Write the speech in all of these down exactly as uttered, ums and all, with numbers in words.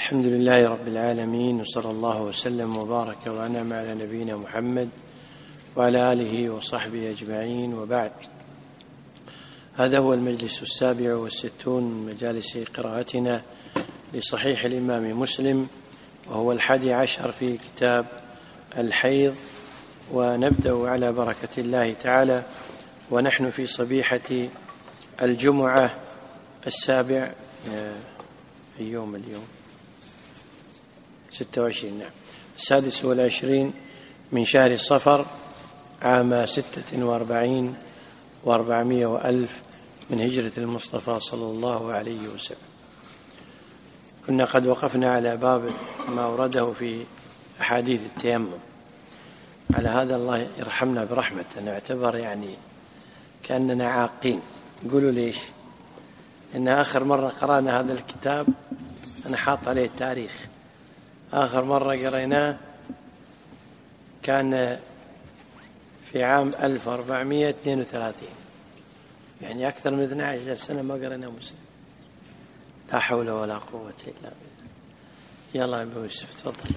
الحمد لله رب العالمين، وصلى الله وسلم وبارك وأنعم على نبينا محمد وعلى آله وصحبه أجمعين، وبعد. هذا هو المجلس السابع والستون من مجالس قراءتنا لصحيح الإمام مسلم، وهو الحادي عشر في كتاب الحيض، ونبدأ على بركة الله تعالى ونحن في صبيحة الجمعة السابع في يوم اليوم ستة وعشرين نعم السادس والعشرين من شهر صفر عام ستة وأربعين وأربعمائة وألف من هجرة المصطفى صلى الله عليه وسلم. كنا قد وقفنا على باب ما أورده في أحاديث التيمم. على هذا الله يرحمنا برحمة، نعتبر يعني كأننا عاقين. قولوا ليش؟ إن آخر مرة قرأنا هذا الكتاب أنا حاط عليه التاريخ، آخر مرة قرأناه كان في عام ألف وأربعمائة واثنين وثلاثين، يعني أكثر من اثنتي عشرة سنة ما قرأنا مسلم. لا حول ولا قوة إلا بالله. يلا أبو يوسف تفضل.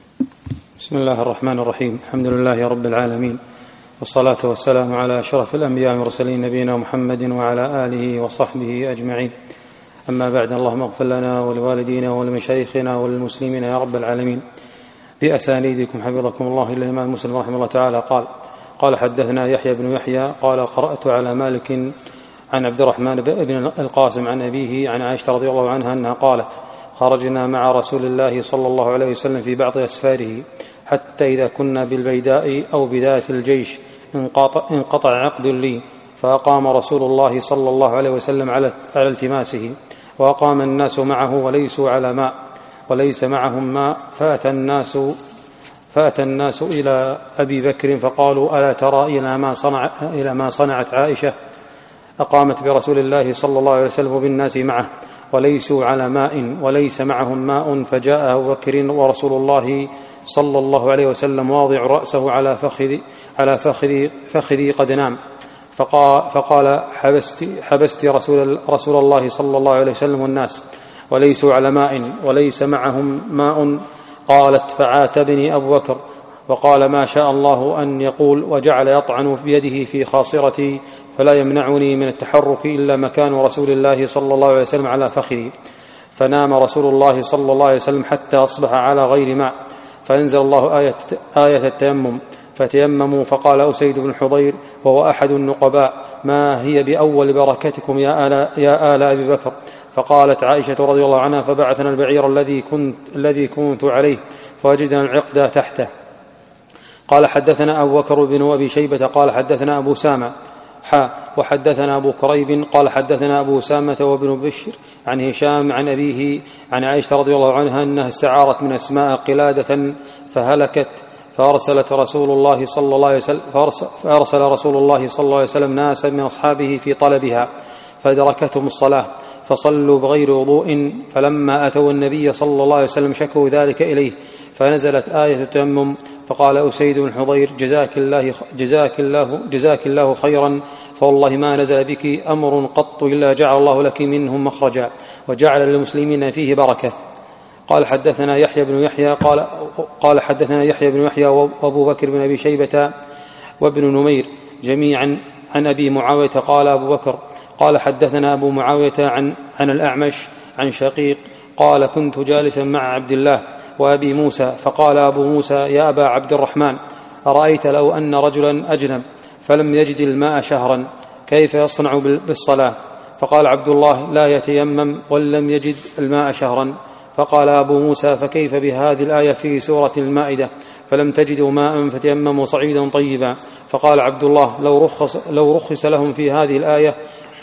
بسم الله الرحمن الرحيم. الحمد لله رب العالمين، والصلاة والسلام على أشرف الأنبياء والمرسلين نبينا محمد وعلى آله وصحبه أجمعين. أما بعد، اللهم اغفر لنا ولوالدينا ولمشايخنا وللمسلمين يا رب العالمين. بأسانيدكم حفظكم الله إلى الإمام مسلم رحمه الله تعالى قال قال حدثنا يحيى بن يحيى قال قرأت على مالك عن عبد الرحمن بن القاسم عن أبيه عن عائشة رضي الله عنها أنها قالت: خرجنا مع رسول الله صلى الله عليه وسلم في بعض أسفاره حتى إذا كنا بالبيداء أو بذات الجيش انقطع عقد لي، فأقام رسول الله صلى الله عليه وسلم على التماسه، وأقام الناس معه وليسوا على ماء وليس معهم ماء، فأتى الناس فأتى الناس إلى أبي بكر فقالوا: ألا ترى إلى ما صنع إلى ما صنعت عائشة؟ أقامت برسول الله صلى الله عليه وسلم وبالناس معه وليسوا على ماء وليس معهم ماء، فجاء أبو بكر ورسول الله صلى الله عليه وسلم واضع رأسه على فخذ على فخذ فخذي قد نام، فقال, فقال حبست, حبست رسول, رسول الله صلى الله عليه وسلم والناس وليسوا على ماء وليس معهم ماء. قالت: فعاتبني أبو بكر وقال: ما شاء الله أن يقول، وجعل يطعن بيده في خاصرتي فلا يمنعني من التحرك إلا مكان رسول الله صلى الله عليه وسلم على فخذي. فنام رسول الله صلى الله عليه وسلم حتى أصبح على غير ماء، فأنزل الله آية, آية التيمم، فتيمموا. فقال أسيد بن حضير وهو أحد النقباء: ما هي بأول بركتكم يا آل, يا آل أبي بكر؟ فقالت عائشة رضي الله عنها: فبعثنا البعير الذي كنت, الذي كنت عليه فوجدنا العقد تحته. قال حدثنا أبو بكر بن أبي شيبة قال حدثنا أبو سامة حا وحدثنا أبو كريب قال حدثنا أبو سامة وابن بشر عن هشام عن أبيه عن عائشة رضي الله عنها أنها استعارت من أسماء قلادة فهلكت، فأرسلت رسول الله صلى الله عليه وسلم فأرسل رسول الله صلى الله عليه وسلم ناسا من أصحابه في طلبها، فأدركتهم الصلاة فصلوا بغير وضوء، فلما أتوا النبي صلى الله عليه وسلم شكوا ذلك إليه، فنزلت آية التيمم. فقال أسيد بن حضير: جزاك الله, جزاك الله, جزاك الله خيرا، فوالله ما نزل بك أمر قط إلا جعل الله لك منهم مخرجا وجعل للمسلمين فيه بركة. قال حدثنا يحيى بن يحيى قال, قال حدثنا يحيى بن يحيى وأبو بكر بن أبي شيبة وابن نمير جميعا عن أبي معاوية قال أبو بكر قال حدثنا أبو معاوية عن, عن الأعمش عن شقيق قال: كنت جالسا مع عبد الله وأبي موسى، فقال أبو موسى: يا أبا عبد الرحمن، أرأيت لو أن رجلا أجنب فلم يجد الماء شهرا كيف يصنع بالصلاة؟ فقال عبد الله: لا يتيمم ولم يجد الماء شهرا. فقال أبو موسى: فكيف بهذه الآية في سورة المائدة: فلم تجدوا ماء فتيمموا صعيدا طيبا؟ فقال عبد الله: لو رخص, لو رخص لهم في هذه الآية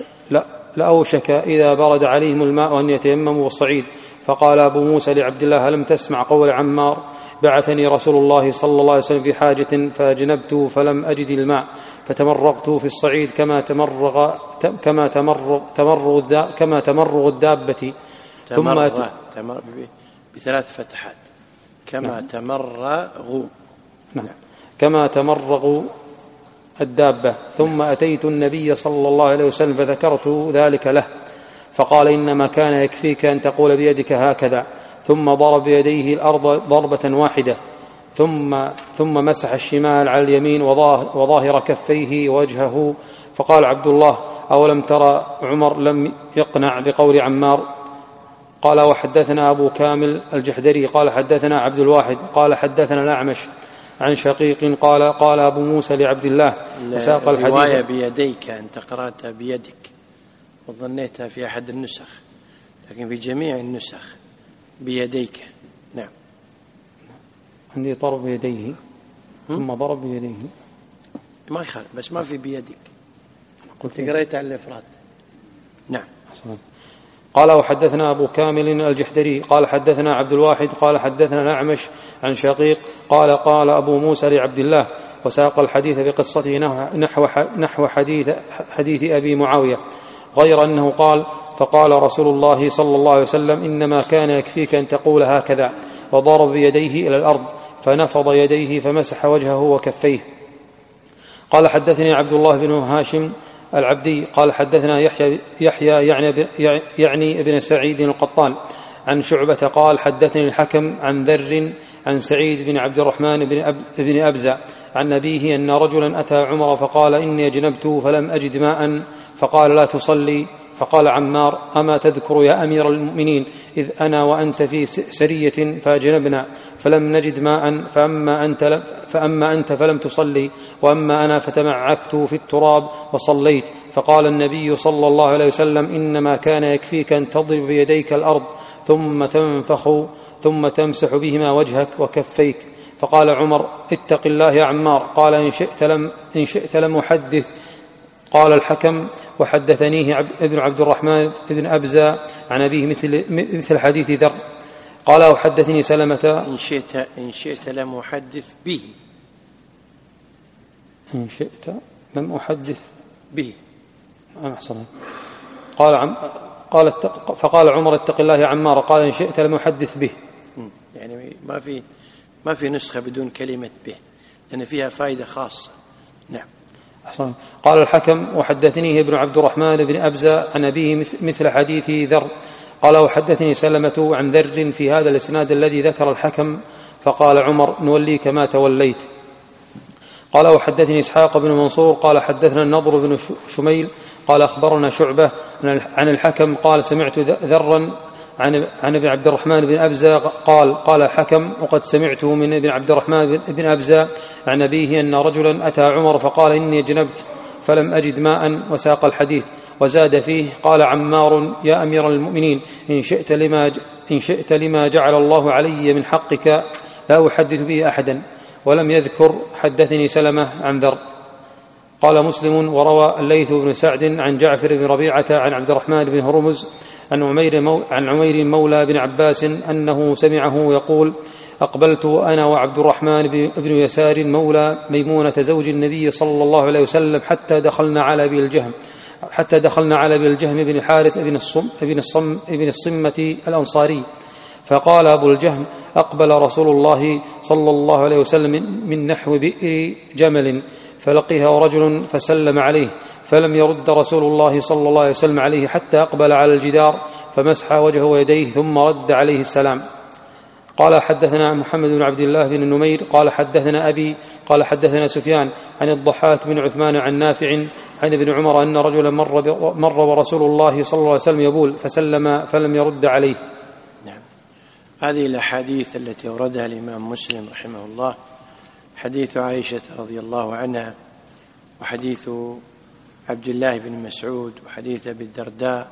لأوشك إذا برد عليهم الماء أن يتيمموا بالصعيد. فقال أبو موسى لعبد الله: هلم تسمع قول عمار: بعثني رسول الله صلى الله عليه وسلم في حاجة فأجنبت فلم أجد الماء فتمرغت في الصعيد كما تمرغ كما تمرغ تمرغ كما تمرغ الدابة. ثم تمرغ بثلاث فتحات كما نعم. تمرغ نعم. كما تمرغ الدابة. ثم أتيت النبي صلى الله عليه وسلم فذكرت ذلك له، فقال: إنما كان يكفيك أن تقول بيدك هكذا، ثم ضرب بيديه الأرض ضربة واحدة ثم, ثم مسح الشمال على اليمين وظاهر كفيه ووجهه. فقال عبد الله: أولم ترى عمر لم يقنع بقول عمار؟ قال: وحدثنا أبو كامل الجحدري قال حدثنا عبد الواحد قال حدثنا الأعمش عن شقيق قال قال أبو موسى لعبد الله وساق الحديث. الرواية بيديك أنت قرأتها بيدك وظنيتها في أحد النسخ، لكن في جميع النسخ بيديك. نعم، عندي ضرب بيديه ثم ضرب بيديه، ما يخالف، بس ما في بيدك، قلت قرأت على الإفراد. نعم. قال: وحدثنا أبو كامل الجحدري قال حدثنا عبد الواحد قال حدثنا الأعمش عن شقيق قال قال أبو موسى لعبد الله وساق الحديث بقصته نحو نحو حديث حديث أبي معاوية، غير أنه قال: فقال رسول الله صلى الله عليه وسلم: إنما كان يكفيك أن تقول هكذا، وضرب بيديه إلى الأرض فنفض يديه فمسح وجهه وكفيه. قال: حدثني عبد الله بن هاشم العبدي قال حدثنا يحيى, يحيى يعني, يعني ابن سعيد القطان عن شعبة قال حدثني الحكم عن ذر عن سعيد بن عبد الرحمن بن, أب بن أبزة عن أبيه أن رجلا أتى عمر فقال: إني أجنبت فلم أجد ماء، فقال: لا تصلي. فقال عمار: أما تذكر يا أمير المؤمنين إذ أنا وأنت في سرية فأجنبنا فلم نجد ماء، فأما أنت, فأما أنت فلم تصلي، وأما أنا فتمعكت في التراب وصليت. فقال النبي صلى الله عليه وسلم: إنما كان يكفيك أن تضرب بيديك الأرض ثم تنفخ ثم تمسح بهما وجهك وكفيك. فقال عمر: اتق الله يا عمار. قال: إن شئت لم, إن شئت لم أحدث. قال الحكم: وحدثنيه ابن عبد الرحمن بن أبزة عن أبيه مثل, مثل حديث ذر. قال: وحدثني سلمة. إن شئت, إن شئت لم أحدث به. إن شئت لم أحدث به. قال عم قال فقال عمر: اتق الله يا عمار. قال: إن شئت لم أحدث به. يعني ما في ما في نسخة بدون كلمة به، لأن فيها فائدة خاصة. نعم. قال الحكم: وحدثنيه ابن عبد الرحمن بن أبزة عن أبيه مثل حديث ذر. قال: وحدثني سلمة عن ذر في هذا الإسناد الذي ذكر الحكم. فقال عمر: نوليك ما توليت. قال: وحدثني إسحاق بن منصور قال حدثنا النضر بن شميل قال أخبرنا شعبة عن الحكم قال: سمعت ذرا عن عن ابن عبد الرحمن بن أبزة قال قال الحكم: وقد سمعته من ابن عبد الرحمن بن أبزة عن أبيه أن رجلا أتى عمر فقال: إني جنبت فلم أجد ماء، وساق الحديث. وزاد فيه: قال عمار: يا أمير المؤمنين إن شئت لما, إن شئت لما جعل الله علي من حقك لا أحدث به أحدا. ولم يذكر حدثني سلمة عن ذر. قال مسلم: وروى الليث بن سعد عن جعفر بن ربيعة عن عبد الرحمن بن هرمز عن عمير, مو عن عمير مولى بن عباس أنه سمعه يقول: أقبلت أنا وعبد الرحمن بن يسار مولى ميمونة زوج النبي صلى الله عليه وسلم حتى دخلنا على أبي الجهم حتى دخلنا على أبي الجهم بن الحارث بن الصم بن الصم بن الصمة الأنصاري. فقال أبو الجهم: أقبل رسول الله صلى الله عليه وسلم من نحو بئر جمل، فلقيه رجل فسلم عليه، فلم يرد رسول الله صلى الله عليه وسلم عليه حتى أقبل على الجدار فمسح وجهه ويديه ثم رد عليه السلام. قال: حدثنا محمد بن عبد الله بن النمير قال حدثنا أبي قال حدثنا سفيان عن الضحاك بن عثمان عن نافع عن ابن عمر أن رجلا مر, مر ورسول الله صلى الله عليه وسلم يبول فسلم فلم يرد عليه. نعم. هذه الأحاديث التي أوردها الإمام مسلم رحمه الله: حديث عائشة رضي الله عنها، وحديث عبد الله بن مسعود، وحديث أبي الدرداء،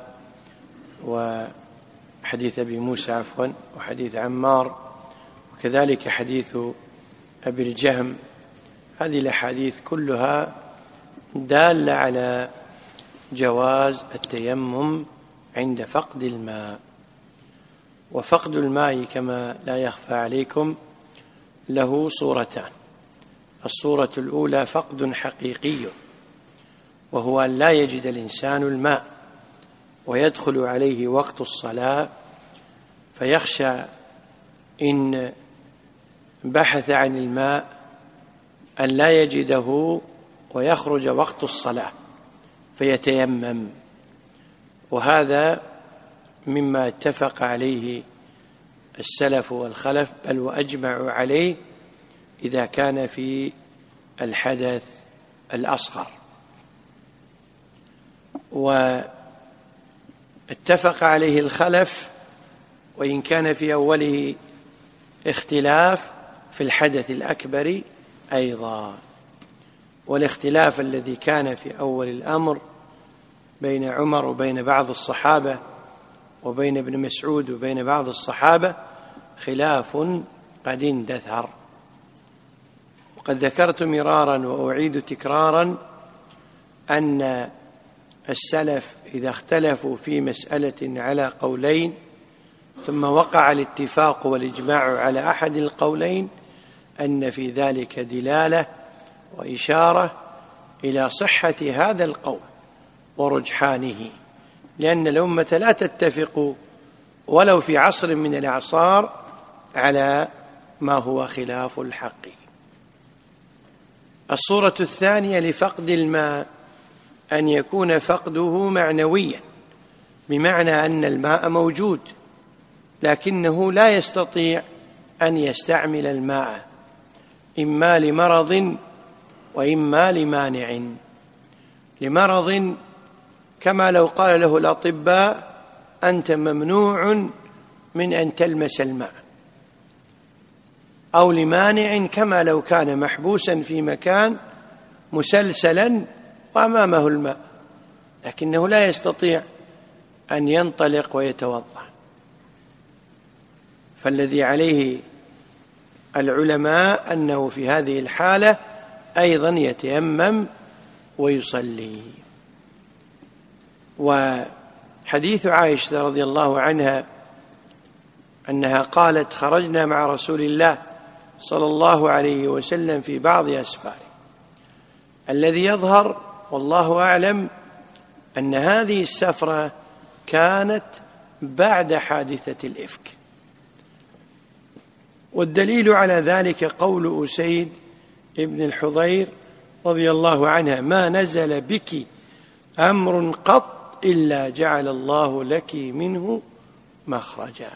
وحديث أبي موسى عفوا، وحديث عمار، وكذلك حديث أبي الجهم. هذه الأحاديث كلها دالة على جواز التيمم عند فقد الماء. وفقد الماء كما لا يخفى عليكم له صورتان: الصورة الأولى فقد حقيقي، وهو أن لا يجد الإنسان الماء ويدخل عليه وقت الصلاة فيخشى إن بحث عن الماء أن لا يجده ويخرج وقت الصلاة فيتيمم. وهذا مما اتفق عليه السلف والخلف، بل وأجمعوا عليه إذا كان في الحدث الأصغر. واتفق عليه الخلف وإن كان في أوله اختلاف في الحدث الأكبر أيضا. والاختلاف الذي كان في أول الأمر بين عمر وبين بعض الصحابة وبين ابن مسعود وبين بعض الصحابة خلاف قد اندثر. وقد ذكرت مرارا وأعيد تكرارا أن السلف إذا اختلفوا في مسألة على قولين ثم وقع الاتفاق والإجماع على أحد القولين أن في ذلك دلالة وإشارة إلى صحة هذا القول ورجحانه، لأن الأمة لا تتفق ولو في عصر من الأعصار على ما هو خلاف الحق. الصورة الثانية لفقد الماء أن يكون فقده معنويا، بمعنى أن الماء موجود لكنه لا يستطيع أن يستعمل الماء، إما لمرض وإما لمانع. لمرض كما لو قال له الأطباء أنت ممنوع من أن تلمس الماء، أو لمانع كما لو كان محبوسا في مكان مسلسلا وأمامه الماء لكنه لا يستطيع أن ينطلق ويتوضأ. فالذي عليه العلماء أنه في هذه الحالة أيضا يتيمم ويصلي. وحديث عائشة رضي الله عنها أنها قالت خرجنا مع رسول الله صلى الله عليه وسلم في بعض أسفاره. الذي يظهر والله أعلم أن هذه السفرة كانت بعد حادثة الإفك، والدليل على ذلك قول أسيد ابن الحضير رضي الله عنها ما نزل بك أمر قط إلا جعل الله لك منه مخرجا،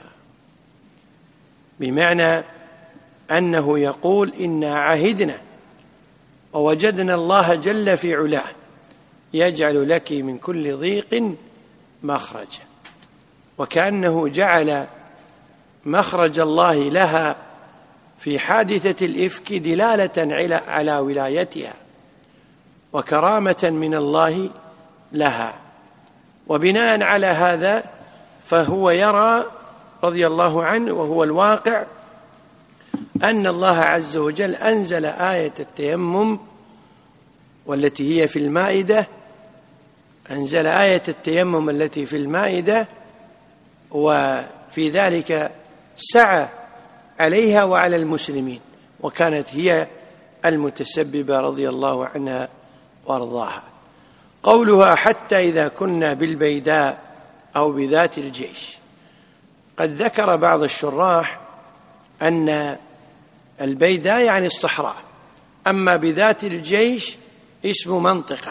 بمعنى أنه يقول إنا عهدنا ووجدنا الله جل في علاه يجعل لك من كل ضيق مخرجا، وكأنه جعل مخرج الله لها في حادثة الإفك دلالة على ولايتها وكرامة من الله لها. وبناء على هذا فهو يرى رضي الله عنه وهو الواقع أن الله عز وجل أنزل آية التيمم والتي هي في المائدة، أنزل آية التيمم التي في المائدة، وفي ذلك سعى عليها وعلى المسلمين، وكانت هي المتسببة رضي الله عنها وارضاها. قولها حتى إذا كنا بالبيداء أو بذات الجيش، قد ذكر بعض الشراح أن البيداء يعني الصحراء، أما بذات الجيش اسم منطقة،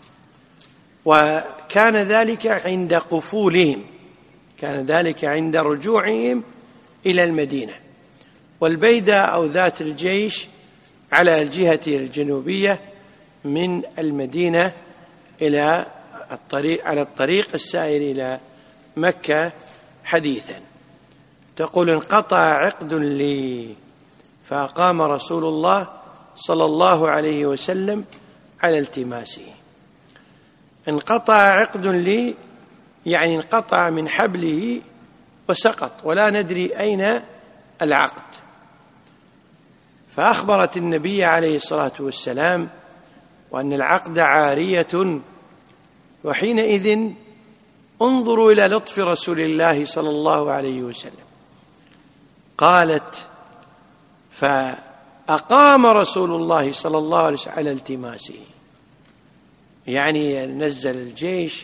وكان ذلك عند قفولهم، كان ذلك عند رجوعهم إلى المدينة. والبيداء أو ذات الجيش على الجهة الجنوبية من المدينة إلى الطريق على الطريق السائر إلى مكة حديثا. تقول انقطع عقد لي فأقام رسول الله صلى الله عليه وسلم على التماسه. انقطع عقد لي يعني انقطع من حبله وسقط ولا ندري أين العقد. فأخبرت النبي عليه الصلاة والسلام وأن العقد عارية، وحينئذ انظروا إلى لطف رسول الله صلى الله عليه وسلم. قالت فأقام رسول الله صلى الله عليه وسلم على التماسه، يعني نزل الجيش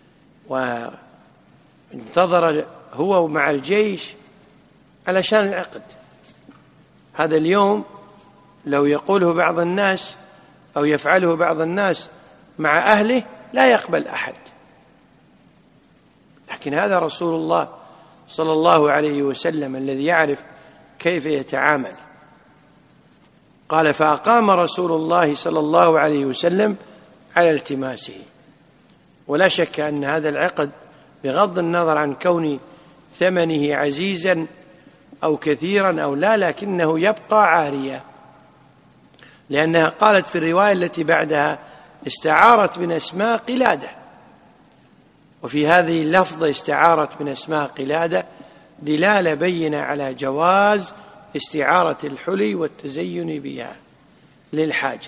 وانتظر هو مع الجيش علشان العقد. هذا اليوم لو يقوله بعض الناس أو يفعله بعض الناس مع أهله لا يقبل أحد، لكن هذا رسول الله صلى الله عليه وسلم الذي يعرف كيف يتعامل. قال: فأقام رسول الله صلى الله عليه وسلم على التماسه. ولا شك أن هذا العقد بغض النظر عن كون ثمنه عزيزا أو كثيرا أو لا، لكنه يبقى عارية، لأنها قالت في الرواية التي بعدها: استعارت من أسماء قلادة. وفي هذه اللفظة استعارت من أسماء قلادة دلالة بينة على جواز استعارة الحلي والتزين بها للحاجة.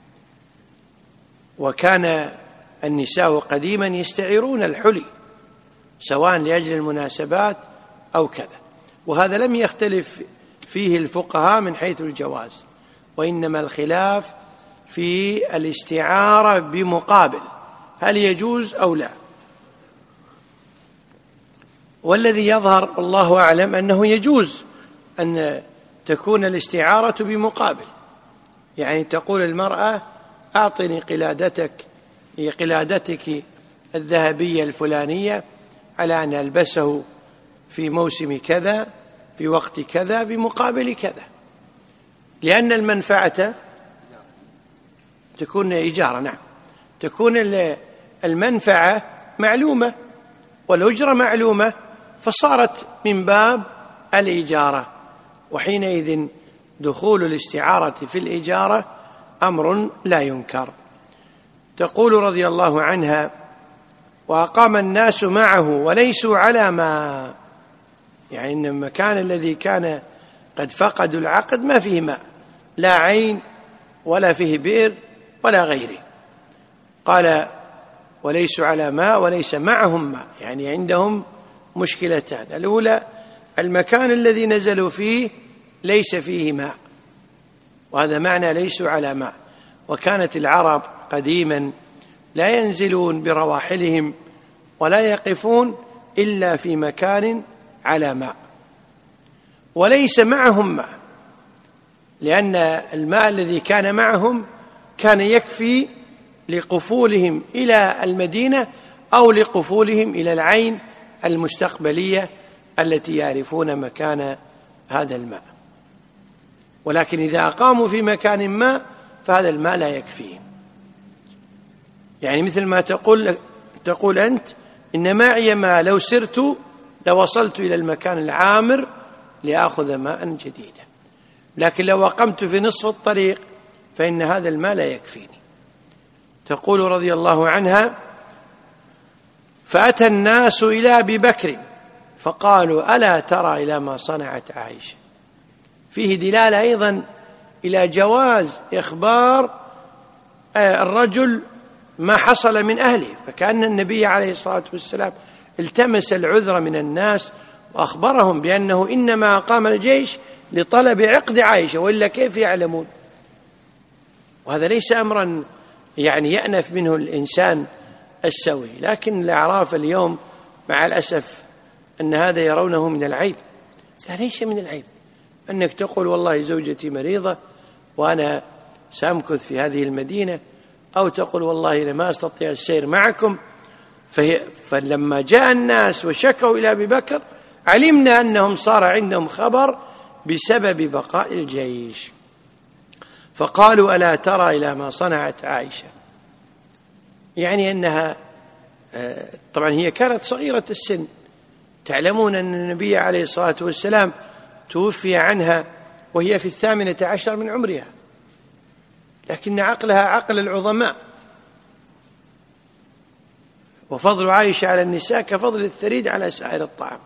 وكان النساء قديما يستعيرون الحلي سواء لأجل المناسبات أو كذا، وهذا لم يختلف فيه الفقهاء من حيث الجواز، وإنما الخلاف في الاستعارة بمقابل، هل يجوز أو لا. والذي يظهر والله أعلم أنه يجوز أن تكون الاستعارة بمقابل، يعني تقول المرأة: أعطني قلادتك هي قلادتك الذهبية الفلانية على أن ألبسه في موسم كذا في وقت كذا بمقابل كذا، لأن المنفعة تكون إجارة. نعم، تكون المنفعة معلومة والأجرة معلومة، فصارت من باب الإجارة، وحينئذ دخول الاستعارة في الإجارة أمر لا ينكر. تقول رضي الله عنها: وأقام الناس معه وليسوا على ما، يعني إن المكان الذي كان قد فقدوا العقد ما فيه ماء، لا عين ولا فيه بئر ولا غيره. قال: وليسوا على ماء وليس معهم ماء، يعني عندهم مشكلتان: الأولى المكان الذي نزلوا فيه ليس فيه ماء، وهذا معنى ليسوا على ماء. وكانت العرب قديما لا ينزلون برواحلهم ولا يقفون إلا في مكان على ماء. وليس معهم ماء، لأن الماء الذي كان معهم كان يكفي لقفولهم إلى المدينة أو لقفولهم إلى العين المستقبلية التي يعرفون مكان هذا الماء. ولكن إذا أقاموا في مكان ما فهذا الماء لا يكفيهم. يعني مثل ما تقول تقول أنت: إن معي ماء لو سرت لوصلت إلى المكان العامر لأخذ ماء جديدا، لكن لو أقمت في نصف الطريق فإن هذا الماء لا يكفيني. تقول رضي الله عنها: فأتى الناس إلى أبي بكر فقالوا: ألا ترى إلى ما صنعت عائشة. فيه دلالة أيضا إلى جواز إخبار الرجل ما حصل من أهله، فكأن النبي عليه الصلاة والسلام التمس العذر من الناس وأخبرهم بأنه إنما أقام الجيش لطلب عقد عائشة، وإلا كيف يعلمون؟ وهذا ليس أمرا يعني يأنف منه الإنسان السوي، لكن الأعراف اليوم مع الأسف أن هذا يرونه من العيب. لا، ليس من العيب أنك تقول: والله زوجتي مريضة وأنا سأمكث في هذه المدينة، أو تقول: والله أنا ما أستطيع السير معكم. فهي فلما جاء الناس وشكوا إلى أبي بكر علمنا أنهم صار عندهم خبر بسبب بقاء الجيش، فقالوا: ألا ترى إلى ما صنعت عائشة. يعني أنها طبعا هي كانت صغيرة السن، تعلمون أن النبي عليه الصلاة والسلام توفي عنها وهي في الثامنة عشر من عمرها، لكن عقلها عقل العظماء، وفضل عائشة على النساء كفضل الثريد على سائر الطعام.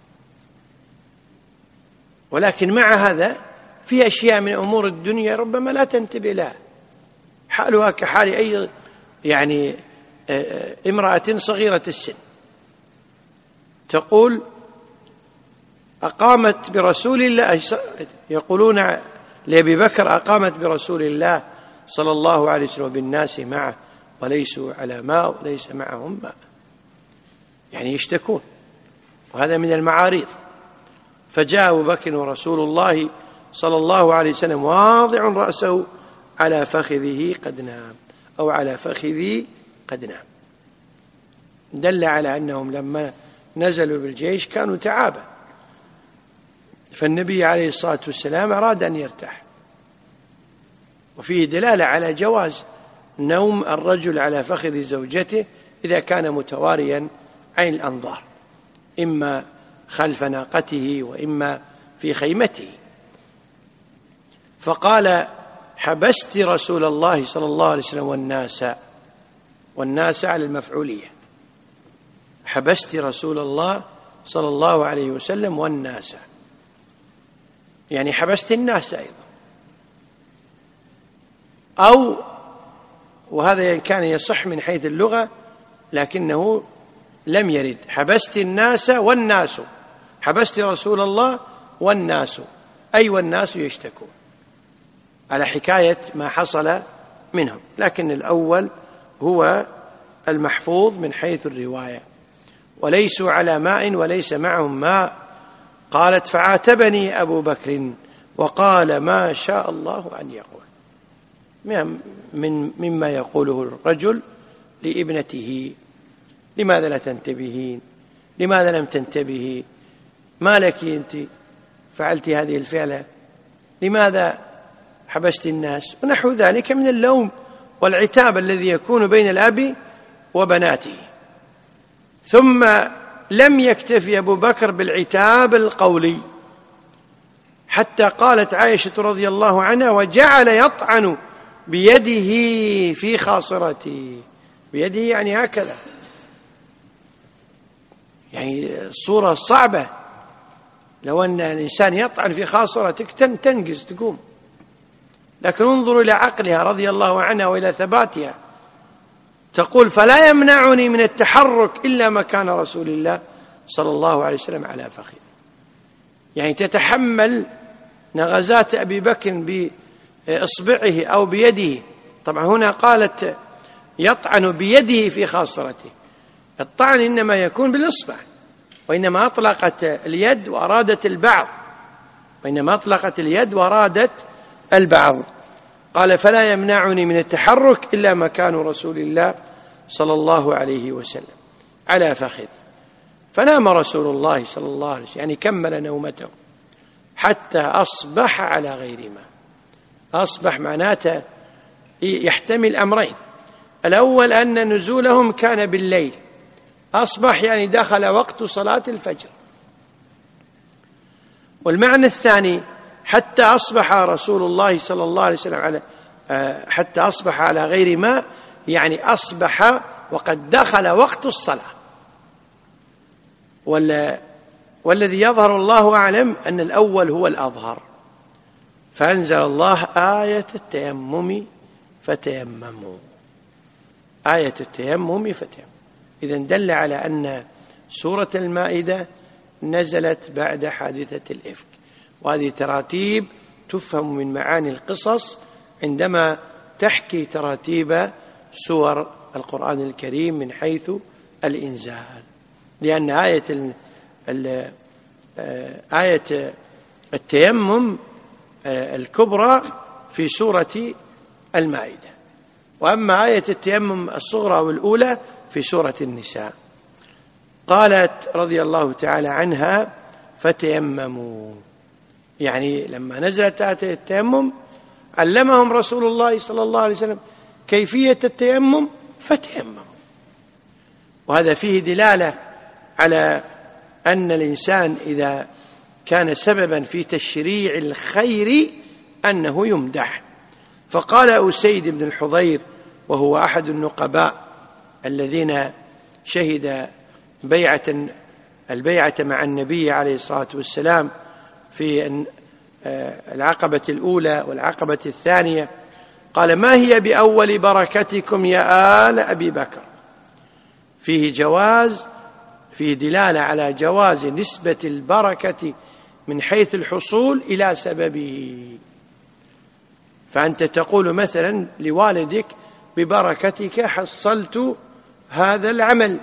ولكن مع هذا في أشياء من أمور الدنيا ربما لا تنتبه لها، حالها كحال أي يعني امرأة صغيرة السن. تقول: أقامت برسول الله، يقولون لأبي بكر: أقامت برسول الله صلى الله عليه وسلم بالناس معه وليسوا على ماء وليس معهم ماء، يعني يشتكون، وهذا من المعاريض. فجاء أبو بكر ورسول الله صلى الله عليه وسلم واضع رأسه على فخذه قد نام، أو على فخذي قد نام، دل على أنهم لما نزلوا بالجيش كانوا تعابا. فالنبي عليه الصلاة والسلام أراد أن يرتاح، وفيه دلالة على جواز نوم الرجل على فخذ زوجته إذا كان متواريا عن الأنظار، إما خلف ناقته وإما في خيمته. فقال: حبست رسول الله صلى الله عليه وسلم والناس، والناس على المفعولية، حبست رسول الله صلى الله عليه وسلم والناس، يعني حبست الناس أيضا. أو وهذا كان يصح من حيث اللغة لكنه لم يرد، حبست الناس والناس، حبست رسول الله والناس، أي والناس يشتكون، على حكاية ما حصل منهم، لكن الأول هو المحفوظ من حيث الرواية. وليسوا على ماء وليس معهم ماء. قالت: فعاتبني أبو بكر وقال: ما شاء الله أن يقول، من مما يقوله الرجل لابنته: لماذا لا تنتبهين؟ لماذا لم تنتبهي؟ ما لك أنت فعلت هذه الفعلة؟ لماذا حبست الناس؟ ونحو ذلك من اللوم والعتاب الذي يكون بين الأب وبناته. ثم لم يكتفي أبو بكر بالعتاب القولي، حتى قالت عائشة رضي الله عنها: وجعل يطعن بيده في خاصرتي. بيده يعني هكذا، يعني صورة صعبة، لو أن الإنسان يطعن في خاصرتك تنقز تقوم. لكن انظروا إلى عقلها رضي الله عنها وإلى ثباتها، تقول: فلا يمنعني من التحرك إلا مكان رسول الله صلى الله عليه وسلم على فخذ، يعني تتحمل نغزات أبي بكر بإصبعه أو بيده. طبعا هنا قالت يطعن بيده في خاصرته، الطعن إنما يكون بالإصبع، وإنما أطلقت اليد وأرادت البعض، وإنما أطلقت اليد وأرادت البعض. قال: فلا يمنعني من التحرك إلا مكان رسول الله صلى الله عليه وسلم على فخذ. فنام رسول الله صلى الله عليه وسلم، يعني كمل نومته حتى أصبح على غير ما. أصبح معناته يحتمل أمرين: الأول أن نزولهم كان بالليل، أصبح يعني دخل وقت صلاة الفجر. والمعنى الثاني: حتى أصبح رسول الله صلى الله عليه وسلم على حتى أصبح على غير ما، يعني أصبح وقد دخل وقت الصلاة. والذي يظهر الله أعلم أن الأول هو الأظهر، فأنزل الله آية التيمم فتيمموا، آية التيمم فتيمموا. إذن دل على أن سورة المائدة نزلت بعد حادثة الإفك، وهذه تراتيب تفهم من معاني القصص عندما تحكي تراتيب سور القرآن الكريم من حيث الإنزال، لأن آية ال آية التيمم الكبرى في سورة المائدة، وأما آية التيمم الصغرى والأولى في سورة النساء. قالت رضي الله تعالى عنها: فتيمموا، يعني لما نزلت آية التيمم علمهم رسول الله صلى الله عليه وسلم كيفية التيمم فتيمموا. وهذا فيه دلالة على أن الإنسان إذا كان سببا في تشريع الخير أنه يمدح. فقال أسيد بن الحضير، وهو أحد النقباء الذين شهد بيعة البيعة مع النبي عليه الصلاة والسلام في العقبة الأولى والعقبة الثانية، قال: ما هي بأول بركتكم يا آل أبي بكر؟ فيه جواز، فيه دلالة على جواز نسبة البركة من حيث الحصول إلى سببه. فأنت تقول مثلا لوالدك: ببركتك حصلت هذا العمل،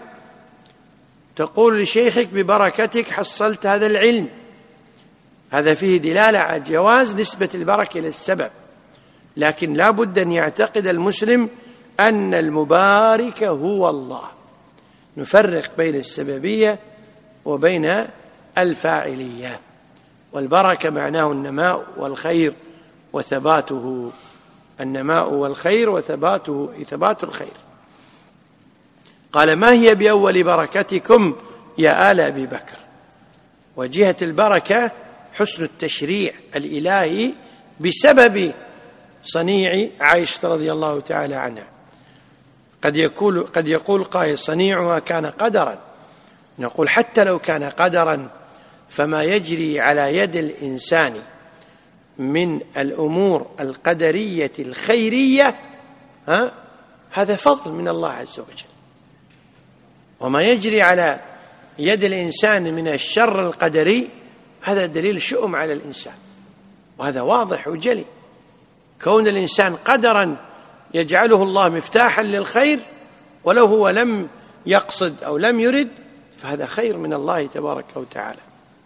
تقول لشيخك: ببركتك حصلت هذا العلم. هذا فيه دلالة على جواز نسبة البركة إلى السبب، لكن لا بد أن يعتقد المسلم أن المبارك هو الله. نفرق بين السببية وبين الفاعلية. والبركة معناه النماء والخير وثباته، النماء والخير وثباته ثبات الخير. قال: ما هي بأول بركتكم يا آل أبي بكر؟ وجهة البركة حسن التشريع الإلهي بسبب صنيع عائشة رضي الله تعالى عنها. قد يقول, قد يقول قائل: صنيعها كان قدرا. نقول: حتى لو كان قدرا فما يجري على يد الإنسان من الأمور القدرية الخيرية ها هذا فضل من الله عز وجل، وما يجري على يد الإنسان من الشر القدري هذا دليل شؤم على الإنسان، وهذا واضح وجلي. كون الإنسان قدرا يجعله الله مفتاحا للخير ولو هو لم يقصد أو لم يرد فهذا خير من الله تبارك وتعالى.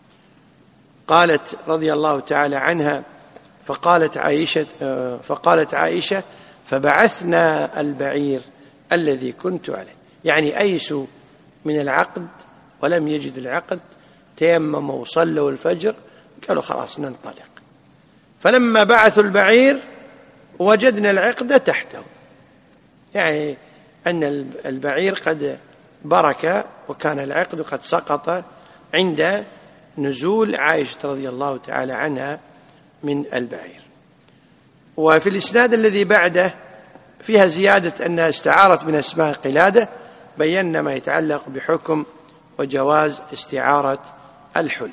قالت رضي الله تعالى عنها: فقالت عائشة, فقالت عائشة فبعثنا البعير الذي كنت عليه، يعني أيسوا من العقد ولم يجد العقد، تيمموا وصلوا الفجر، قالوا خلاص ننطلق. فلما بعثوا البعير وجدنا العقد تحته، يعني أن البعير قد برك وكان العقد قد سقط عند نزول عائشة رضي الله تعالى عنها من البعير. وفي الإسناد الذي بعده فيها زيادة أنها استعارت من اسماء قلادة، بينا ما يتعلق بحكم وجواز استعارة الحلي.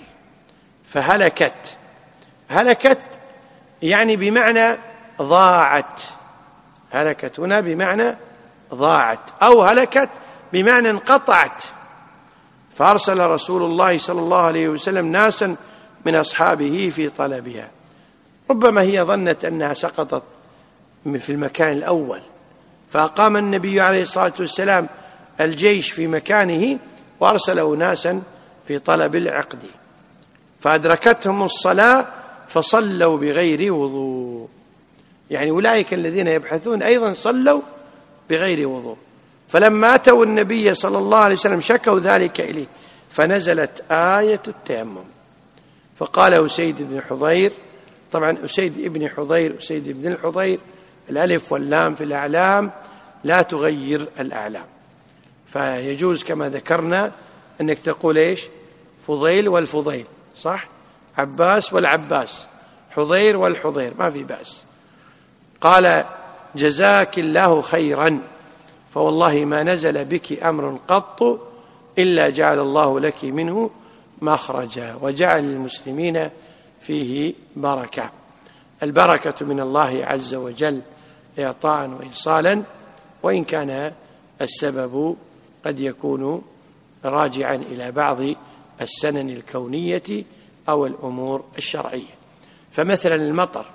فهلكت، هلكت يعني بمعنى ضاعت، هلكت هنا بمعنى ضاعت، أو هلكت بمعنى انقطعت. فأرسل رسول الله صلى الله عليه وسلم ناسا من أصحابه في طلبها. ربما هي ظنت أنها سقطت في المكان الأول، فأقام النبي عليه الصلاة والسلام الجيش في مكانه وأرسله ناسا في طلب العقد، فأدركتهم الصلاة فصلوا بغير وضوء، يعني أولئك الذين يبحثون أيضا صلوا بغير وضوء. فلما أتوا النبي صلى الله عليه وسلم شكوا ذلك إليه، فنزلت آية التيمم. فقال أسيد بن حضير، طبعا أسيد بن حضير أسيد بن الحضير، الألف واللام في الأعلام لا تغير الأعلام، فيجوز كما ذكرنا أنك تقول إيش؟ فضيل والفضيل، صح؟ عباس والعباس، حضير والحضير، ما في بأس. قال: جزاك الله خيرا، فوالله ما نزل بك أمر قط إلا جعل الله لك منه مخرجا وجعل المسلمين فيه بركة. البركة من الله عز وجل إعطاء وإيصالا، وإن كان السبب قد يكون راجعا إلى بعض السنن الكونية أو الأمور الشرعية. فمثلا المطر،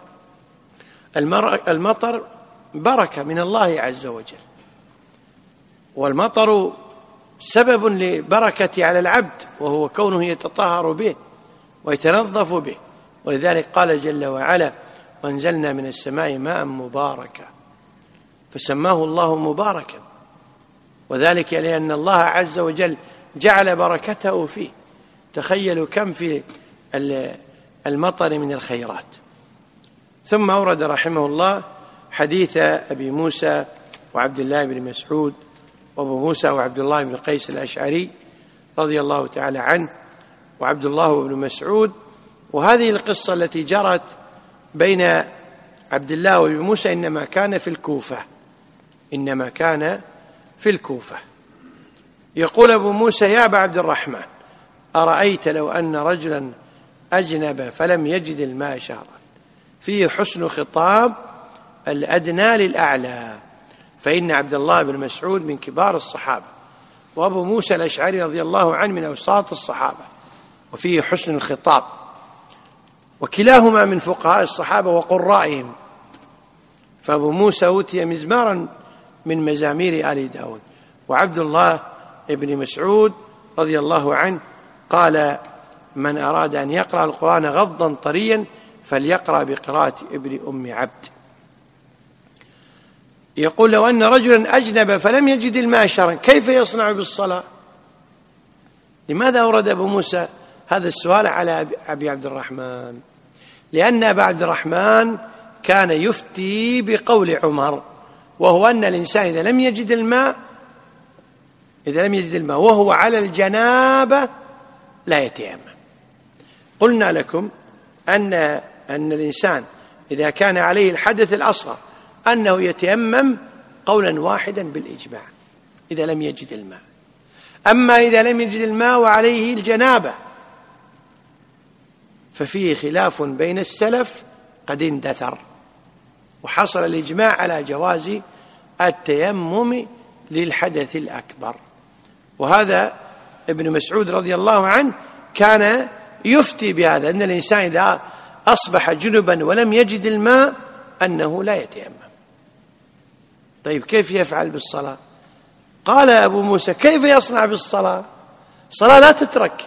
المطر بركة من الله عز وجل، والمطر سبب لبركة على العبد، وهو كونه يتطهر به ويتنظف به. ولذلك قال جل وعلا: وانزلنا من السماء ماء مباركا، فسماه الله مباركا، وذلك لأن الله عز وجل جعل بركته فيه. تخيلوا كم في المطر من الخيرات. ثم أورد رحمه الله حديث أبي موسى وعبد الله بن مسعود، وأبو موسى وعبد الله بن قيس الأشعري رضي الله تعالى عنه، وعبد الله بن مسعود. وهذه القصة التي جرت بين عبد الله وابن موسى إنما كان في الكوفة، إنما كان في الكوفة. يقول أبو موسى: يا أبا عبد الرحمن، أرأيت لو أن رجلا أجنب فلم يجد الماء شهرا، فيه حسن خطاب الأدنى للأعلى، فإن عبد الله بن مسعود من كبار الصحابة، وأبو موسى الأشعري رضي الله عنه من أوساط الصحابة، وفيه حسن الخطاب، وكلاهما من فقهاء الصحابة وقرائهم. فأبو موسى أوتي مزمارا من مزامير آل داود، وعبد الله بن مسعود رضي الله عنه قال: من أراد أن يقرأ القرآن غضا طريا فليقرأ بقراءة ابن أم عبد. يقول: لو أن رجلا أجنب فلم يجد الماء شهرا كيف يصنع بالصلاة؟ لماذا أورد أبو موسى هذا السؤال على أبي عبد الرحمن؟ لأن أبا عبد الرحمن كان يفتي بقول عمر، وهو أن الإنسان إذا لم يجد الماء إذا لم يجد الماء وهو على الجنابة لا يتيمم. قلنا لكم أن أن الإنسان إذا كان عليه الحدث الأصغر أنه يتيمم قولا واحدا بالإجماع إذا لم يجد الماء. أما إذا لم يجد الماء وعليه الجنابة ففيه خلاف بين السلف قد اندثر، وحصل الإجماع على جواز التيمم للحدث الأكبر. وهذا ابن مسعود رضي الله عنه كان يفتي بهذا، أن الإنسان إذا أصبح جنبا ولم يجد الماء أنه لا يتيمم. طيب كيف يفعل بالصلاة؟ قال أبو موسى: كيف يصنع بالصلاة؟ الصلاة لا تترك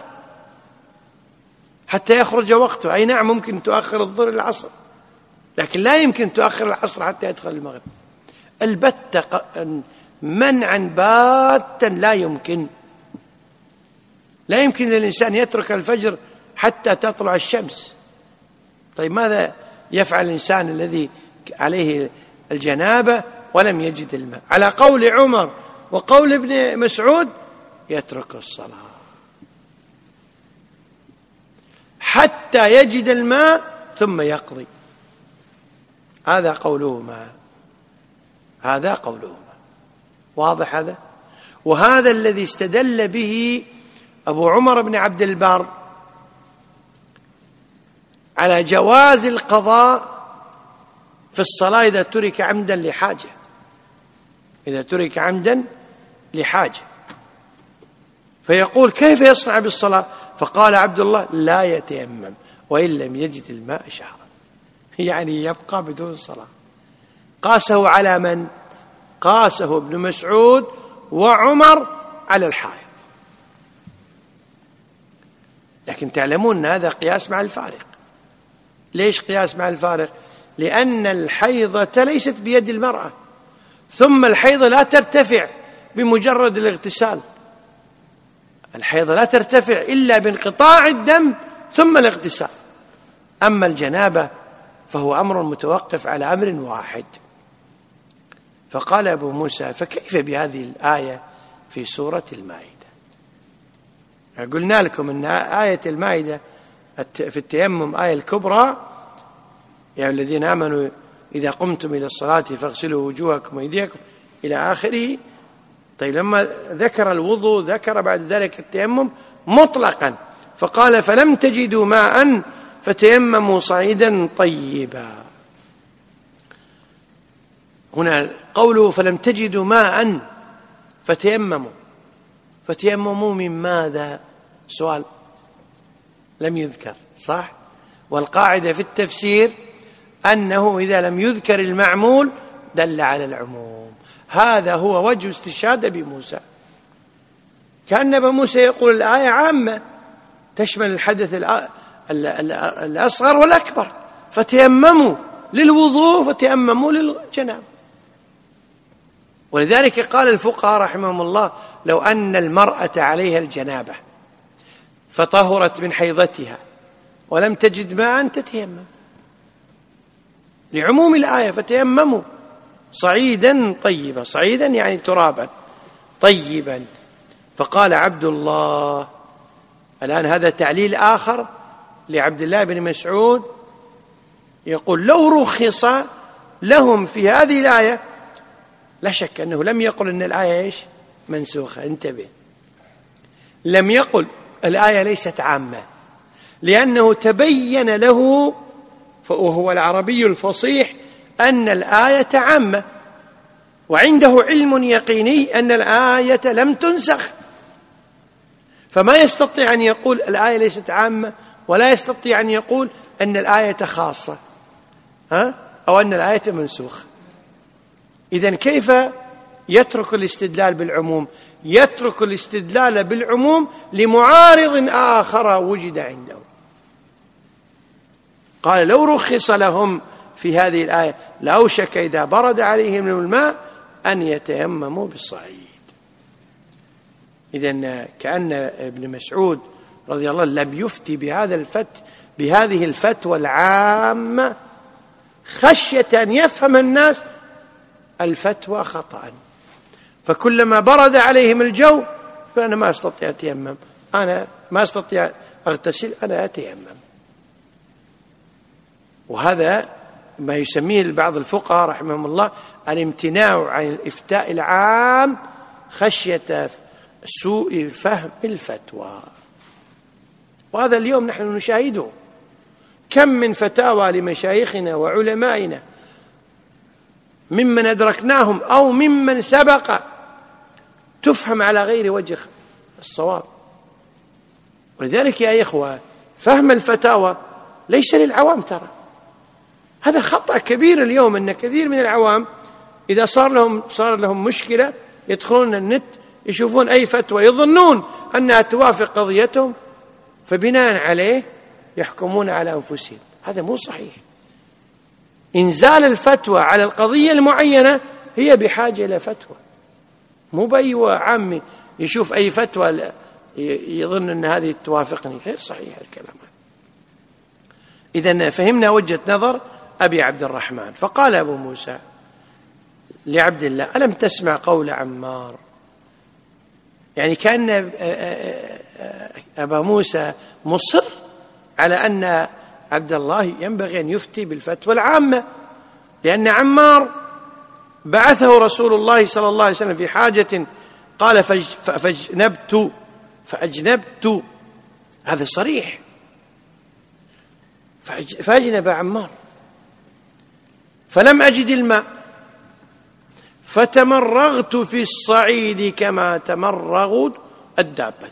حتى يخرج وقته. أي نعم ممكن تؤخر الظهر إلى العصر، لكن لا يمكن تؤخر العصر حتى يدخل المغرب. البتة منعا باتا لا يمكن لا يمكن للإنسان يترك الفجر حتى تطلع الشمس. طيب ماذا يفعل الإنسان الذي عليه الجنابة ولم يجد الماء؟ على قول عمر وقول ابن مسعود يترك الصلاة حتى يجد الماء ثم يقضي. هذا قولهما هذا قولهما واضح هذا؟ وهذا الذي استدل به أبو عمر بن عبد البر على جواز القضاء في الصلاة إذا ترك عمدا لحاجة إذا ترك عمدا لحاجة فيقول: كيف يصنع بالصلاة؟ فقال عبد الله: لا يتيمم وإن لم يجد الماء شهرا، يعني يبقى بدون صلاة. قاسه على من؟ قاسه ابن مسعود وعمر على الحائض. لكن تعلمون أن هذا قياس مع الفارق. ليش قياس مع الفارق؟ لأن الحيضة ليست بيد المرأة، ثم الحيضة لا ترتفع بمجرد الاغتسال. الحيضة لا ترتفع إلا بانقطاع الدم ثم الاغتسال. أما الجنابة فهو أمر متوقف على أمر واحد. فقال أبو موسى: فكيف بهذه الآية في سورة المائدة؟ قلنا لكم أن آية المائدة في التيمم آية الكبرى: يا الذين آمنوا إذا قمتم إلى الصلاة فاغسلوا وجوهكم وأيديكم إلى آخره. طيب لما ذكر الوضوء ذكر بعد ذلك التيمم مطلقا، فقال: فلم تجدوا ماء فتيمموا صعيدا طيبا. هنا قوله فلم تجدوا ماء فتيمموا، فتيمموا من ماذا؟ سؤال لم يذكر، صح؟ والقاعدة في التفسير أنه إذا لم يذكر المعمول دل على العموم. هذا هو وجه استشهاد أبي موسى، كأن أبا موسى يقول الآية عامة تشمل الحدث الأصغر والأكبر، فتيمموا للوضوء فتيمموا للجنابة. ولذلك قال الفقهاء رحمهم الله: لو أن المرأة عليها الجنابة فطهرت من حيضتها ولم تجد ماء تتيمم، لعموم الآية: فتيمموا صعيدا طيبا. صعيدا يعني ترابا طيبا. فقال عبد الله، الآن هذا تعليل آخر لعبد الله بن مسعود، يقول: لو رخص لهم في هذه الآية، لا شك أنه لم يقل أن الآية إيش؟ منسوخة. انتبه، لم يقل الآية ليست عامة، لأنه تبين له وهو العربي الفصيح أن الآية عامة، وعنده علم يقيني أن الآية لم تنسخ، فما يستطيع أن يقول الآية ليست عامة، ولا يستطيع أن يقول أن الآية خاصة ها؟ أو أن الآية منسوخة. إذن كيف يترك الاستدلال بالعموم؟ يترك الاستدلال بالعموم لمعارض آخر وجد عنده. قال: لو رخص لهم في هذه الآية لأوشك إذا برد عليهم الماء أن يتيمموا بالصعيد. إذن كأن ابن مسعود رضي الله عنه لم يفتي بهذا الفت بهذه الفتوى العامة خشية أن يفهم الناس الفتوى خطأ، فكلما برد عليهم الجو فأنا ما أستطيع أتيمم، أنا ما أستطيع أغتسل، أنا أتيمم. وهذا ما يسميه بعض الفقهاء رحمهم الله الامتناع عن الإفتاء العام خشية سوء فهم الفتوى. وهذا اليوم نحن نشاهده، كم من فتاوى لمشايخنا وعلمائنا ممن أدركناهم أو ممن سبق تفهم على غير وجه الصواب. ولذلك يا إخوة فهم الفتاوى ليس للعوام، ترى هذا خطأ كبير اليوم، أن كثير من العوام إذا صار لهم صار لهم مشكلة يدخلون النت يشوفون أي فتوى يظنون أنها توافق قضيتهم، فبناء عليه يحكمون على أنفسهم. هذا مو صحيح. إنزال الفتوى على القضية المعينة هي بحاجة إلى فتوى، مو بأي عامي يشوف أي فتوى يظن أن هذه توافقني. غير صحيح الكلام. إذن فهمنا وجهة نظر أبي عبد الرحمن. فقال أبو موسى لعبد الله: ألم تسمع قول عمار؟ يعني كأن أبا موسى مصر على أن عبد الله ينبغي أن يفتي بالفتوى العامة، لأن عمار بعثه رسول الله صلى الله عليه وسلم في حاجة قال فأجنبت فأجنبت هذا صريح، فأجنب عمار فلم أجد الماء فتمرغت في الصعيد كما تمرغ الدابة.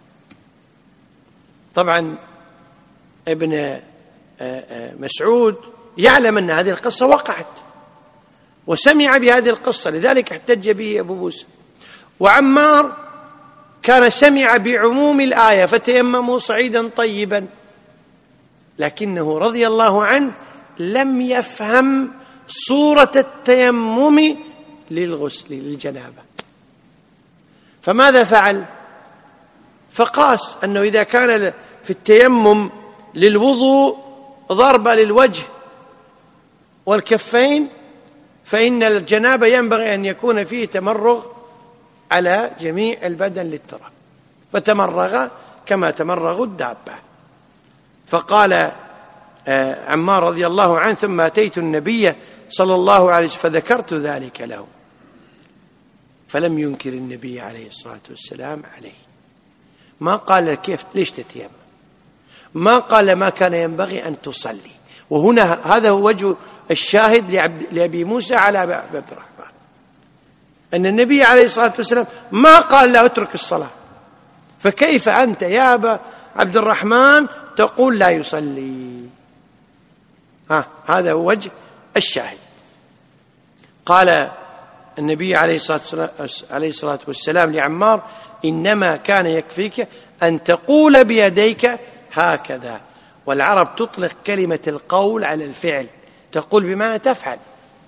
طبعا ابن مسعود يعلم أن هذه القصة وقعت وسمع بهذه القصة، لذلك احتج به أبو موسى. وعمار كان سمع بعموم الآية فتيمموا صعيدا طيبا، لكنه رضي الله عنه لم يفهم صورة التيمم للغسل للجنابة، فماذا فعل؟ فقاس أنه إذا كان في التيمم للوضوء ضربة للوجه والكفين فإن الجنابة ينبغي أن يكون فيه تمرغ على جميع البدن للتراب، فتمرغ كما تمرغ الدابة. فقال عمار رضي الله عنه: ثم أتيت النبي صلى الله عليه وسلم فذكرت ذلك له فلم ينكر النبي عليه الصلاة والسلام عليه. ما قال كيف ليش تتيمم، ما قال ما كان ينبغي أن تصلي. وهنا هذا هو وجه الشاهد لأبي موسى على عبد الرحمن، أن النبي عليه الصلاة والسلام ما قال لا أترك الصلاة، فكيف أنت يا أبا عبد الرحمن تقول لا يصلي؟ ها هذا هو وجه الشاهد. قال النبي عليه الصلاة والسلام لعمار: إنما كان يكفيك أن تقول بيديك هكذا. والعرب تطلق كلمة القول على الفعل، تقول بمعنى تفعل،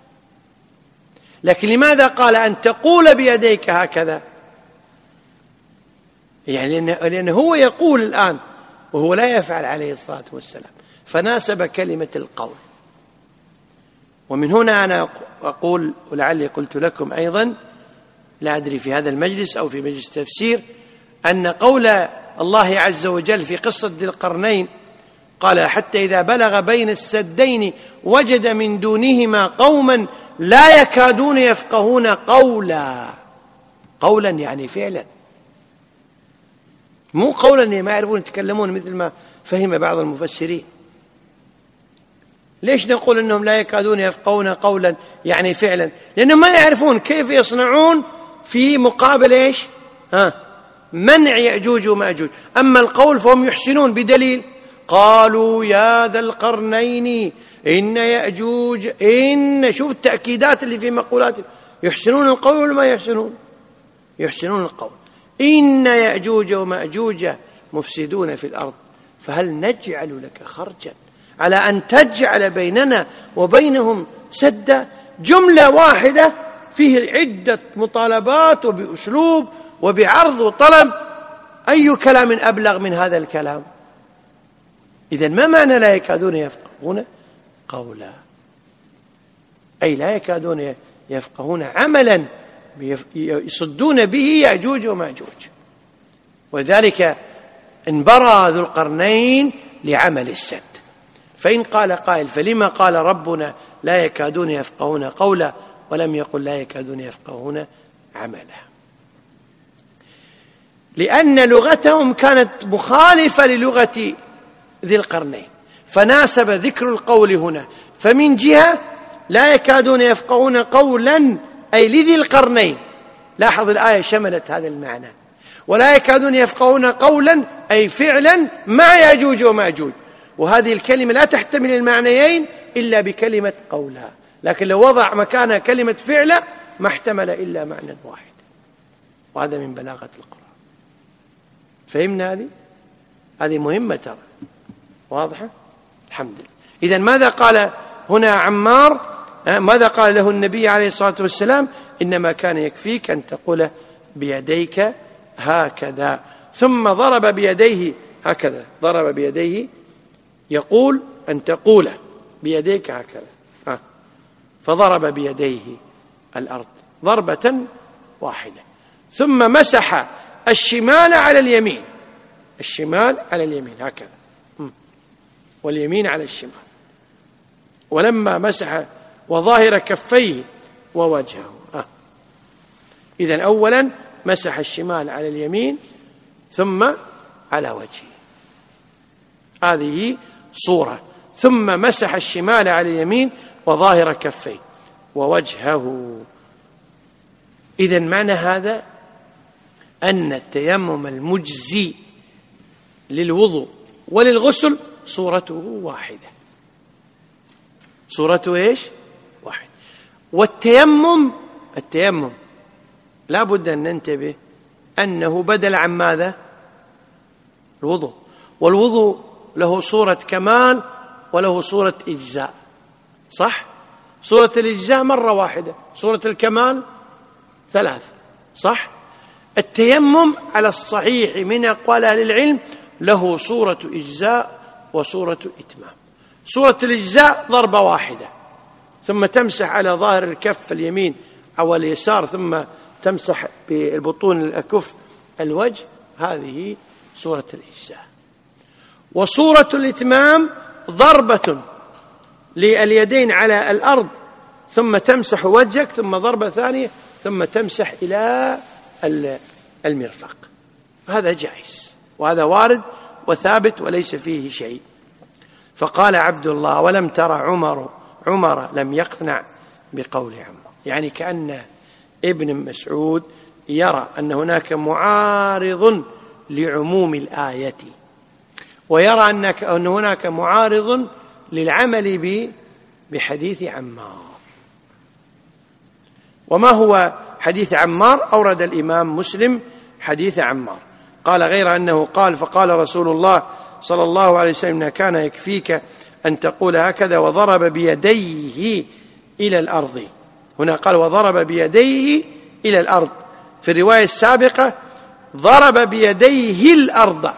لكن لماذا قال أن تقول بيديك هكذا؟ يعني لأنه هو يقول الآن وهو لا يفعل عليه الصلاة والسلام، فناسب كلمة القول. ومن هنا أنا أقول، ولعلي قلت لكم أيضا لا أدري في هذا المجلس أو في مجلس تفسير، أن قول الله عز وجل في قصة ذي القرنين قال: حتى إذا بلغ بين السدين وجد من دونهما قوما لا يكادون يفقهون قولا. قولا يعني فعلا، مو قولا ما يعرفون يتكلمون مثل ما فهم بعض المفسرين. ليش نقول أنهم لا يكادون يفقهون قولا يعني فعلا؟ لأنهم ما يعرفون كيف يصنعون في مقابل إيش؟ ها منع يأجوج ومأجوج. أما القول فهم يحسنون بدليل قالوا يا ذا القرنين إن يأجوج إن، شوف التأكيدات اللي في مقولاتهم، يحسنون القول ولا ما يحسنون؟ يحسنون القول. إن يأجوج ومأجوج مفسدون في الأرض فهل نجعل لك خرجا على أن تجعل بيننا وبينهم سدا. جملة واحدة فيه عدة مطالبات وبأسلوب وبعرض وطلب، أي كلام أبلغ من هذا الكلام؟ إذن ما معنى لا يكادون يفقهون قولا؟ أي لا يكادون يفقهون عملا يصدون به يأجوج ومأجوج. ولذلك انبرى ذو القرنين لعمل السد. فإن قال قائل فلما قال ربنا لا يكادون يفقهون قولا ولم يقل لا يكادون يفقهون عملا؟ لأن لغتهم كانت مخالفة للغة ذي القرنين، فناسب ذكر القول هنا. فمن جهة لا يكادون يفقهون قولا أي لذي القرنين، لاحظ الآية شملت هذا المعنى، ولا يكادون يفقهون قولا أي فعلا مع يأجوج ومأجوج، وهذه الكلمة لا تحتمل المعنيين إلا بكلمة قولا، لكن لو وضع مكانها كلمة فعلا ما احتمل إلا معنى واحد، وهذا من بلاغة القرآن. فهمنا هذه؟ هذه مهمة ترى، واضحة؟ الحمد لله. إذن ماذا قال هنا عمار؟ ماذا قال له النبي عليه الصلاة والسلام؟ إنما كان يكفيك أن تقول بيديك هكذا، ثم ضرب بيديه هكذا، ضرب بيديه يقول أن تقول بيديك هكذا، ها. فضرب بيديه الأرض ضربة واحدة، ثم مسح الشمال على اليمين، الشمال على اليمين هكذا، واليمين على الشمال. ولما مسح وظاهر كفيه ووجهه، آه. إذن أولا مسح الشمال على اليمين ثم على وجهه، هذه صورة. ثم مسح الشمال على اليمين وظاهر كفيه ووجهه. إذن معنى هذا أن التيمم المجزي للوضوء وللغسل صورته واحدة، صورته إيش؟ واحد. والتيمم التيمم لا بد أن ننتبه أنه بدل عن ماذا؟ الوضوء، والوضوء له صورة كمال وله صورة إجزاء، صح؟ صورة الإجزاء مرة واحدة، صورة الكمال ثلاث، صح؟ التيمم على الصحيح من أقوال أهل العلم له صورة إجزاء وصورة إتمام. صورة الإجزاء ضربة واحدة، ثم تمسح على ظاهر الكف اليمين أو اليسار، ثم تمسح بالبطون الأكف الوجه، هذه صورة الإجزاء. وصورة الإتمام ضربة لليدين على الأرض ثم تمسح وجهك، ثم ضربة ثانية ثم تمسح إلى المرفق. هذا جائز وهذا وارد وثابت وليس فيه شيء. فقال عبد الله ولم ترى عمر عمر لم يقنع بقول عمر، يعني كأن ابن مسعود يرى أن هناك معارض لعموم الآية، ويرى أن هناك معارض للعمل بحديث عمار. وما هو حديث عمار؟ أورد الإمام مسلم حديث عمار، قال غير أنه قال فقال رسول الله صلى الله عليه وسلم إن كان يكفيك أن تقول هكذا وضرب بيديه إلى الأرض. هنا قال وضرب بيديه إلى الأرض، في الرواية السابقة ضرب بيديه الأرض،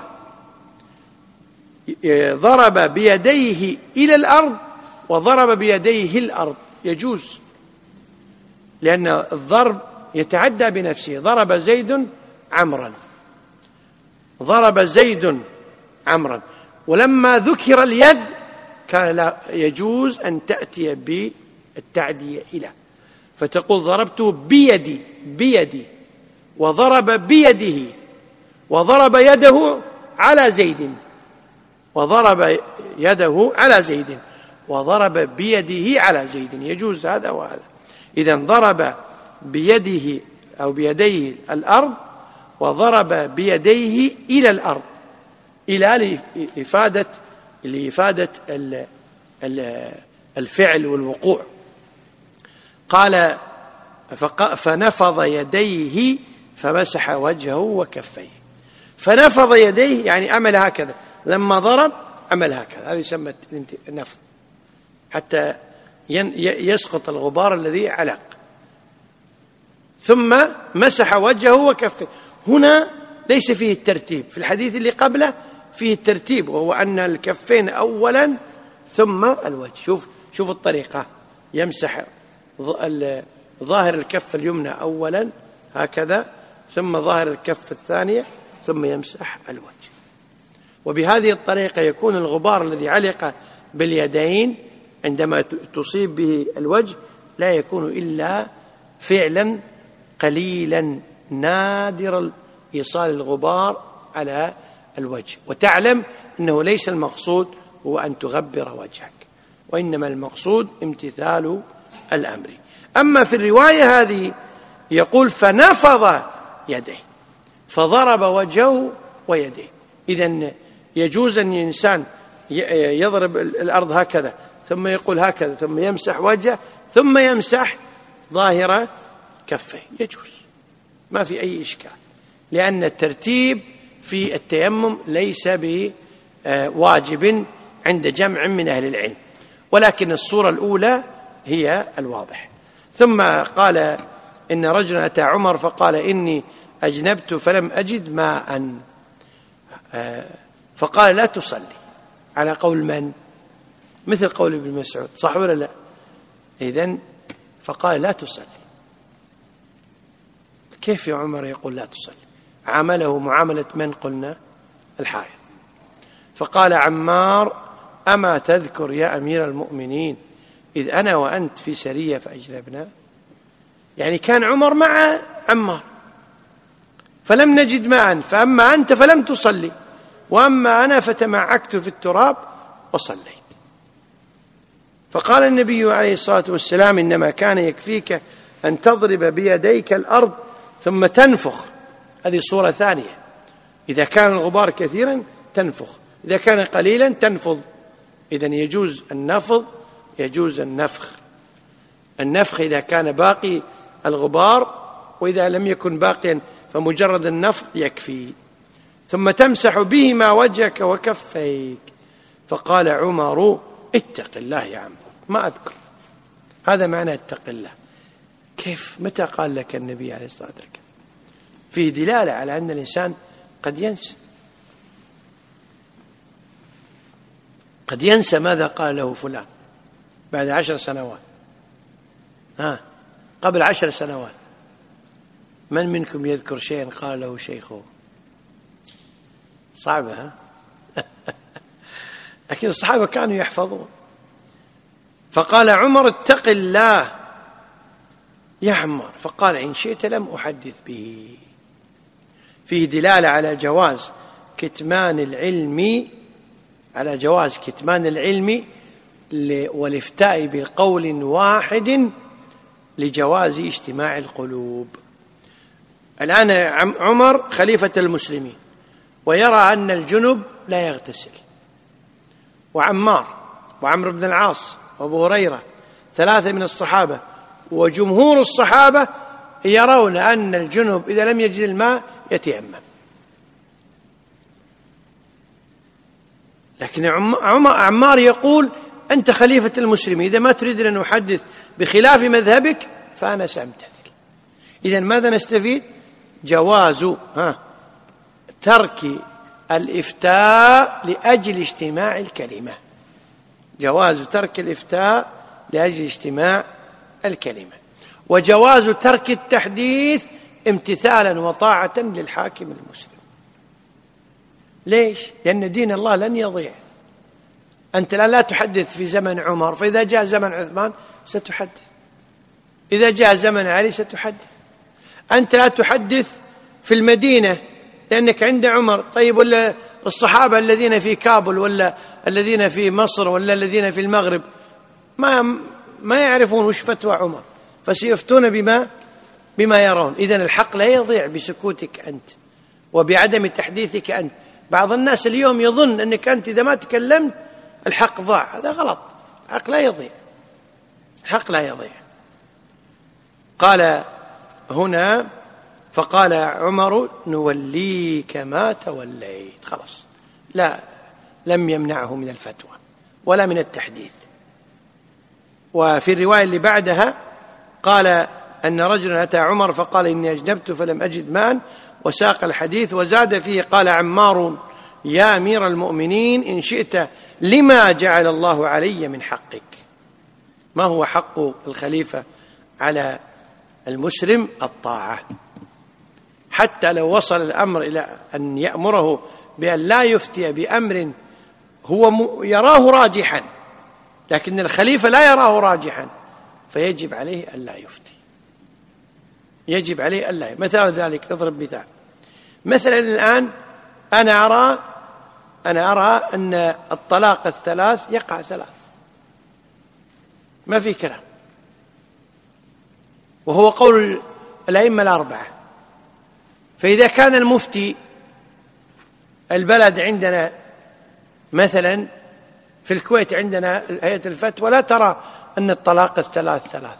ضرب بيديه إلى الأرض وضرب بيديه الأرض، يجوز، لأن الضرب يتعدى بنفسه. ضرب زيد عمرا، ضرب زيد عمرا، ولما ذكر اليد كان لا يجوز أن تأتي بالتعدية إلى، فتقول ضربته بيدي بيدي، وضرب بيده، وضرب يده على زيد، وضرب يده على زيد، وضرب بيده على زيد، يجوز هذا وهذا. إذن ضرب بيده أو بيديه الأرض وضرب بيديه إلى الأرض، إلى لإفادة لإفادة الفعل والوقوع. قال فنفض يديه فمسح وجهه وكفيه. فنفض يديه يعني عمل هكذا، لما ضرب عمل هكذا، هذه يسمى النفض، حتى يسقط الغبار الذي علق. ثم مسح وجهه وكفيه. هنا ليس فيه الترتيب. في الحديث اللي قبله فيه الترتيب، وهو أن الكفين أولا ثم الوجه. شوف شوف الطريقة، يمسح ظاهر الكف اليمنى أولا هكذا، ثم ظاهر الكف الثانية، ثم يمسح الوجه. وبهذه الطريقة يكون الغبار الذي علق باليدين عندما تصيب به الوجه لا يكون إلا فعلا قليلا نادر إيصال الغبار على الوجه. وتعلم أنه ليس المقصود هو أن تغبر وجهك، وإنما المقصود امتثال الأمر. أما في الرواية هذه يقول فنفض يديه فضرب وجهه ويديه. إذن يجوز أن الإنسان يضرب الأرض هكذا ثم يقول هكذا ثم يمسح وجهه ثم يمسح ظاهر كفه، يجوز، ما في أي إشكال، لأن الترتيب في التيمم ليس بواجب عند جمع من أهل العلم، ولكن الصورة الأولى هي الواضح. ثم قال إن رجلا أتى عمر فقال إني أجنبت فلم أجد ماء، فقال لا تصلي، على قول من؟ مثل قول ابن مسعود، صح ولا لا؟ إذن فقال لا تصلي. كيف يا عمر يقول لا تصلي؟ عامله معاملة من قلنا؟ الحائض. فقال عمار أما تذكر يا أمير المؤمنين إذ أنا وأنت في سرية فأجنبنا؟ يعني كان عمر مع عمار فلم نجد ماء، فأما أنت فلم تصلي، وأما أنا فتمعكت في التراب وصليت. فقال النبي عليه الصلاة والسلام إنما كان يكفيك أن تضرب بيديك الأرض ثم تنفخ. هذه صورة ثانية، إذا كان الغبار كثيرا تنفخ، إذا كان قليلا تنفض. إذن يجوز النفض يجوز النفخ. النفخ إذا كان باقي الغبار، وإذا لم يكن باقيا فمجرد النفض يكفي. ثم تمسح بهما وجهك وكفيك. فقال عمر اتق الله يا عمر، ما أذكر. هذا معنى اتق الله. كيف؟ متى قال لك النبي عليه الصلاة والسلام؟ فيه دلالة على أن الإنسان قد ينسى، قد ينسى ماذا قال له فلان بعد عشر سنوات، ها قبل عشر سنوات. من منكم يذكر شيئا قال له شيخه؟ صعبة، ها؟ لكن الصحابة كانوا يحفظون. فقال عمر اتق الله يا عمار، فقال إن شئت لم أحدث به. فيه دلالة على جواز كتمان العلم، على جواز كتمان العلم والافتاء بقول واحد لجواز اجتماع القلوب. الآن عمر خليفة المسلمين ويرى أن الجنب لا يغتسل، وعمار وعمرو بن العاص وابو هريرة ثلاثة من الصحابة وجمهور الصحابة يرون أن الجنب إذا لم يجد الماء يتيمم. لكن عمار يقول أنت خليفة المسلمين، إذا ما تريد أن أحدث بخلاف مذهبك فأنا سأمتثل. إذن ماذا نستفيد؟ جواز ها ترك الإفتاء لأجل اجتماع الكلمة، جواز ترك الإفتاء لأجل اجتماع الكلمة، وجواز ترك التحديث امتثالا وطاعة للحاكم المسلم. ليش؟ لأن دين الله لن يضيع. أنت لا, لا تحدث في زمن عمر، فإذا جاء زمن عثمان ستحدث، إذا جاء زمن علي ستحدث. أنت لا تحدث في المدينة لأنك عند عمر، طيب ولا الصحابة الذين في كابل ولا الذين في مصر ولا الذين في المغرب ما ما يعرفون وش فتوى عمر، فسيفتون بما بما يرون. إذن الحق لا يضيع بسكوتك أنت وبعدم تحديثك أنت. بعض الناس اليوم يظن أنك أنت إذا ما تكلمت الحق ضاع، هذا غلط. الحق لا يضيع، الحق لا يضيع. قال هنا فقال عمر نوليك ما توليت، خلاص، لا لم يمنعه من الفتوى ولا من التحديث. وفي الرواية اللي بعدها قال أن رجلا أتى عمر فقال إني أجنبت فلم أجد ماء، وساق الحديث وزاد فيه قال عمار يا أمير المؤمنين إن شئت لما جعل الله علي من حقك. ما هو حق الخليفة على المسلم؟ الطاعة، حتى لو وصل الأمر إلى أن يأمره بأن لا يفتي بأمر هو يراه راجحا، لكن الخليفة لا يراه راجحا، فيجب عليه أن لا يفتي، يجب عليه أن لا يفتي. مثال ذلك نضرب مثال، مثلا الآن أنا أرى أنا أرى أن الطلاق الثلاث يقع ثلاث، ما في كلام، وهو قول الأئمة الأربعة. فإذا كان المفتي البلد عندنا مثلا في الكويت عندنا هيئة الفتوى لا ترى أن الطلاق الثلاث ثلاث،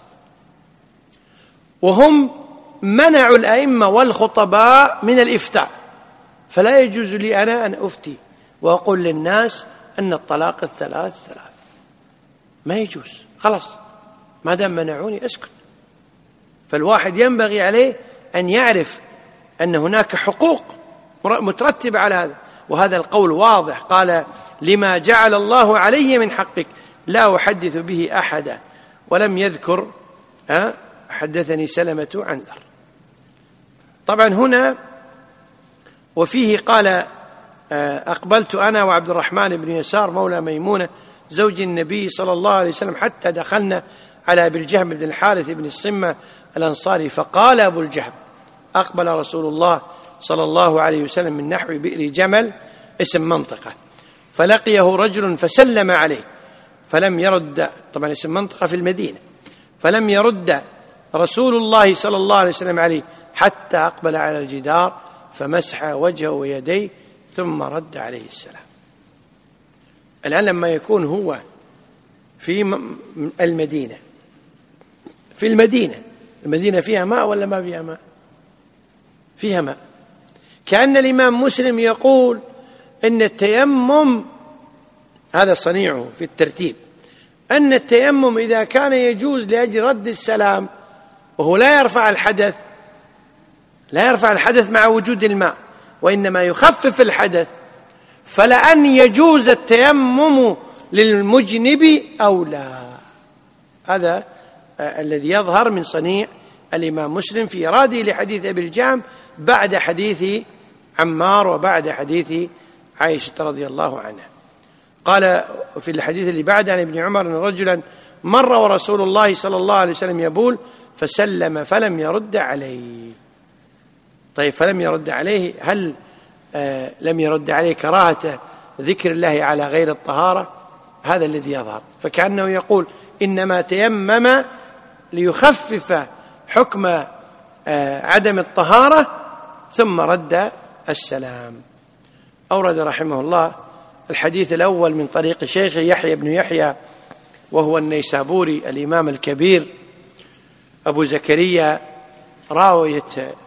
وهم منعوا الأئمة والخطباء من الإفتاء، فلا يجوز لي أنا أن أفتي وأقول للناس أن الطلاق الثلاث ثلاث، ما يجوز، خلاص ما دام منعوني أسكت. فالواحد ينبغي عليه أن يعرف أن هناك حقوق مترتبة على هذا، وهذا القول واضح، قال لما جعل الله علي من حقك لا أحدث به أحدا، ولم يذكر أه حدثني سلمة عن ذر. طبعا هنا وفيه قال أقبلت أنا وعبد الرحمن بن يسار مولى ميمونة زوج النبي صلى الله عليه وسلم حتى دخلنا على أبي الجهم بن الحارث بن الصمة الأنصاري، فقال أبو الجهم أقبل رسول الله صلى الله عليه وسلم من نحو بئر جمل اسم منطقة، فلقيه رجل فسلم عليه فلم يرد، طبعا اسم منطقة في المدينة، فلم يرد رسول الله صلى الله عليه وسلم عليه حتى أقبل على الجدار فمسح وجهه ويديه ثم رد عليه السلام. الآن لما يكون هو في المدينة في المدينة المدينة فيها ماء ولا ما فيها ماء؟ فيها ماء. كأن الإمام مسلم يقول إن التيمم هذا صنيعه في الترتيب، أن التيمم إذا كان يجوز لأجل رد السلام وهو لا يرفع الحدث لا يرفع الحدث مع وجود الماء، وإنما يخفف الحدث، فلأن يجوز التيمم للمجنب أو لا. هذا الذي يظهر من صنيع الإمام مسلم في إراده لحديث أبي الجهم بعد حديث عمار وبعد حديث عائشة رضي الله عنها. قال في الحديث اللي بعد عن ابن عمر أن رجلا مر ورسول الله صلى الله عليه وسلم يبول فسلم فلم يرد عليه. طيب فلم يرد عليه، هل آه لم يرد عليه كراهة ذكر الله على غير الطهارة؟ هذا الذي يظهر، فكأنه يقول إنما تيمم ليخفف حكم آه عدم الطهارة ثم رد السلام. أورد رحمه الله الحديث الأول من طريق شيخه يحيى بن يحيى وهو النيسابوري الإمام الكبير أبو زكريا راوية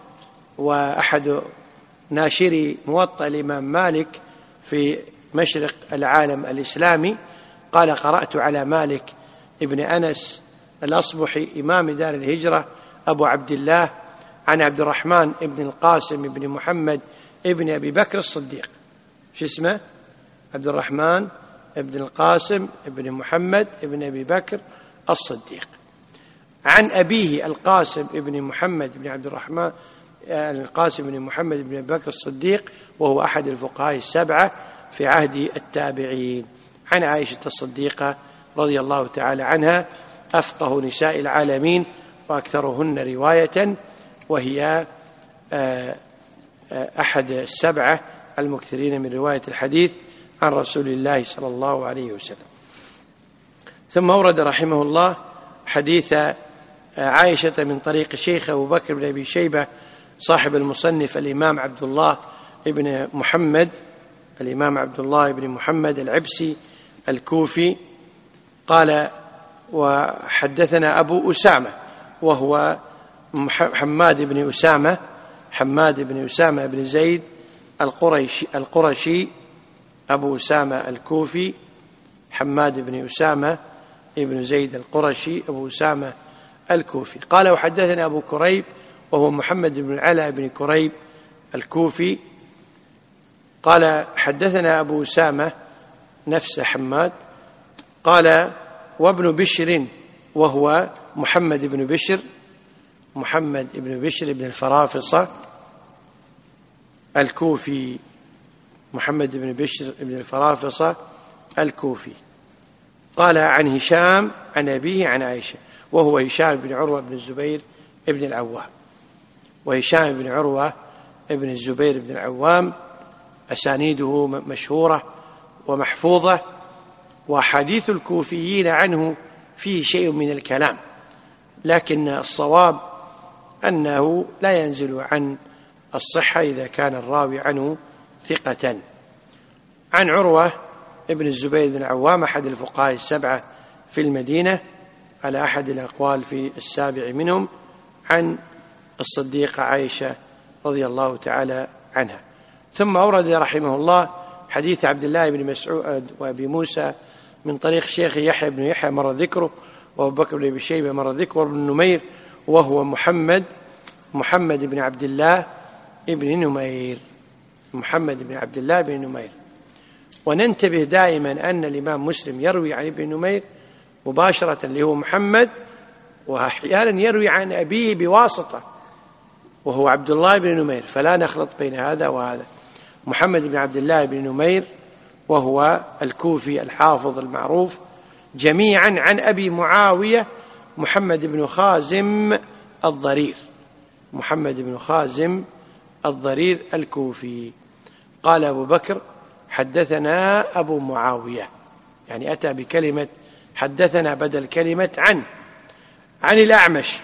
وأحد ناشري موطأ الإمام مالك في مشرق العالم الإسلامي، قال قرأت على مالك ابن أنس الأصبحي إمام دار الهجرة أبو عبد الله عن عبد الرحمن ابن القاسم ابن محمد ابن أبي بكر الصديق. شو اسمه؟ عبد الرحمن ابن القاسم ابن محمد ابن أبي بكر الصديق، عن أبيه القاسم ابن محمد ابن عبد الرحمن القاسم بن محمد بن أبي بكر الصديق، وهو أحد الفقهاء السبعة في عهد التابعين، عن عائشة الصديقة رضي الله تعالى عنها أفقه نساء العالمين وأكثرهن رواية، وهي أحد السبعة المكثرين من رواية الحديث عن رسول الله صلى الله عليه وسلم. ثم أورد رحمه الله حديث عائشة من طريق شيخ أبو بكر بن أبي شيبة صاحب المصنف الإمام عبد الله بن محمد الإمام عبد الله بن محمد العبسي الكوفي، قال وحدثنا أبو أسامة وهو حماد بن أسامة حماد بن أسامة بن زيد القرشي, القرشي أبو أسامة الكوفي، حماد بن أسامة بن زيد القرشي أبو أسامة الكوفي. قال وحدثنا أبو كريب وهو محمد بن العلاء بن كريب الكوفي قال حدثنا أبو أسامة نفس حماد قال وابن بشر وهو محمد بن بشر محمد بن بشر بن الفرافصة الكوفي محمد بن بشر بن الفرافصة الكوفي قال عن هشام عن أبيه عن عائشة وهو هشام بن عروة بن الزبير بن العوام. وهشام بن عروة بن الزبير بن العوام أسانيده مشهورة ومحفوظة، وحديث الكوفيين عنه فيه شيء من الكلام، لكن الصواب أنه لا ينزل عن الصحة إذا كان الراوي عنه ثقة. عن عروة ابن الزبير بن العوام أحد الفقهاء السبعة في المدينة على أحد الأقوال في السابع منهم، عن الصديقة عائشة رضي الله تعالى عنها. ثم أورد رحمه الله حديث عبد الله بن مسعود وأبي موسى من طريق شيخ يحيى بن يحيى مر ذكره، وأبو بكر بن أبي شيبة مر ذكره، وابن نمير وهو محمد محمد بن عبد الله بن نمير محمد بن عبد الله بن نمير. وننتبه دائما أن الإمام مسلم يروي عن ابن نمير مباشرة اللي هو محمد، وأحيانا يروي عن أبيه بواسطة وهو عبد الله بن نمير، فلا نخلط بين هذا وهذا. محمد بن عبد الله بن نمير وهو الكوفي الحافظ المعروف، جميعا عن أبي معاوية محمد بن خازم الضرير محمد بن خازم الضرير الكوفي. قال أبو بكر حدثنا أبو معاوية، يعني أتى بكلمة حدثنا بدل كلمة عن عن الأعمش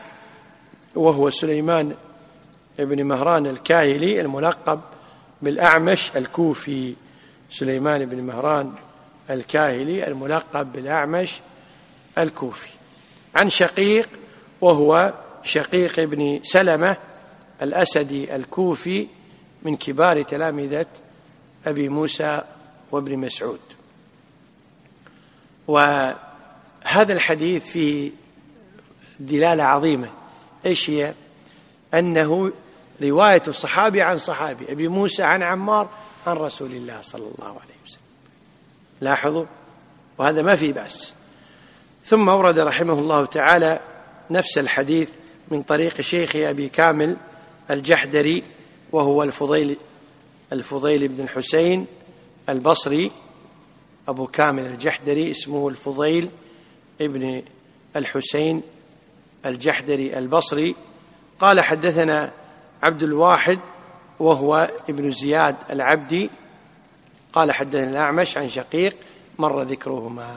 وهو سليمان بن مهران الكاهلي الملقب بالأعمش الكوفي. سليمان بن مهران الكاهلي الملقب بالأعمش الكوفي. عن شقيق وهو شقيق بن سلمة الأسدي الكوفي من كبار تلامذة أبي موسى وابن مسعود. وهذا الحديث فيه دلالة عظيمة، إيش هي؟ أنه رواية الصحابي عن صحابي، أبي موسى عن عمار عن رسول الله صلى الله عليه وسلم. لاحظوا، وهذا ما في بأس. ثم أورد رحمه الله تعالى نفس الحديث من طريق شيخ أبي كامل الجحدري وهو الفضيل الفضيل بن الحسين البصري. أبو كامل الجحدري اسمه الفضيل ابن الحسين الجحدري البصري. قال حدثنا عبد الواحد وهو ابن زياد العبدي قال حدثنا الأعمش عن شقيق مر ذكرهما.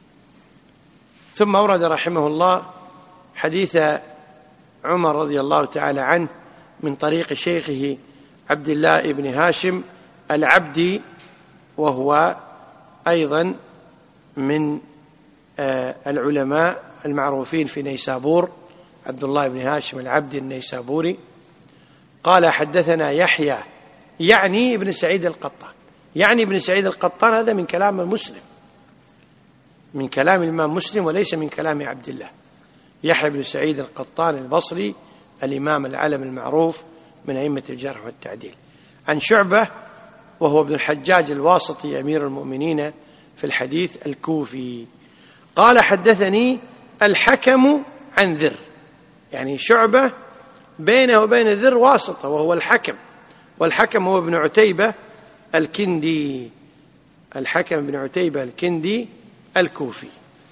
ثم أورد رحمه الله حديث عمر رضي الله تعالى عنه من طريق شيخه عبد الله بن هاشم العبدي وهو أيضا من العلماء المعروفين في نيسابور، عبد الله بن هاشم العبدي النيسابوري. قال حدثنا يحيى يعني ابن سعيد القطان، يعني ابن سعيد القطان هذا من كلام المسلم، من كلام الإمام مسلم وليس من كلام عبد الله. يحيى بن سعيد القطان البصري الإمام العلم المعروف من أئمة الجرح والتعديل. عن شعبة وهو ابن الحجاج الواسطي أمير المؤمنين في الحديث الكوفي. قال حدثني الحكم عن ذر، يعني شعبة بينه وبين ذر واسطة وهو الحكم، والحكم هو ابن عتيبة الكندي، الحكم بن عتيبة الكندي الكوفي.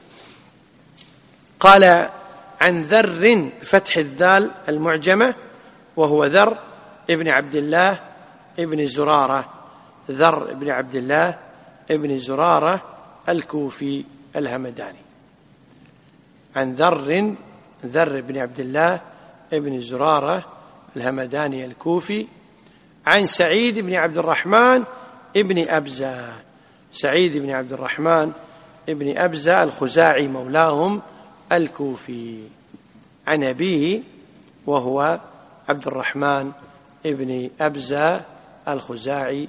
قال عن ذر فتح الذال المعجمة وهو ذر ابن عبد الله ابن زرارة، ذر ابن عبد الله ابن زرارة الكوفي الهمداني. عن ذر ذر بن عبد الله ابن زرارة الهمداني الكوفي. عن سعيد بن عبد الرحمن ابن أبزة، سعيد بن عبد الرحمن ابن أبزة الخزاعي مولاهم الكوفي. عن أبيه وهو عبد الرحمن ابن أبزة الخزاعي،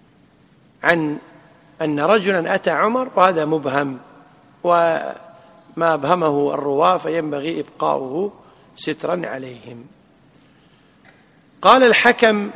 عن أن رجلا أتى عمر، وهذا مبهم، ما أبهمه الرواة فينبغي إبقاؤه سترا عليهم. قال الحكم: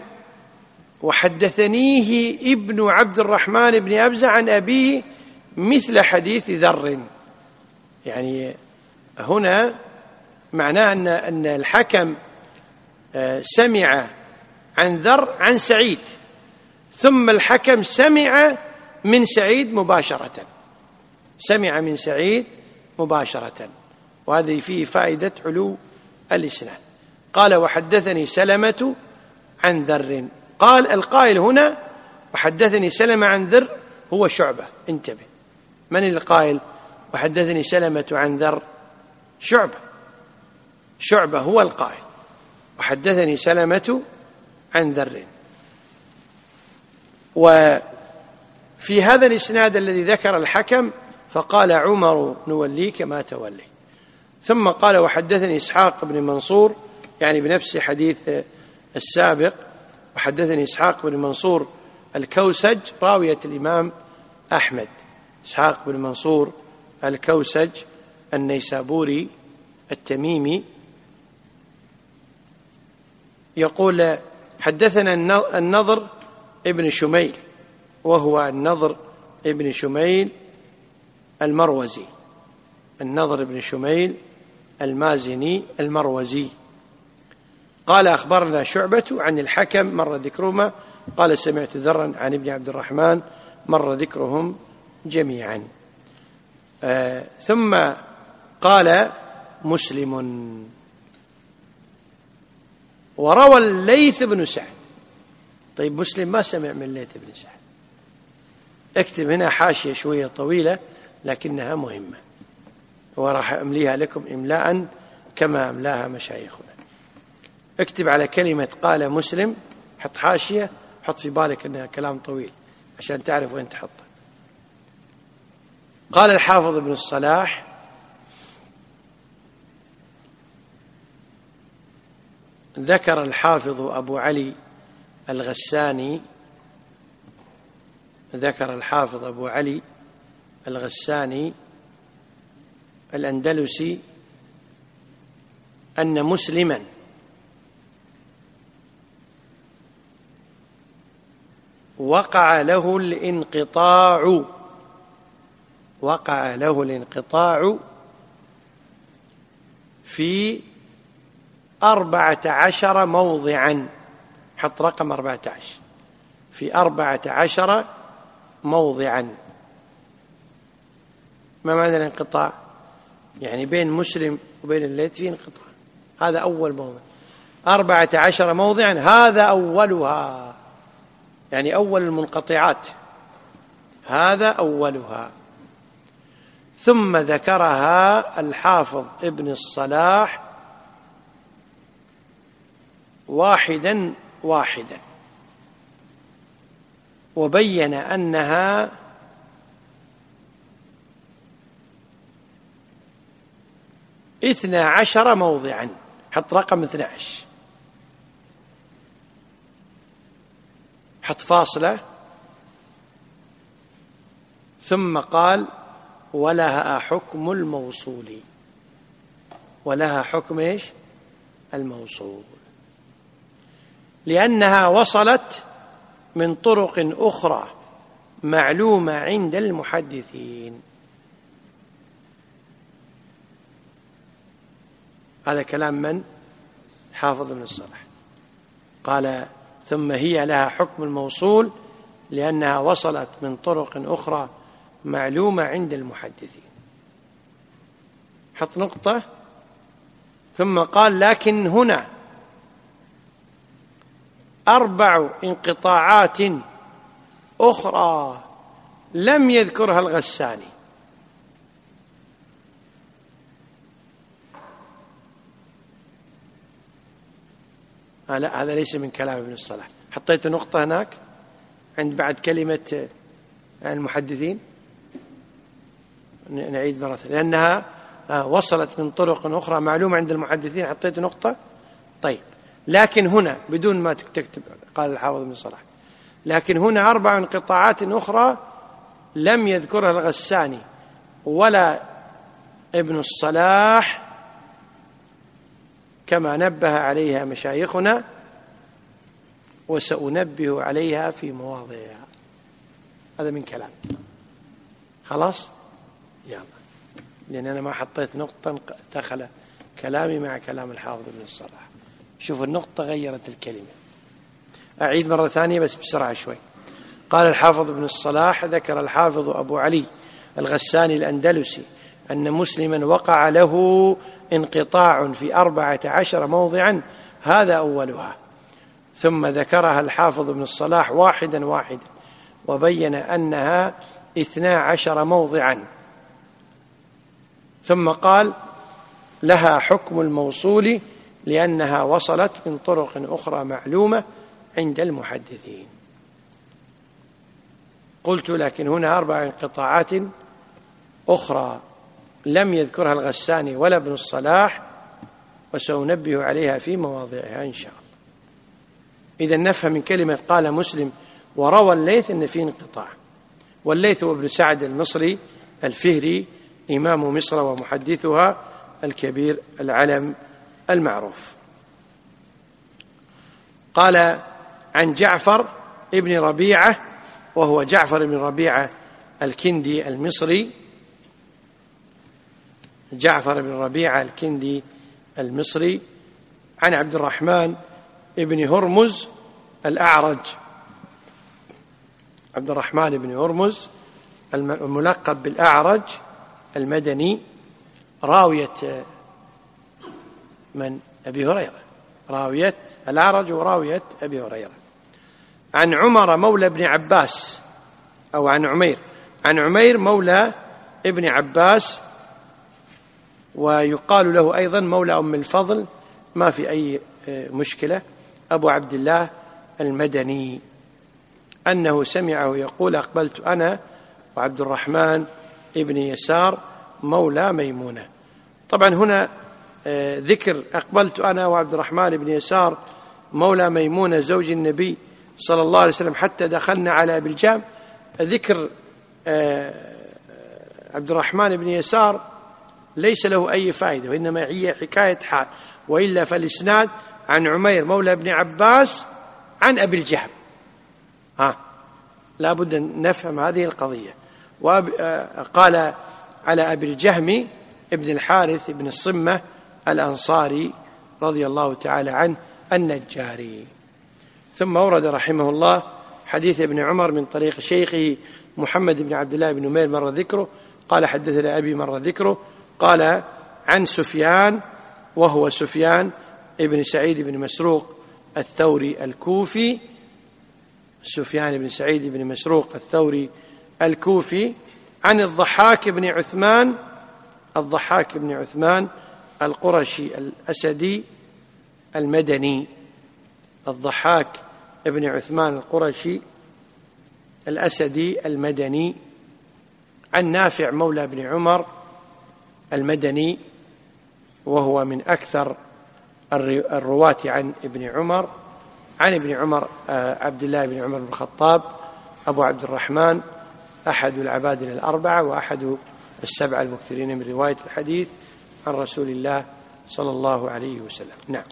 وحدثنيه ابن عبد الرحمن بن أبزة عن أبيه مثل حديث ذر. يعني هنا معناه أن أن الحكم سمع عن ذر عن سعيد، ثم الحكم سمع من سعيد مباشرة، سمع من سعيد مباشرة، وهذه فيه فائدة علو الإسناد. قال: وحدثني سلمة عن ذر. قال القائل هنا: وحدثني سلمة عن ذر هو شعبة. انتبه، من القائل وحدثني سلمة عن ذر؟ شعبة. شعبة هو القائل وحدثني سلمة عن ذر. وفي هذا الإسناد الذي ذكر الحكم فقال عمر: نوليك ما تولي. ثم قال: وحدثني إسحاق بن منصور، يعني بنفس حديث السابق، وحدثني إسحاق بن منصور الكوسج راوية الإمام أحمد، إسحاق بن منصور الكوسج النيسابوري التميمي، يقول: حدثنا النضر ابن شميل، وهو النضر ابن شميل المروزي، النضر ابن شميل المازني المروزي. قال: أخبرنا شعبة عن الحكم، مر ذكرهما. قال: سمعت ذرا عن ابن عبد الرحمن، مر ذكرهم جميعا. آه ثم قال مسلم: وروى الليث بن سعد. طيب، مسلم ما سمع من الليث بن سعد. اكتب هنا حاشية شوية طويلة لكنها مهمة، وراح أمليها لكم إملاء كما أملاها مشايخنا. اكتب على كلمة قال مسلم، حط حاشية، حط في بالك أنها كلام طويل عشان تعرف وين تحطه. قال الحافظ ابن الصلاح: ذكر الحافظ أبو علي الغساني ذكر الحافظ أبو علي الغساني الأندلسي أن مسلما وقع له الانقطاع وقع له الانقطاع في أربعة عشر موضعا. حط رقم أربعة عشر، في أربعة عشر موضعا. ما معنى الانقطاع؟ يعني بين مسلم وبين الليث في انقطاع، هذا أول موضع. أربعة عشر موضعا هذا أولها، يعني أول المنقطعات، هذا أولها. ثم ذكرها الحافظ ابن الصلاح واحدا واحدا، وبين أنها اثنى عشر موضعا. حط رقم اثنى عشر، حط فاصلة، ثم قال: ولها حكم الموصول. ولها حكم ايش؟ الموصول، لأنها وصلت من طرق أخرى معلومة عند المحدثين. هذا كلام من؟ حافظ ابن الصلاح. قال: ثم هي لها حكم الموصول لأنها وصلت من طرق أخرى معلومة عند المحدثين. حط نقطة. ثم قال: لكن هنا أربع انقطاعات أخرى لم يذكرها الغساني. آه لا، هذا ليس من كلام ابن الصلاح. حطيت نقطة هناك عند بعد كلمة المحدثين. نعيد مرة، لأنها وصلت من طرق أخرى معلومة عند المحدثين. حطيت نقطة. طيب، لكن هنا بدون ما تكتب، قال الحافظ ابن الصلاح: لكن هنا أربع انقطاعات أخرى لم يذكرها الغساني ولا ابن الصلاح كما نبه عليها مشايخنا، وسأنبه عليها في مواضعها. هذا من كلام. خلاص يلا، لأن أنا ما حطيت نقطة دخل كلامي مع كلام الحافظ ابن الصلاح. شوف النقطة غيرت الكلمة. أعيد مرة ثانية بس بسرعة شوي. قال الحافظ ابن الصلاح: ذكر الحافظ أبو علي الغساني الأندلسي أن مسلما وقع له انقطاع في أربعة عشر موضعا، هذا أولها. ثم ذكرها الحافظ ابن الصلاح واحدا واحدا، وبين أنها اثنا عشر موضعا، ثم قال: لها حكم الموصول لأنها وصلت من طرق أخرى معلومة عند المحدثين. قلت: لكن هنا أربع انقطاعات أخرى لم يذكرها الغساني ولا ابن الصلاح، وسأنبه عليها في مواضعها إن شاء الله. إذا نفهم من كلمة قال مسلم وروى الليث أن فيه انقطاع. والليث هو ابن سعد المصري الفهري، إمام مصر ومحدثها الكبير العلم المعروف. قال عن جعفر ابن ربيعة، وهو جعفر بن ربيعة الكندي المصري، جعفر بن ربيعة الكندي المصري، عن عبد الرحمن ابن هرمز الأعرج، عبد الرحمن بن هرمز الملقب بالأعرج المدني، راوية من أبي هريرة، راوية الأعرج وراوية أبي هريرة. عن عمر مولى ابن عباس، أو عن عمير، عن عمير مولى ابن عباس، ويقال له أيضا مولى أم الفضل، ما في أي مشكلة، أبو عبد الله المدني، أنه سمعه يقول: أقبلت أنا وعبد الرحمن ابن يسار مولى ميمونة. طبعا هنا ذكر أقبلت أنا وعبد الرحمن ابن يسار مولى ميمونة زوج النبي صلى الله عليه وسلم حتى دخلنا على أبي الجام. ذكر عبد الرحمن بن يسار ليس له أي فائدة، وإنما هي حكاية حال، وإلا فالإسناد عن عمير مولى ابن عباس عن أبي الجهم. ها لا بد أن نفهم هذه القضية. وقال على أبي الجهم ابن الحارث ابن الصمة الأنصاري رضي الله تعالى عنه النجاري. ثم ورد رحمه الله حديث ابن عمر من طريق شيخه محمد بن عبد الله بن نمير مر ذكره، قال حدثنا أبي مر ذكره، قال عن سفيان، وهو سفيان ابن سعيد بن مسروق الثوري الكوفي، سفيان بن سعيد بن مسروق الثوري الكوفي، عن الضحاك بن عثمان، الضحاك بن عثمان القرشي الأسدي المدني، الضحاك ابن عثمان القرشي الأسدي المدني، عن نافع مولى بن عمر المدني، وهو من أكثر الرواة عن ابن عمر، عن ابن عمر عبد الله بن عمر بن الخطاب أبو عبد الرحمن، أحد العباد الأربعة وأحد السبعة المكثرين من رواية الحديث عن رسول الله صلى الله عليه وسلم. نعم.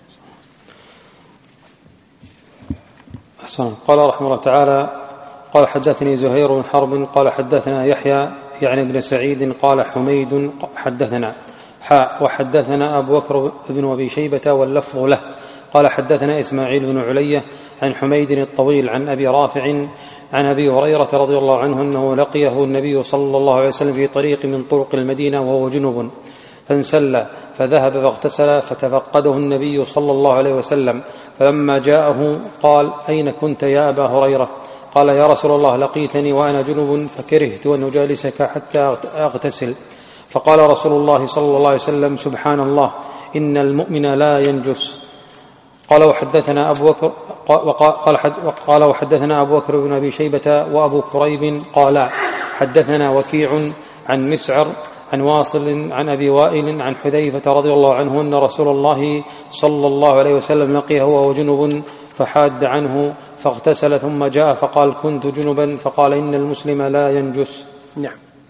أحسن. قال رحمه الله تعالى: قال حدثني زهير بن حرب قال حدثنا يحيى يعني ابن سعيد قال حميد حدثنا حاء وحدثنا أبو بكر بن أبي شيبة واللفظ له قال حدثنا إسماعيل بن علية عن حميد الطويل عن أبي رافع عن أبي هريرة رضي الله عنه أنه لقيه النبي صلى الله عليه وسلم في طريق من طرق المدينة وهو جنب فانسل فذهب فاغتسل فتفقده النبي صلى الله عليه وسلم، فلما جاءه قال: أين كنت يا أبا هريرة؟ قال: يا رسول الله لقيتني وأنا جنب فكرهت أن أجالسك حتى أغتسل. فقال رسول الله صلى الله عليه وسلم: سبحان الله إن المؤمن لا ينجس. قال وحدثنا أبو بكر وقال قال وحدثنا أبو بكر بن أبي شيبة وأبو كريب قال حدثنا وكيع عن مسعر عن واصل عن أبي وائل عن حذيفة رضي الله عنه أن رسول الله صلى الله عليه وسلم لقيه وهو جنب فحاد عنه فاغتسل ثم جاء فقال: كنت جنبا، فقال: إن المسلم لا ينجس. نعم.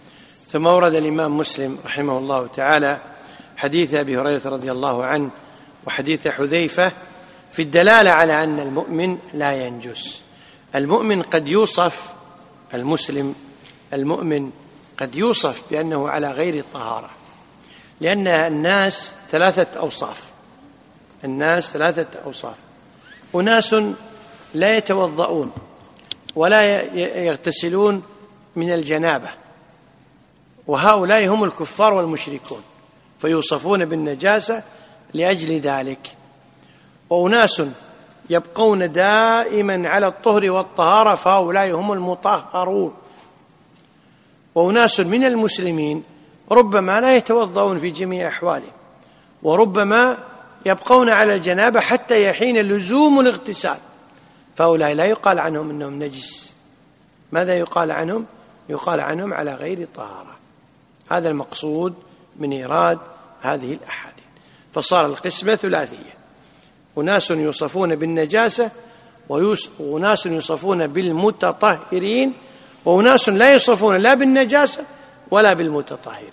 ثم ورد الإمام مسلم رحمه الله تعالى حديث أبي هريرة رضي الله عنه وحديث حذيفة في الدلالة على أن المؤمن لا ينجس. المؤمن قد يوصف المسلم المؤمن قد يوصف بأنه على غير الطهارة، لأن الناس ثلاثة أوصاف الناس ثلاثة أوصاف أناس لا يتوضؤون ولا يغتسلون من الجنابة، وهؤلاء هم الكفار والمشركون فيوصفون بالنجاسة لأجل ذلك. وأناس يبقون دائما على الطهر والطهارة فهؤلاء هم المطهرون. وأناس من المسلمين ربما لا يتوضؤون في جميع أحوالهم، وربما يبقون على الجنابة حتى يحين لزوم الاغتسال، فهؤلاء لا يقال عنهم أنهم نجس. ماذا يقال عنهم؟ يقال عنهم على غير طهارة. هذا المقصود من إيراد هذه الأحاديث. فصار القسمة ثلاثية: أناس يوصفون بالنجاسة، وأناس يوصفون بالمتطهرين، وأناس لا يوصفون لا بالنجاسة ولا بالمتطهرين.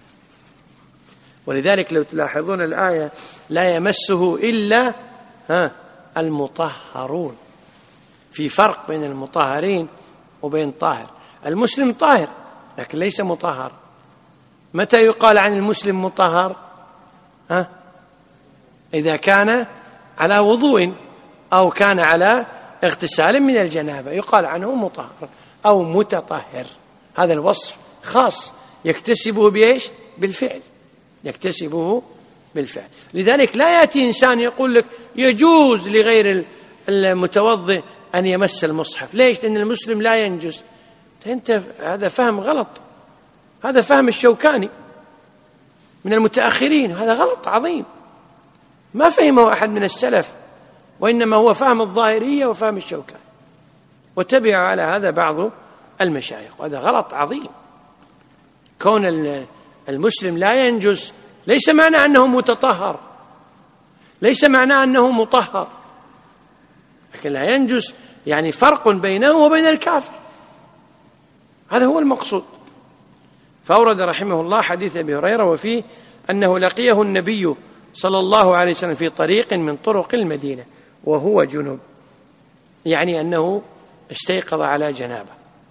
ولذلك لو تلاحظون الآية لا يمسه إلا ها المطهرون. في فرق بين المطهرين وبين طاهر. المسلم طاهر لكن ليس مطهر. متى يقال عن المسلم مطهر؟ ها؟ إذا كان على وضوء أو كان على اغتسال من الجنابة يقال عنه مطهر أو متطهر. هذا الوصف خاص يكتسبه بإيش؟ بالفعل، يكتسبه بالفعل. لذلك لا يأتي إنسان يقول لك يجوز لغير المتوضئ أن يمس المصحف. ليش؟ لأن المسلم لا ينجس. أنت هذا فهم غلط، هذا فهم الشوكاني من المتأخرين، هذا غلط عظيم ما فهمه أحد من السلف، وإنما هو فهم الظاهرية وفهم الشوكاني، وتبع على هذا بعض المشايخ، وهذا غلط عظيم. كون المسلم لا ينجس ليس معناه أنه متطهر، ليس معناه أنه مطهر، لكن لا ينجس يعني فرق بينه وبين الكافر، هذا هو المقصود. فأورد رحمه الله حديث أبي هريرة وفيه أنه لقيه النبي صلى الله عليه وسلم في طريق من طرق المدينة وهو جنب، يعني أنه استيقظ على جنابه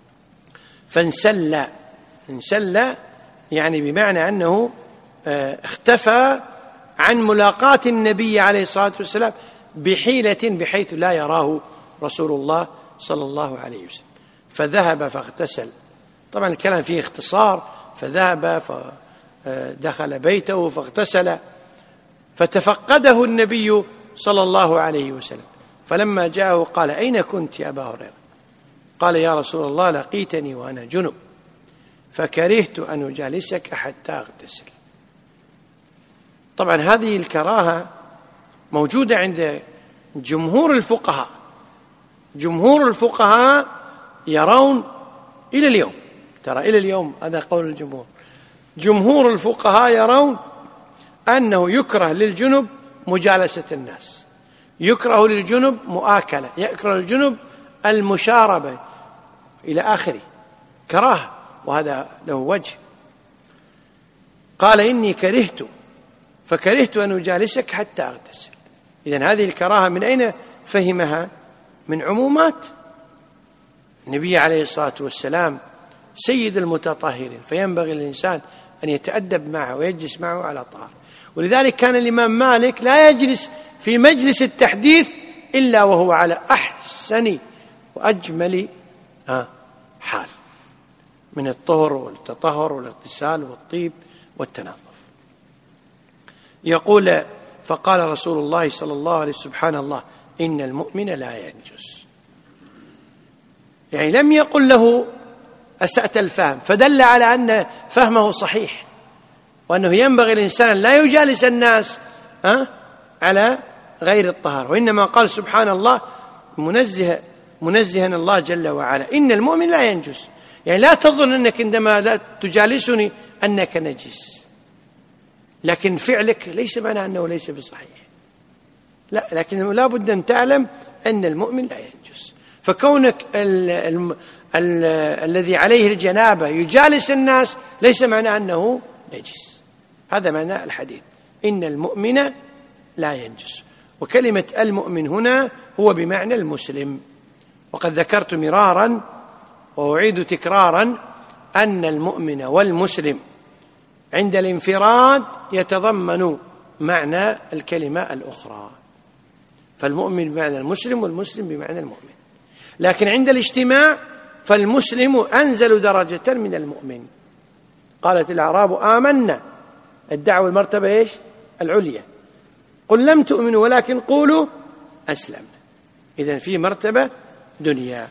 فانسل. انسل يعني بمعنى أنه اختفى عن ملاقاة النبي عليه الصلاة والسلام بحيلة بحيث لا يراه رسول الله صلى الله عليه وسلم، فذهب فاغتسل. طبعا الكلام فيه اختصار، فذهب فدخل بيته فاغتسل، فتفقده النبي صلى الله عليه وسلم، فلما جاءه قال: أين كنت يا أبا هريرة؟ قال: يا رسول الله لقيتني وأنا جنب فكرهت أن أجالسك حتى أغتسل. طبعا هذه الكراهة موجودة عند جمهور الفقهاء. جمهور الفقهاء يرون إلى اليوم، ترى إلى اليوم هذا قول الجمهور، جمهور الفقهاء يرون أنه يكره للجنب مجالسة الناس، يكره للجنب مؤاكلة، يكره للجنب المشاربة إلى آخره، كراهة، وهذا له وجه. قال: إني كرهت فكرهت أن أجالسك حتى أغتسل. إذن هذه الكراهة من أين فهمها؟ من عمومات النبي عليه الصلاة والسلام سيد المتطهرين، فينبغي للإنسان أن يتأدب معه ويجلس معه على طهارة. ولذلك كان الإمام مالك لا يجلس في مجلس التحديث إلا وهو على أحسن وأجمل حال من الطهر والتطهر والاغتسال والطيب والتنظف. يقول: فقال رسول الله صلى الله عليه وسلم: سبحان الله إن المؤمن لا ينجس. يعني لم يقل له أسأت الفهم، فدل على أن فهمه صحيح، وأنه ينبغي الإنسان لا يجالس الناس على غير الطهارة، وإنما قال سبحان الله منزه منزها الله جل وعلا إن المؤمن لا ينجس. يعني لا تظن أنك عندما لا تجالسني أنك نجس، لكن فعلك ليس معناه أنه ليس بصحيح، لا، لكن لا بد أن تعلم أن المؤمن لا ينجس. فكونك ال ال ال الذي عليه الجنابة يجالس الناس ليس معناه أنه نجس. هذا معنى الحديث، إن المؤمن لا ينجس. وكلمة المؤمن هنا هو بمعنى المسلم. وقد ذكرت مرارا وأعيد تكرارا أن المؤمن والمسلم عند الانفراد يتضمن معنى الكلمة الأخرى، فالمؤمن بمعنى المسلم والمسلم بمعنى المؤمن. لكن عند الاجتماع فالمسلم أنزل درجة من المؤمن. قالت الأعراب آمنا، الدعوة المرتبة إيش؟ العليا. قل لم تؤمنوا ولكن قولوا أسلمنا. إذن في مرتبة دنيا.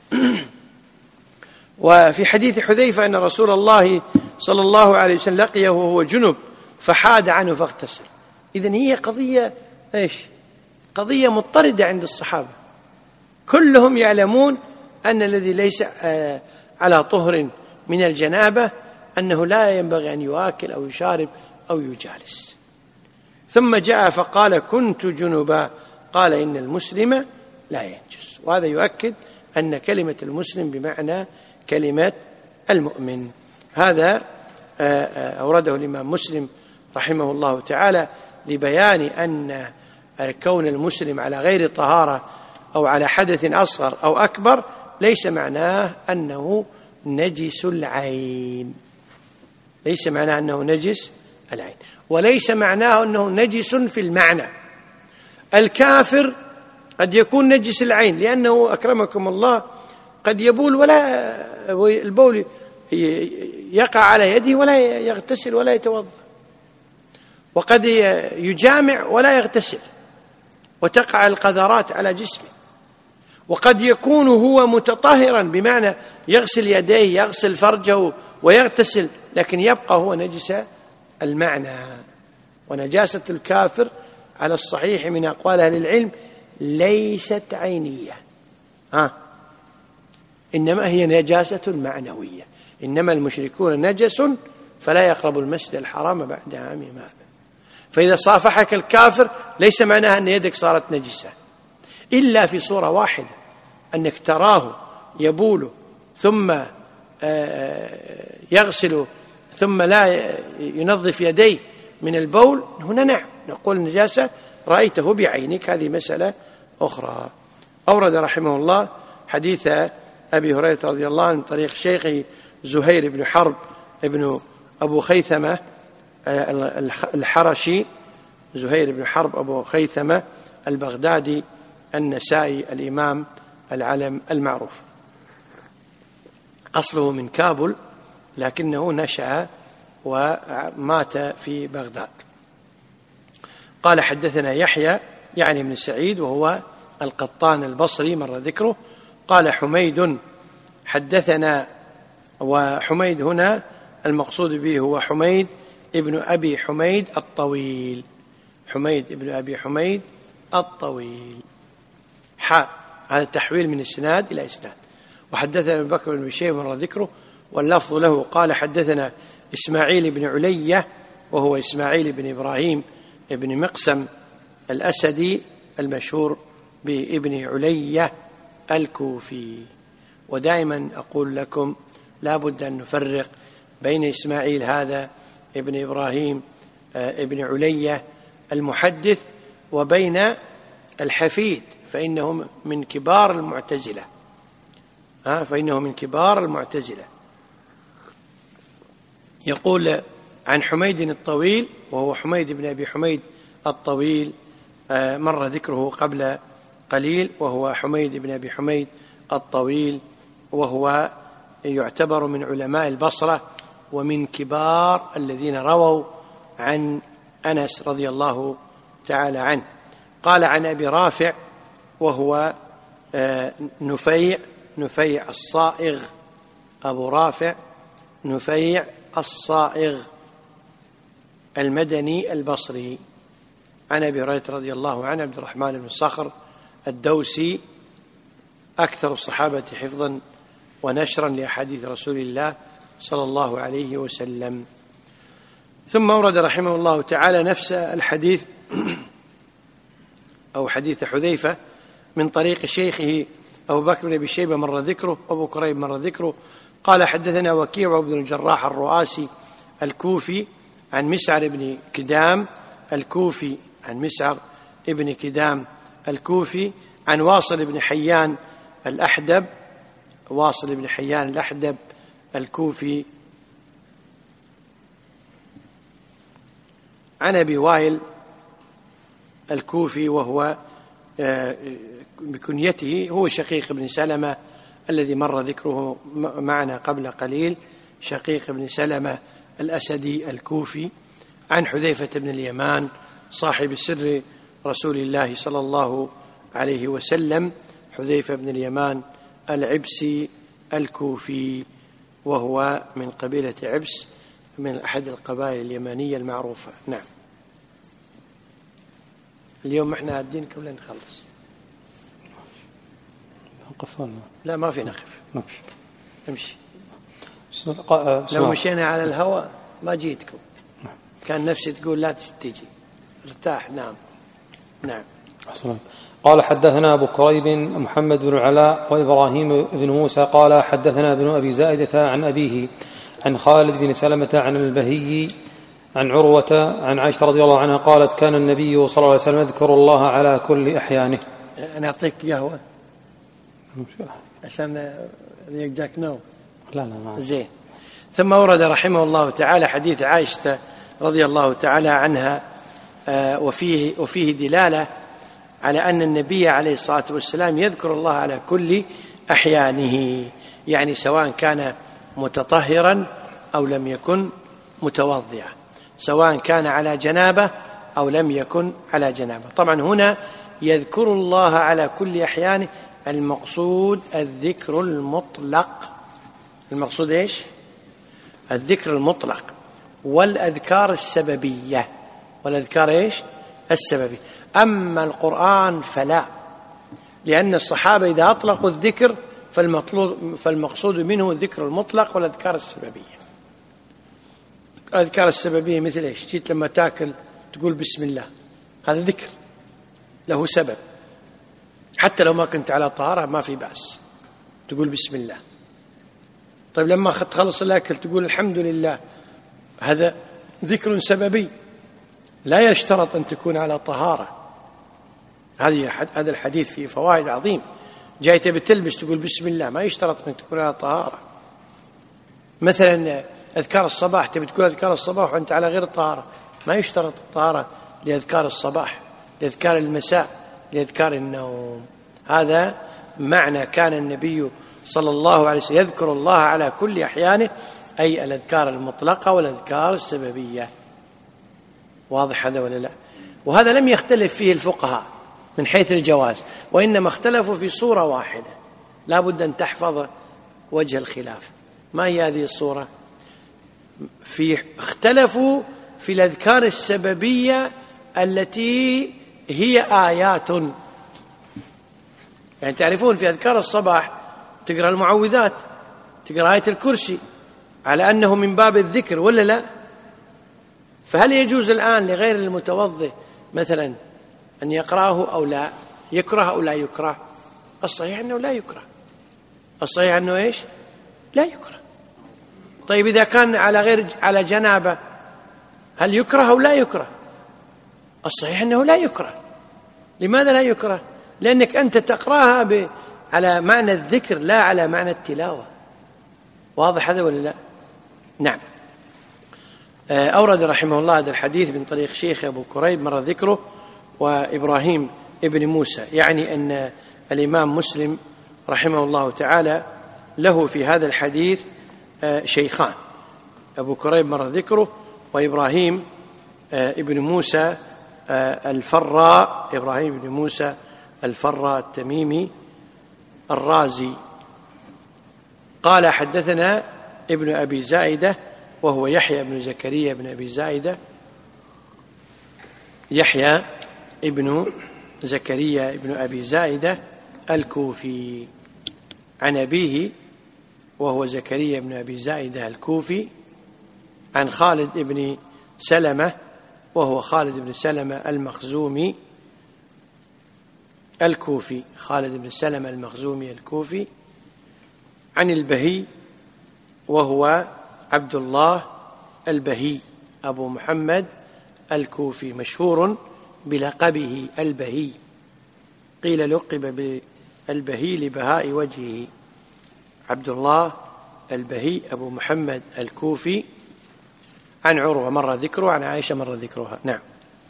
وفي حديث حذيفة أن رسول الله صلى الله عليه وسلم لقيه وهو جنب فحاد عنه فاغتسل. إذن هي قضية إيش؟ قضية مضطردة عند الصحابة، كلهم يعلمون أن الذي ليس على طهر من الجنابة أنه لا ينبغي أن يؤكل أو يشارب أو يجالس. ثم جاء فقال كنت جنبا، قال إن المسلم لا ينجس. وهذا يؤكد أن كلمة المسلم بمعنى كلمة المؤمن. هذا أورده الإمام مسلم رحمه الله تعالى لبيان أن كون المسلم على غير طهارة أو على حدث أصغر أو أكبر ليس معناه أنه نجس العين، ليس معناه أنه نجس العين، وليس معناه أنه نجس في المعنى. الكافر قد يكون نجس العين لأنه أكرمكم الله قد يبول ولا البول يقع على يده ولا يغتسل ولا يتوضأ، وقد يجامع ولا يغتسل وتقع القذرات على جسمه، وقد يكون هو متطهرا بمعنى يغسل يديه يغسل فرجه ويغتسل لكن يبقى هو نجس المعنى. ونجاسة الكافر على الصحيح من أقوال أهل العلم ليست عينية، ها إنما هي نجاسة معنوية. إنما المشركون نجس فلا يقربوا المسجد الحرام بعد عامهم هذا. فإذا صافحك الكافر ليس معناها أن يدك صارت نجسة، إلا في صورة واحدة، أنك تراه يبول ثم يغسل ثم لا ينظف يديه من البول، هنا نعم نقول نجاسة رأيته بعينك، هذه مسألة أخرى. أورد رحمه الله حديث أبي هريرة رضي الله عنه من طريق شيخه زهير بن حرب ابن أبو خيثمة الحرشي، زهير بن حرب أبو خيثمة البغدادي النسائي الإمام العلم المعروف، أصله من كابل لكنه نشأ ومات في بغداد. قال حدثنا يحيى يعني بن سعيد وهو القطان البصري مر ذكره. قال حميد حدثنا، وحميد هنا المقصود به هو حميد ابن أبي حميد الطويل، حميد ابن أبي حميد الطويل. حاء هذا التحويل من السناد إلى إسناد. وحدثنا ابن بكر بن بشير مر ذكره واللفظ له. قال حدثنا إسماعيل بن علية وهو إسماعيل بن إبراهيم ابن مقسم الأسدي المشهور بابن علية الكوفي. ودائما أقول لكم لا بد أن نفرق بين إسماعيل هذا ابن إبراهيم ابن علية المحدث وبين الحفيد، فإنه من كبار المعتزلة، فإنه من كبار المعتزلة. يقول عن حميد الطويل وهو حميد بن أبي حميد الطويل مر ذكره قبل قليل، وهو حميد بن أبي حميد الطويل، وهو يعتبر من علماء البصرة ومن كبار الذين رووا عن أنس رضي الله تعالى عنه. قال عن أبي رافع وهو نفيع نفيع الصائغ، أبو رافع نفيع الصائغ المدني البصري، عن أبي هريرة رضي الله عنه عبد الرحمن بن صخر الدوسي، أكثر الصحابة حفظا ونشرا لأحاديث رسول الله صلى الله عليه وسلم. ثم أورد رحمه الله تعالى نفس الحديث أو حديث حذيفة من طريق شيخه أبو بكر بن أبي شيبة مر ذكره، أبو كريب مر ذكره. قال حدثنا وكيع وابن الجراح الرؤاسي الكوفي عن مسعر بن كدام الكوفي عن مسعر ابن كدام الكوفي عن واصل بن حيان الأحدب واصل بن حيان الأحدب الكوفي عن أبي وائل الكوفي وهو بكنيته هو شقيق بن سلمة الذي مر ذكره معنا قبل قليل، شقيق بن سلمة الأسدي الكوفي عن حذيفة بن اليمان صاحب سر رسول الله صلى الله عليه وسلم، حذيفة بن اليمان العبسي الكوفي وهو من قبيلة عبس من أحد القبائل اليمانية المعروفة. نعم. اليوم احنا هادينكم لين نخلص. قفلنا. لا ما في نخف. نمشي. امشي. قا... لو مشينا على الهواء ما جيتكم. كان نفسي تقول لا تجي. ارتاح. نعم. نعم. أحسن. قال حدثنا أبو كريب محمد بن العلاء وإبراهيم بن موسى قال حدثنا ابن أبي زائدة عن أبيه عن خالد بن سلمة عن البهي عن عروة عن عائشة رضي الله عنها قالت كان النبي صلى الله عليه وسلم يذكر الله على كل أحيانه. أنا أعطيك قهوة عشان يقدرك نوم. لا لا ما زين. ثم ورد رحمه الله تعالى حديث عائشة رضي الله تعالى عنها وفيه, وفيه دلالة على أن النبي عليه الصلاة والسلام يذكر الله على كل أحيانه، يعني سواء كان متطهرا أو لم يكن متوضئا، سواء كان على جنابة أو لم يكن على جنابة. طبعا هنا يذكر الله على كل أحيانه، المقصود الذكر المطلق. المقصود إيش؟ الذكر المطلق والأذكار السببية، والأذكار إيش؟ السببية. أما القرآن فلا، لأن الصحابة إذا أطلقوا الذكر فالمقصود منه الذكر المطلق والأذكار السببية. الأذكار السببية مثل إيش؟ جيت لما تأكل تقول بسم الله، هذا ذكر له سبب، حتى لو ما كنت على طهارة ما في بأس تقول بسم الله. طيب لما تخلص الأكل تقول الحمد لله، هذا ذكر سببي لا يشترط أن تكون على طهارة. هذا الحديث فيه فوائد عظيم. جاي تبي تلبس تقول بسم الله، ما يشترط أن تكون على طهارة. مثلا أذكار الصباح تبي تقول أذكار الصباح وأنت على غير طهارة، ما يشترط الطهارة لأذكار الصباح، لأذكار المساء، لأذكار النوم. هذا معنى كان النبي صلى الله عليه وسلم يذكر الله على كل أحيانه، أي الأذكار المطلقة والأذكار السببية. واضح هذا ولا لا؟ وهذا لم يختلف فيه الفقهاء من حيث الجواز، وإنما اختلفوا في صورة واحدة لا بد أن تحفظ وجه الخلاف. ما هي هذه الصورة؟ في اختلفوا في الأذكار السببية التي هي آيات. يعني تعرفون في أذكار الصباح تقرأ المعوذات، تقرأ آية الكرسي، على أنه من باب الذكر ولا لا؟ فهل يجوز الآن لغير المتوضئ مثلا أن يقرأه أو لا؟ يكره أو لا يكره؟ الصحيح أنه لا يكره. الصحيح أنه إيش؟ لا يكره. طيب إذا كان على غير على جنابة هل يكره أو لا يكره؟ الصحيح أنه لا يكره. لماذا لا يكره؟ لأنك أنت تقرأها ب... على معنى الذكر لا على معنى التلاوة. واضح هذا ولا لا؟ نعم. أورد رحمه الله هذا الحديث من طريق شيخ أبو كريب مر ذكره وإبراهيم ابن موسى، يعني أن الإمام مسلم رحمه الله تعالى له في هذا الحديث شيخان، أبو كريب مر ذكره وإبراهيم ابن موسى الفراء، إبراهيم ابن موسى الفراء التميمي الرازي. قال حدثنا ابن أبي زائدة وهو يحيى بن زكريا بن أبي زائدة، يحيى ابن زكريا بن أبي زائدة الكوفي، عن أبيه وهو زكريا بن أبي زائدة الكوفي، عن خالد بن سلمة وهو خالد بن سلمة المخزومي الكوفي، خالد بن سلمة المخزومي الكوفي، عن البهي وهو عبد الله البهي أبو محمد الكوفي، مشهور بلقبه البهي، قيل لقب بالبهي لبهاء وجهه. عبد الله البهي أبو محمد الكوفي، عن عروة مر ذكره، عن عائشة مر ذكرها. نعم.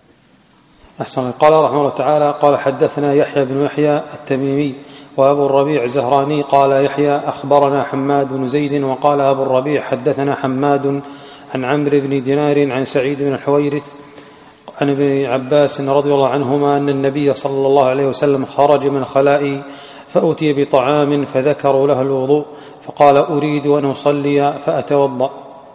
أحسن. قال رحمه الله تعالى: قال حدثنا يحيى بن يحيى التميمي وأبو الربيع الزهراني قال يحيى أخبرنا حماد بن زيد وقال أبو الربيع حدثنا حماد عن عمرو بن دينار عن سعيد بن الحويرث عن ابن عباس رضي الله عنهما أن النبي صلى الله عليه وسلم خرج من خلاء فأتي بطعام فذكروا له الوضوء فقال: أريد أن أصلي فأتوضأ.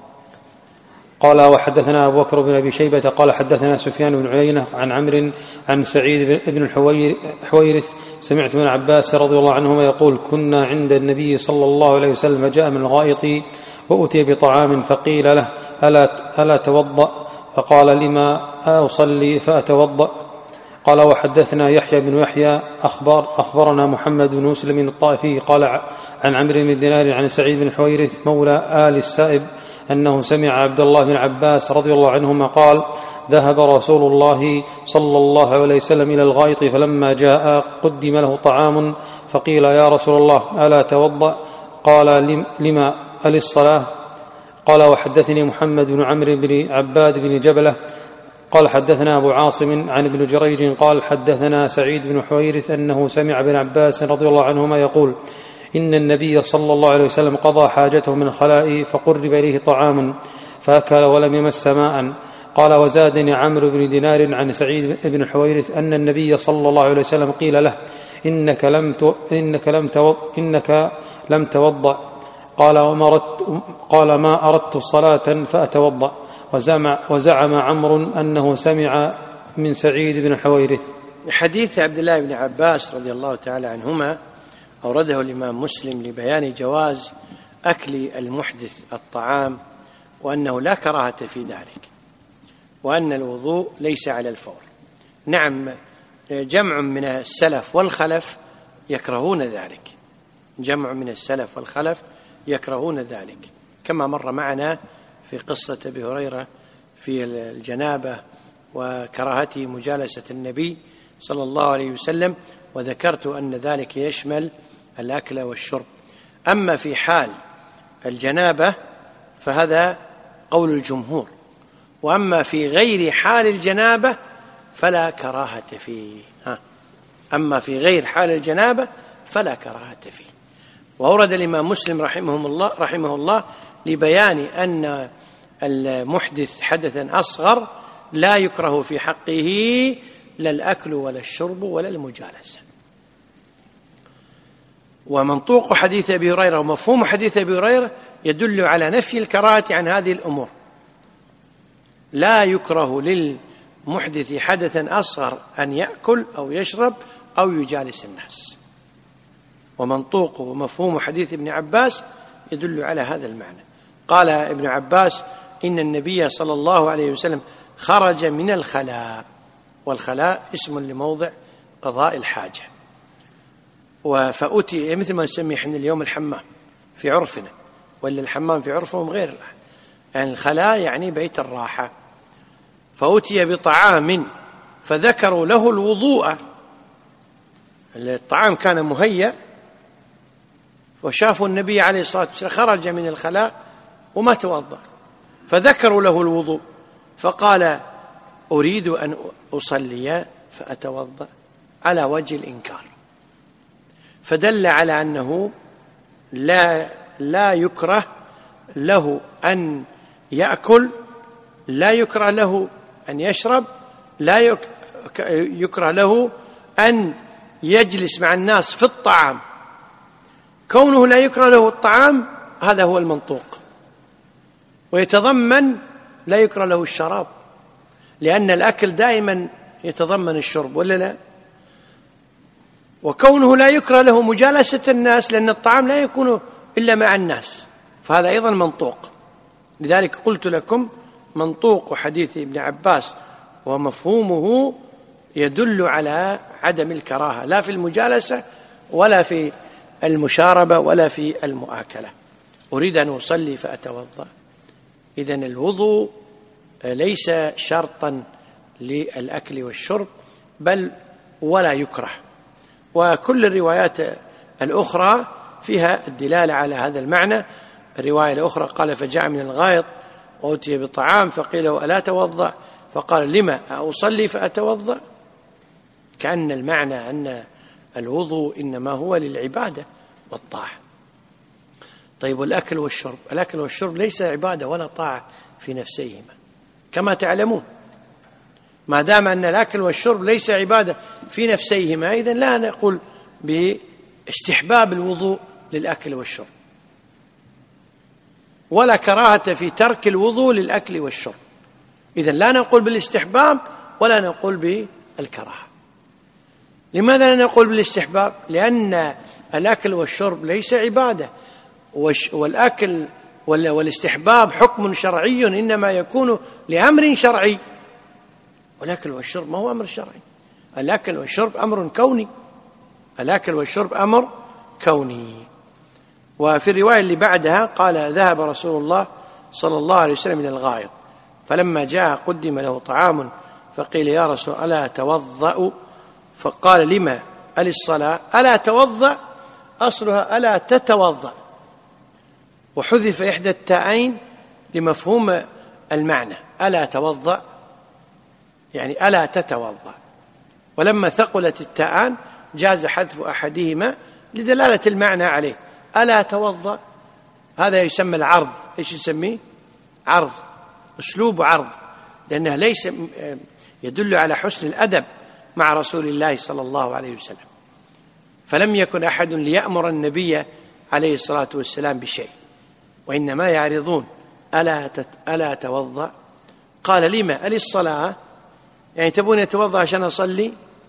قال: وحدثنا أبو بكر بن أبي شيبة قال حدثنا سفيان بن عيينة عن عمرو عن سعيد بن الحويرث سمعت من عباس رضي الله عنهما يقول: كنا عند النبي صلى الله عليه وسلم جاء من الغائط وأتي بطعام فقيل له: ألا, ألا توضأ؟ فقال: لما أصلي فأتوضأ؟ قال: وحدثنا يحيى بن يحيى أخبر أخبرنا محمد بن مسلم الطائفي قال عن عمرو بن دينار عن سعيد بن الحويرث مولى آل السائب أنه سمع عبد الله بن عباس رضي الله عنهما قال: ذهب رسول الله صلى الله عليه وسلم إلى الغائط فلما جاء قدم له طعام فقيل: يا رسول الله ألا توضأ؟ قال: لما أل الصلاة؟ قال: وحدثني محمد بن عمرو بن عباد بن جبلة قال حدثنا أبو عاصم عن ابن جريج قال حدثنا سعيد بن حويرث أنه سمع ابن عباس رضي الله عنهما يقول: إن النبي صلى الله عليه وسلم قضى حاجته من خلاء فقرب إليه طعام فأكل ولم يمس ماء. قال: وزادني عمرو بن دينار عن سعيد بن الحويرث أن النبي صلى الله عليه وسلم قيل له: إنك لم تو إنك لم تو إنك لم توضأ. قال: ومرت قال: ما أردت صلاة فأتوضأ. وزعم, وزعم عمرو أنه سمع من سعيد بن الحويرث. حديث عبد الله بن عباس رضي الله تعالى عنهما أورده الإمام مسلم لبيان جواز أكل المحدث الطعام، وأنه لا كراهة في ذلك، وأن الوضوء ليس على الفور. نعم، جمع من السلف والخلف يكرهون ذلك، جمع من السلف والخلف يكرهون ذلك، كما مر معنا في قصة أبي هريرة في الجنابة وكراهته مجالسة النبي صلى الله عليه وسلم، وذكرت أن ذلك يشمل الأكل والشرب. أما في حال الجنابة فهذا قول الجمهور، وأما في غير حال الجنابة فلا كراهة فيه. ها. أما في غير حال الجنابة فلا كراهة فيه. وأورد الإمام مسلم رحمه الله, رحمه الله لبيان أن المحدث حدثا أصغر لا يكره في حقه لا الأكل ولا الشرب ولا المجالسة. ومنطوق حديث أبي هريرة ومفهوم حديث أبي هريرة يدل على نفي الكراهة عن هذه الأمور. لا يكره للمحدث حدثا أصغر أن يأكل أو يشرب أو يجالس الناس. ومنطوق ومفهوم حديث ابن عباس يدل على هذا المعنى. قال ابن عباس: إن النبي صلى الله عليه وسلم خرج من الخلاء، والخلاء اسم لموضع قضاء الحاجة، فأتي مثل ما نسميه احنا اليوم الحمام في عرفنا، ولا الحمام في عرفهم غير، يعني الخلاء يعني بيت الراحة. فأتي بطعام فذكروا له الوضوء، الطعام كان مهيأ وشافوا النبي عليه الصلاة والسلام خرج من الخلاء وما توضأ، فذكروا له الوضوء فقال: أريد أن أصلي فأتوضأ، على وجه الإنكار. فدل على أنه لا, لا يكره له أن يأكل، لا يكره له أن يشرب، لا يكره له أن يجلس مع الناس في الطعام. كونه لا يكره له الطعام هذا هو المنطوق، ويتضمن لا يكره له الشراب، لأن الأكل دائما يتضمن الشرب، ولا لا؟ وكونه لا يكره له مجالسة الناس، لأن الطعام لا يكون إلا مع الناس، فهذا أيضا منطوق. لذلك قلت لكم منطوق حديث ابن عباس ومفهومه يدل على عدم الكراهة، لا في المجالسة ولا في المشاربة ولا في المؤاكلة. أريد أن أصلي فأتوضأ، إذن الوضوء ليس شرطا للأكل والشرب، بل ولا يكره. وكل الروايات الأخرى فيها الدلالة على هذا المعنى. الرواية الأخرى قال: فجاء من الغائط وأتي بطعام فقيل له: ألا توضأ؟ فقال: لما أصلي فأتوضأ؟ كأن المعنى أن الوضوء إنما هو للعبادة والطاعة. طيب، والأكل والشرب؟ الأكل والشرب ليس عبادة ولا طاعة في نفسيهما كما تعلمون. ما دام أن الأكل والشرب ليس عبادة في نفسيهما، إذن لا نقول باستحباب الوضوء للأكل والشرب، ولا كراهة في ترك الوضوء للأكل والشرب. إذن لا نقول بالاستحباب ولا نقول بالكراهة. لماذا لا نقول بالاستحباب؟ لأن الأكل والشرب ليس عبادة، والأكل والاستحباب حكم شرعي إنما يكون لأمر شرعي، والأكل والشرب ما هو أمر شرعي. الأكل والشرب أمر كوني، الأكل والشرب أمر كوني. وفي الرواية اللي بعدها قال: ذهب رسول الله صلى الله عليه وسلم إلى الغائط، فلما جاء قدم له طعام فقيل: يا رسول ألا توضأ؟ فقال: لما؟ أل الصلاة؟ ألا توضأ أصلها ألا تتوضأ، وحذف إحدى التاءين لمفهوم المعنى، ألا توضأ يعني ألا تتوضأ. ولما ثقلت التاءان جاز حذف أحدهما لدلالة المعنى عليه. ألا توضأ هذا يسمى العرض. إيش يسميه؟ عرض، أسلوب عرض، لأنه ليس يدل على حسن الأدب مع رسول الله صلى الله عليه وسلم. فلم يكن أحد ليأمر النبي عليه الصلاة والسلام بشيء، وإنما يعرضون: ألا, تت... ألا توضأ؟ قال: لما؟ أل الصلاة؟ يعني تبون يتوضأ عشان أصلي؟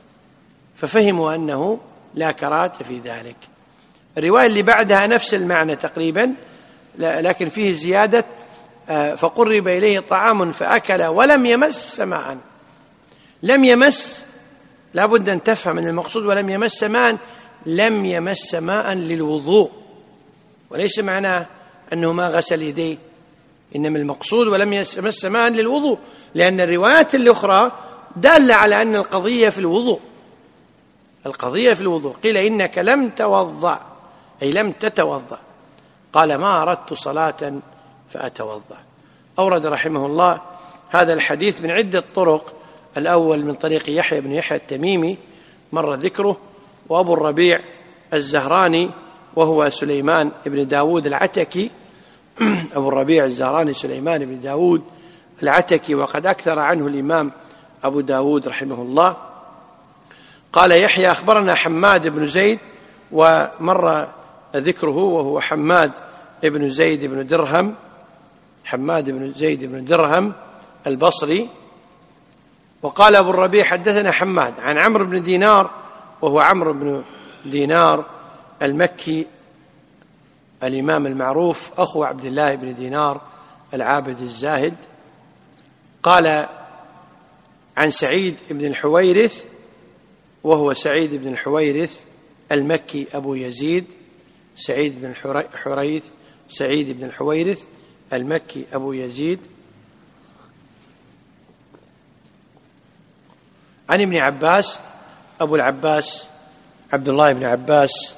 ففهموا أنه لا كراهة في ذلك. الرواية اللي بعدها نفس المعنى تقريبا، لكن فيه زيادة: فقرب إليه طعام فأكل ولم يمس ماء. لم يمس لا بد أن تفهم أن المقصود ولم يمس ماء، لم يمس ماء للوضوء، وليس معناه أنه ما غسل يديه، إنما المقصود ولم يمس ماء للوضوء، لأن الروايات الأخرى دالة على أن القضية في الوضوء. القضية في الوضوء. قيل: إنك لم توضأ، أي لم تتوضأ. قال: ما أردت صلاة فأتوضأ. أورد رحمه الله هذا الحديث من عدة طرق. الأول من طريق يحيى بن يحيى التميمي مر ذكره، وأبو الربيع الزهراني وهو سليمان بن داود العتكي. أبو الربيع الزهراني سليمان بن داود العتكي، وقد أكثر عنه الإمام أبو داود رحمه الله. قال يحيى: أخبرنا حماد بن زيد، ومر ذكره، وهو حماد بن زيد بن درهم، حماد بن زيد بن درهم البصري. وقال أبو الربيع: حدثنا حماد عن عمرو بن دينار، وهو عمرو بن دينار المكي الإمام المعروف أخو عبد الله بن دينار العابد الزاهد. قال عن سعيد بن الحويرث، وهو سعيد بن الحويرث المكي أبو يزيد، سعيد بن الحريث سعيد بن الحويرث المكي أبو يزيد. عن ابن عباس، أبو العباس عبد الله بن عباس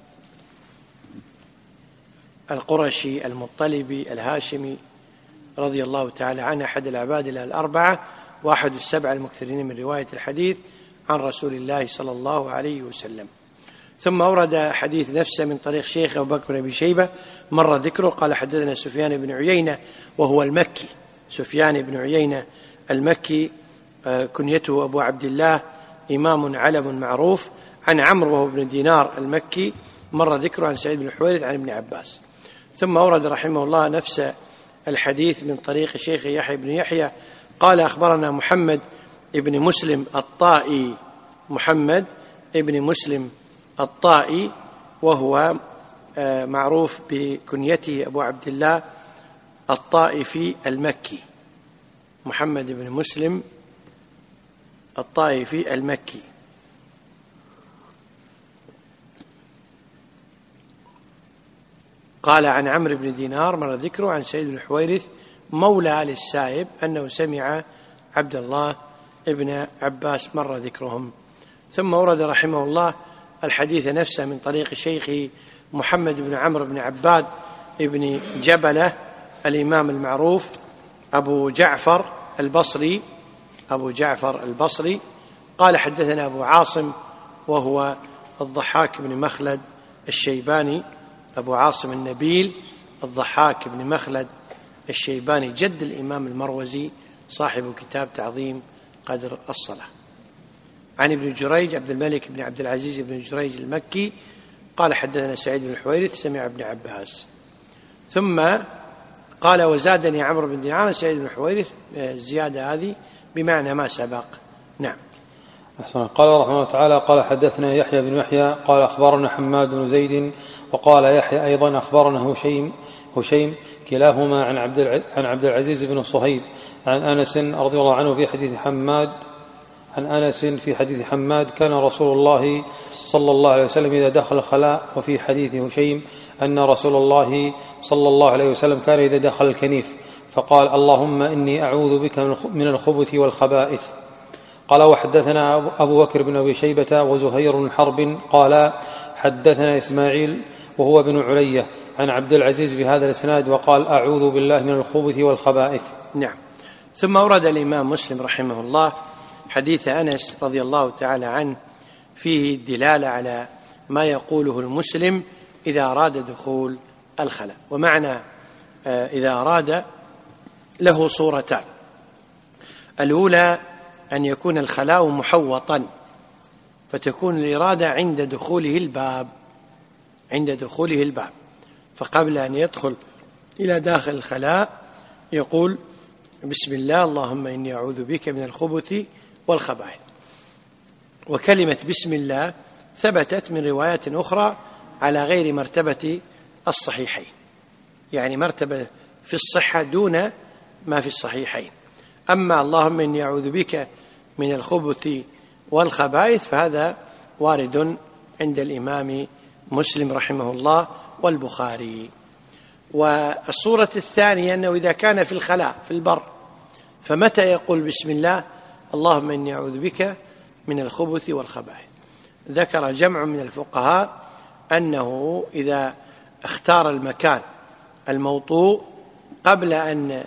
القرشي المطلبي الهاشمي رضي الله تعالى عنه، أحد العباد الأربعة، واحد السبع المكثرين من رواية الحديث عن رسول الله صلى الله عليه وسلم. ثم أورد حديث نفسه من طريق شيخ أبو بكر بن أبي شيبة مر ذكره. قال: حدثنا سفيان بن عيينة، وهو المكي، سفيان بن عيينة المكي كنيته أبو عبد الله، إمام علم معروف. عن عمرو وهو ابن دينار المكي مر ذكره. عن سعيد بن الحويرث عن ابن عباس. ثم أورد رحمه الله نفس الحديث من طريق شيخ يحيى بن يحيى قال: أخبرنا محمد ابن مسلم الطائي، محمد ابن مسلم الطائي، وهو معروف بكنيته أبو عبد الله الطائفي المكي، محمد بن مسلم الطائفي المكي. قال عن عمرو بن دينار مر ذكره عن سعيد بن الحويرث مولى آل السائب أنه سمع عبد الله ابن عباس مر ذكرهم. ثم ورد رحمه الله الحديث نفسه من طريق شيخه محمد بن عمرو بن عباد ابن جبلة الإمام المعروف أبو جعفر البصري أبو جعفر البصري قال حدثنا أبو عاصم وهو الضحاك بن مخلد الشيباني، أبو عاصم النبيل الضحاك بن مخلد الشيباني جد الإمام المروزي صاحب كتاب تعظيم قدر الصلاة. عن ابن جريج عبد الملك بن عبد العزيز بن جريج المكي قال حدثنا سعيد بن الحويرث سمع ابن عباس. ثم قال وزادني عمرو بن دينار سعيد بن الحويرث، الزيادة هذه بمعنى ما سبق. نعم. أحسن. قال رحمه الله تعالى قال حدثنا يحيى بن يحيى قال أخبرنا حماد بن زيد وقال يحيى أيضا أخبرنا هشيم هشيم كلاهما عن عبد عن عبد العزيز بن صهيب عن أنس رضي الله عنه في حديث حماد عن أنس في حديث حماد كان رسول الله صلى الله عليه وسلم إذا دخل الخلاء. وفي حديث هشيم أن رسول الله صلى الله عليه وسلم كان إذا دخل الكنيف فقال اللهم إني أعوذ بك من الخبث والخبائث. قال وحدثنا أبو بكر بن أبي شيبة وزهير بن حرب قال حدثنا إسماعيل وهو بن علية عن عبد العزيز بهذا الإسناد وقال أعوذ بالله من الخبث والخبائث. نعم. ثم ورد الإمام مسلم رحمه الله حديث أنس رضي الله تعالى عنه فيه الدلالة على ما يقوله المسلم إذا أراد دخول الخلاء. ومعنى إذا أراد له صورتان: الأولى أن يكون الخلاء محوطا فتكون الإرادة عند دخوله الباب عند دخوله الباب فقبل أن يدخل إلى داخل الخلاء يقول بسم الله اللهم إني أعوذ بك من الخبث والخبائث. وكلمة بسم الله ثبتت من روايات أخرى على غير مرتبة الصحيحين، يعني مرتبة في الصحة دون ما في الصحيحين. أما اللهم إني أعوذ بك من الخبث والخبائث فهذا وارد عند الإمام مسلم رحمه الله والبخاري. والصورة الثانية أنه إذا كان في الخلاء في البر فمتى يقول بسم الله اللهم إني أعوذ بك من الخبث والخبائث. ذكر جمع من الفقهاء أنه إذا اختار المكان الموطوء قبل أن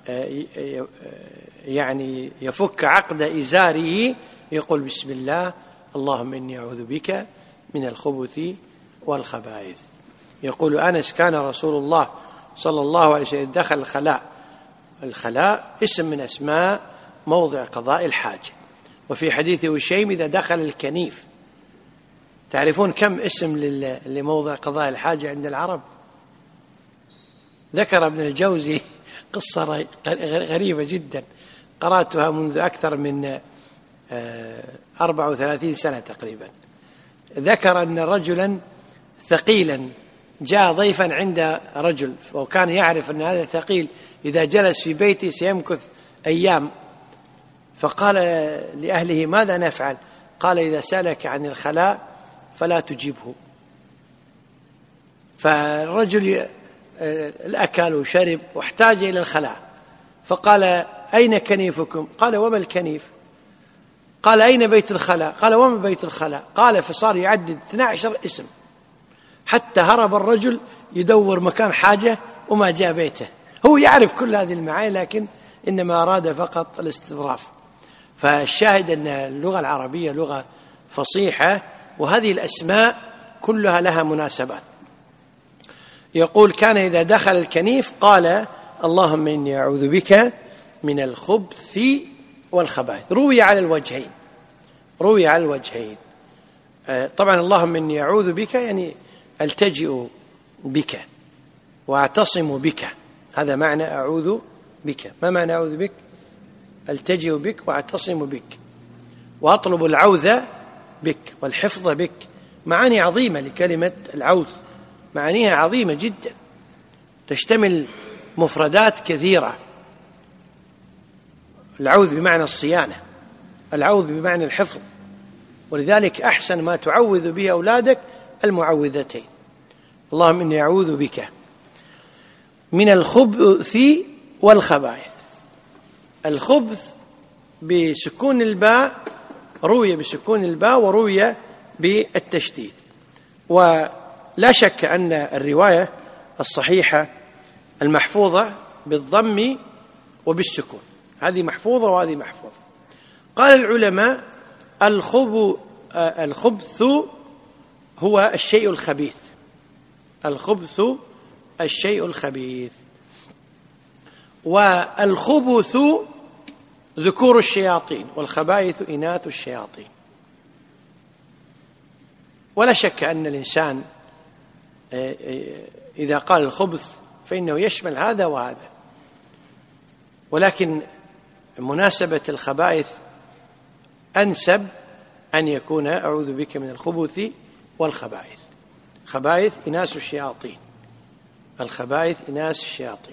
يعني يفك عقد إزاره يقول بسم الله اللهم إني أعوذ بك من الخبث والخبائث. يقول أنس كان رسول الله صلى الله عليه وسلم دخل الخلاء. الخلاء اسم من أسماء موضع قضاء الحاجة. وفي حديث هشيم إذا دخل الكنيف. تعرفون كم اسم لموضع قضاء الحاجة عند العرب؟ ذكر ابن الجوزي قصة غريبة جدا قرأتها منذ أكثر من أربع وثلاثين سنة تقريبا. ذكر أن رجلا ثقيلا جاء ضيفا عند رجل وكان يعرف أن هذا الثقيل إذا جلس في بيته سيمكث أيام، فقال لأهله ماذا نفعل؟ قال إذا سألك عن الخلاء فلا تجيبه. فالرجل الأكل وشرب واحتاج إلى الخلاء فقال أين كنيفكم؟ قال وما الكنيف؟ قال أين بيت الخلاء؟ قال وما بيت الخلاء؟ قال فصار يعدد اثني عشر اسم حتى هرب الرجل يدور مكان حاجة وما جاء بيته. هو يعرف كل هذه المعاني لكن إنما أراد فقط الاستظراف. فالشاهد أن اللغة العربية لغة فصيحة وهذه الأسماء كلها لها مناسبات. يقول كان إذا دخل الكنيف قال اللهم إني أعوذ بك من الخبث والخبائث. روي على الوجهين روي على الوجهين طبعا اللهم إني أعوذ بك يعني ألتجئ بك وأعتصم بك، هذا معنى أعوذ بك. ما معنى أعوذ بك؟ ألتجئ بك وأعتصم بك وأطلب العوذ بك والحفظ بك. معاني عظيمة لكلمة العوذ، معانيها عظيمة جدا تشتمل مفردات كثيرة. العوذ بمعنى الصيانة، العوذ بمعنى الحفظ، ولذلك أحسن ما تعوذ به أولادك المعوذتين: اللهم إني أعوذ بك من الخبث والخبائث. الخبث بسكون الباء روي بسكون الباء وروي بالتشديد، ولا شك أن الرواية الصحيحة المحفوظة بالضم وبالسكون، هذه محفوظة وهذه محفوظة. قال العلماء: الخبث هو الشيء الخبيث، الخبث الشيء الخبيث، والخبث ذكور الشياطين، والخبائث إناث الشياطين. ولا شك أن الإنسان إذا قال الخبث فإنه يشمل هذا وهذا، ولكن مناسبة الخبائث أنسب أن يكون أعوذ بك من الخبث والخبائث. خبائث إناث الشياطين، الخبائث إناث الشياطين.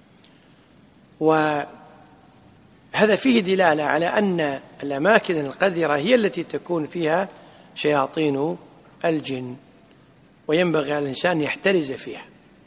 وهذا فيه دلالة على أن الأماكن القذرة هي التي تكون فيها شياطين الجن، وينبغي على الإنسان يحترز فيها.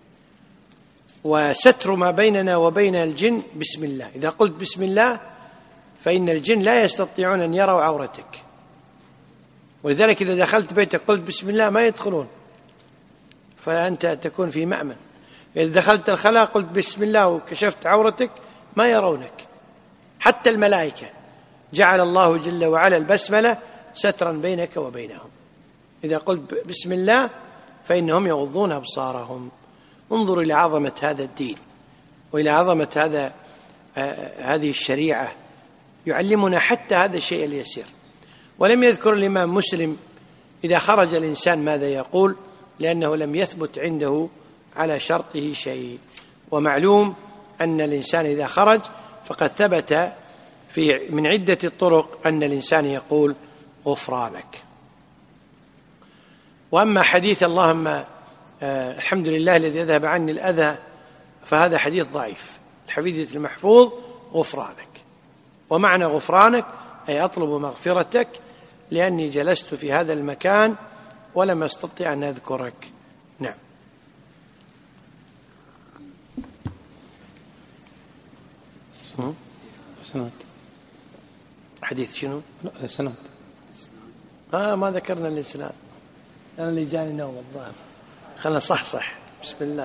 وستر ما بيننا وبين الجن بسم الله، إذا قلت بسم الله فإن الجن لا يستطيعون أن يروا عورتك، ولذلك إذا دخلت بيتك قلت بسم الله ما يدخلون، فأنت تكون في مأمن. إذا دخلت الخلاء قلت بسم الله وكشفت عورتك ما يرونك، حتى الملائكة جعل الله جل وعلا البسملة سترا بينك وبينهم. إذا قلت بسم الله فإنهم يغضون أبصارهم. انظروا إلى عظمة هذا الدين وإلى عظمة هذا آه هذه الشريعة، يعلمنا حتى هذا الشيء اليسير. ولم يذكر الإمام مسلم إذا خرج الإنسان ماذا يقول، لأنه لم يثبت عنده على شرطه شيء. ومعلوم أن الإنسان إذا خرج فقد ثبت في من عدة الطرق أن الإنسان يقول غفرانك. وأما حديث اللهم آه الحمد لله الذي يذهب عني الأذى فهذا حديث ضعيف. الحديث المحفوظ غفرانك، ومعنى غفرانك أي أطلب مغفرتك لأني جلست في هذا المكان ولم أستطع أن أذكرك. نعم. سنة حديث شنو؟ سنة آه ما ذكرنا الإسناد، أنا اللي جاني نوم الظاهر. خلنا صح صح بسم الله.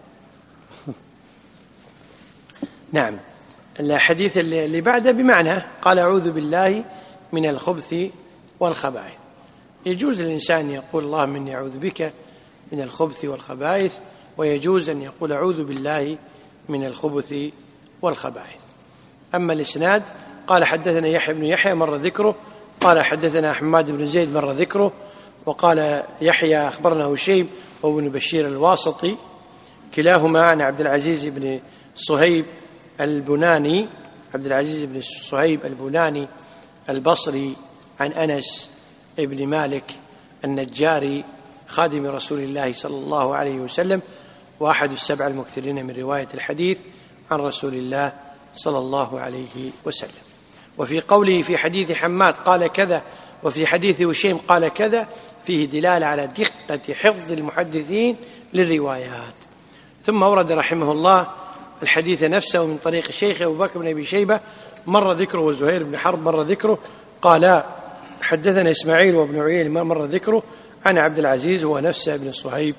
نعم. الحديث اللي بعده بمعنى قال أعوذ بالله من الخبث والخبائث. يجوز للإنسان يقول اللهم إني أعوذ بك من الخبث والخبائث، ويجوز أن يقول أعوذ بالله من الخبث والخبائث. أما الإسناد قال حدثنا يحيى بن يحيى مر ذكره، قال حدثنا حماد بن زيد مر ذكره، وقال يحيى أخبرنا هشيم وابن بشير الواسطي كلاهما عن عبد العزيز بن صهيب البناني، عبد العزيز بن صهيب البناني البصري، عن أنس ابن مالك النجاري خادم رسول الله صلى الله عليه وسلم، وأحد السبع المكثرين من رواية الحديث عن رسول الله صلى الله عليه وسلم. وفي قوله في حديث حماد قال كذا وفي حديث هشيم قال كذا فيه دلالة على دقة حفظ المحدثين للروايات. ثم ورد رحمه الله الحديث نفسه من طريق الشيخ أبو بكر بن أبي شيبة مر ذكره، وزهير بن حرب مر ذكره، قال حدثنا إسماعيل وابن عيينة مر ذكره عن عبد العزيز هو نفسه بن صهيب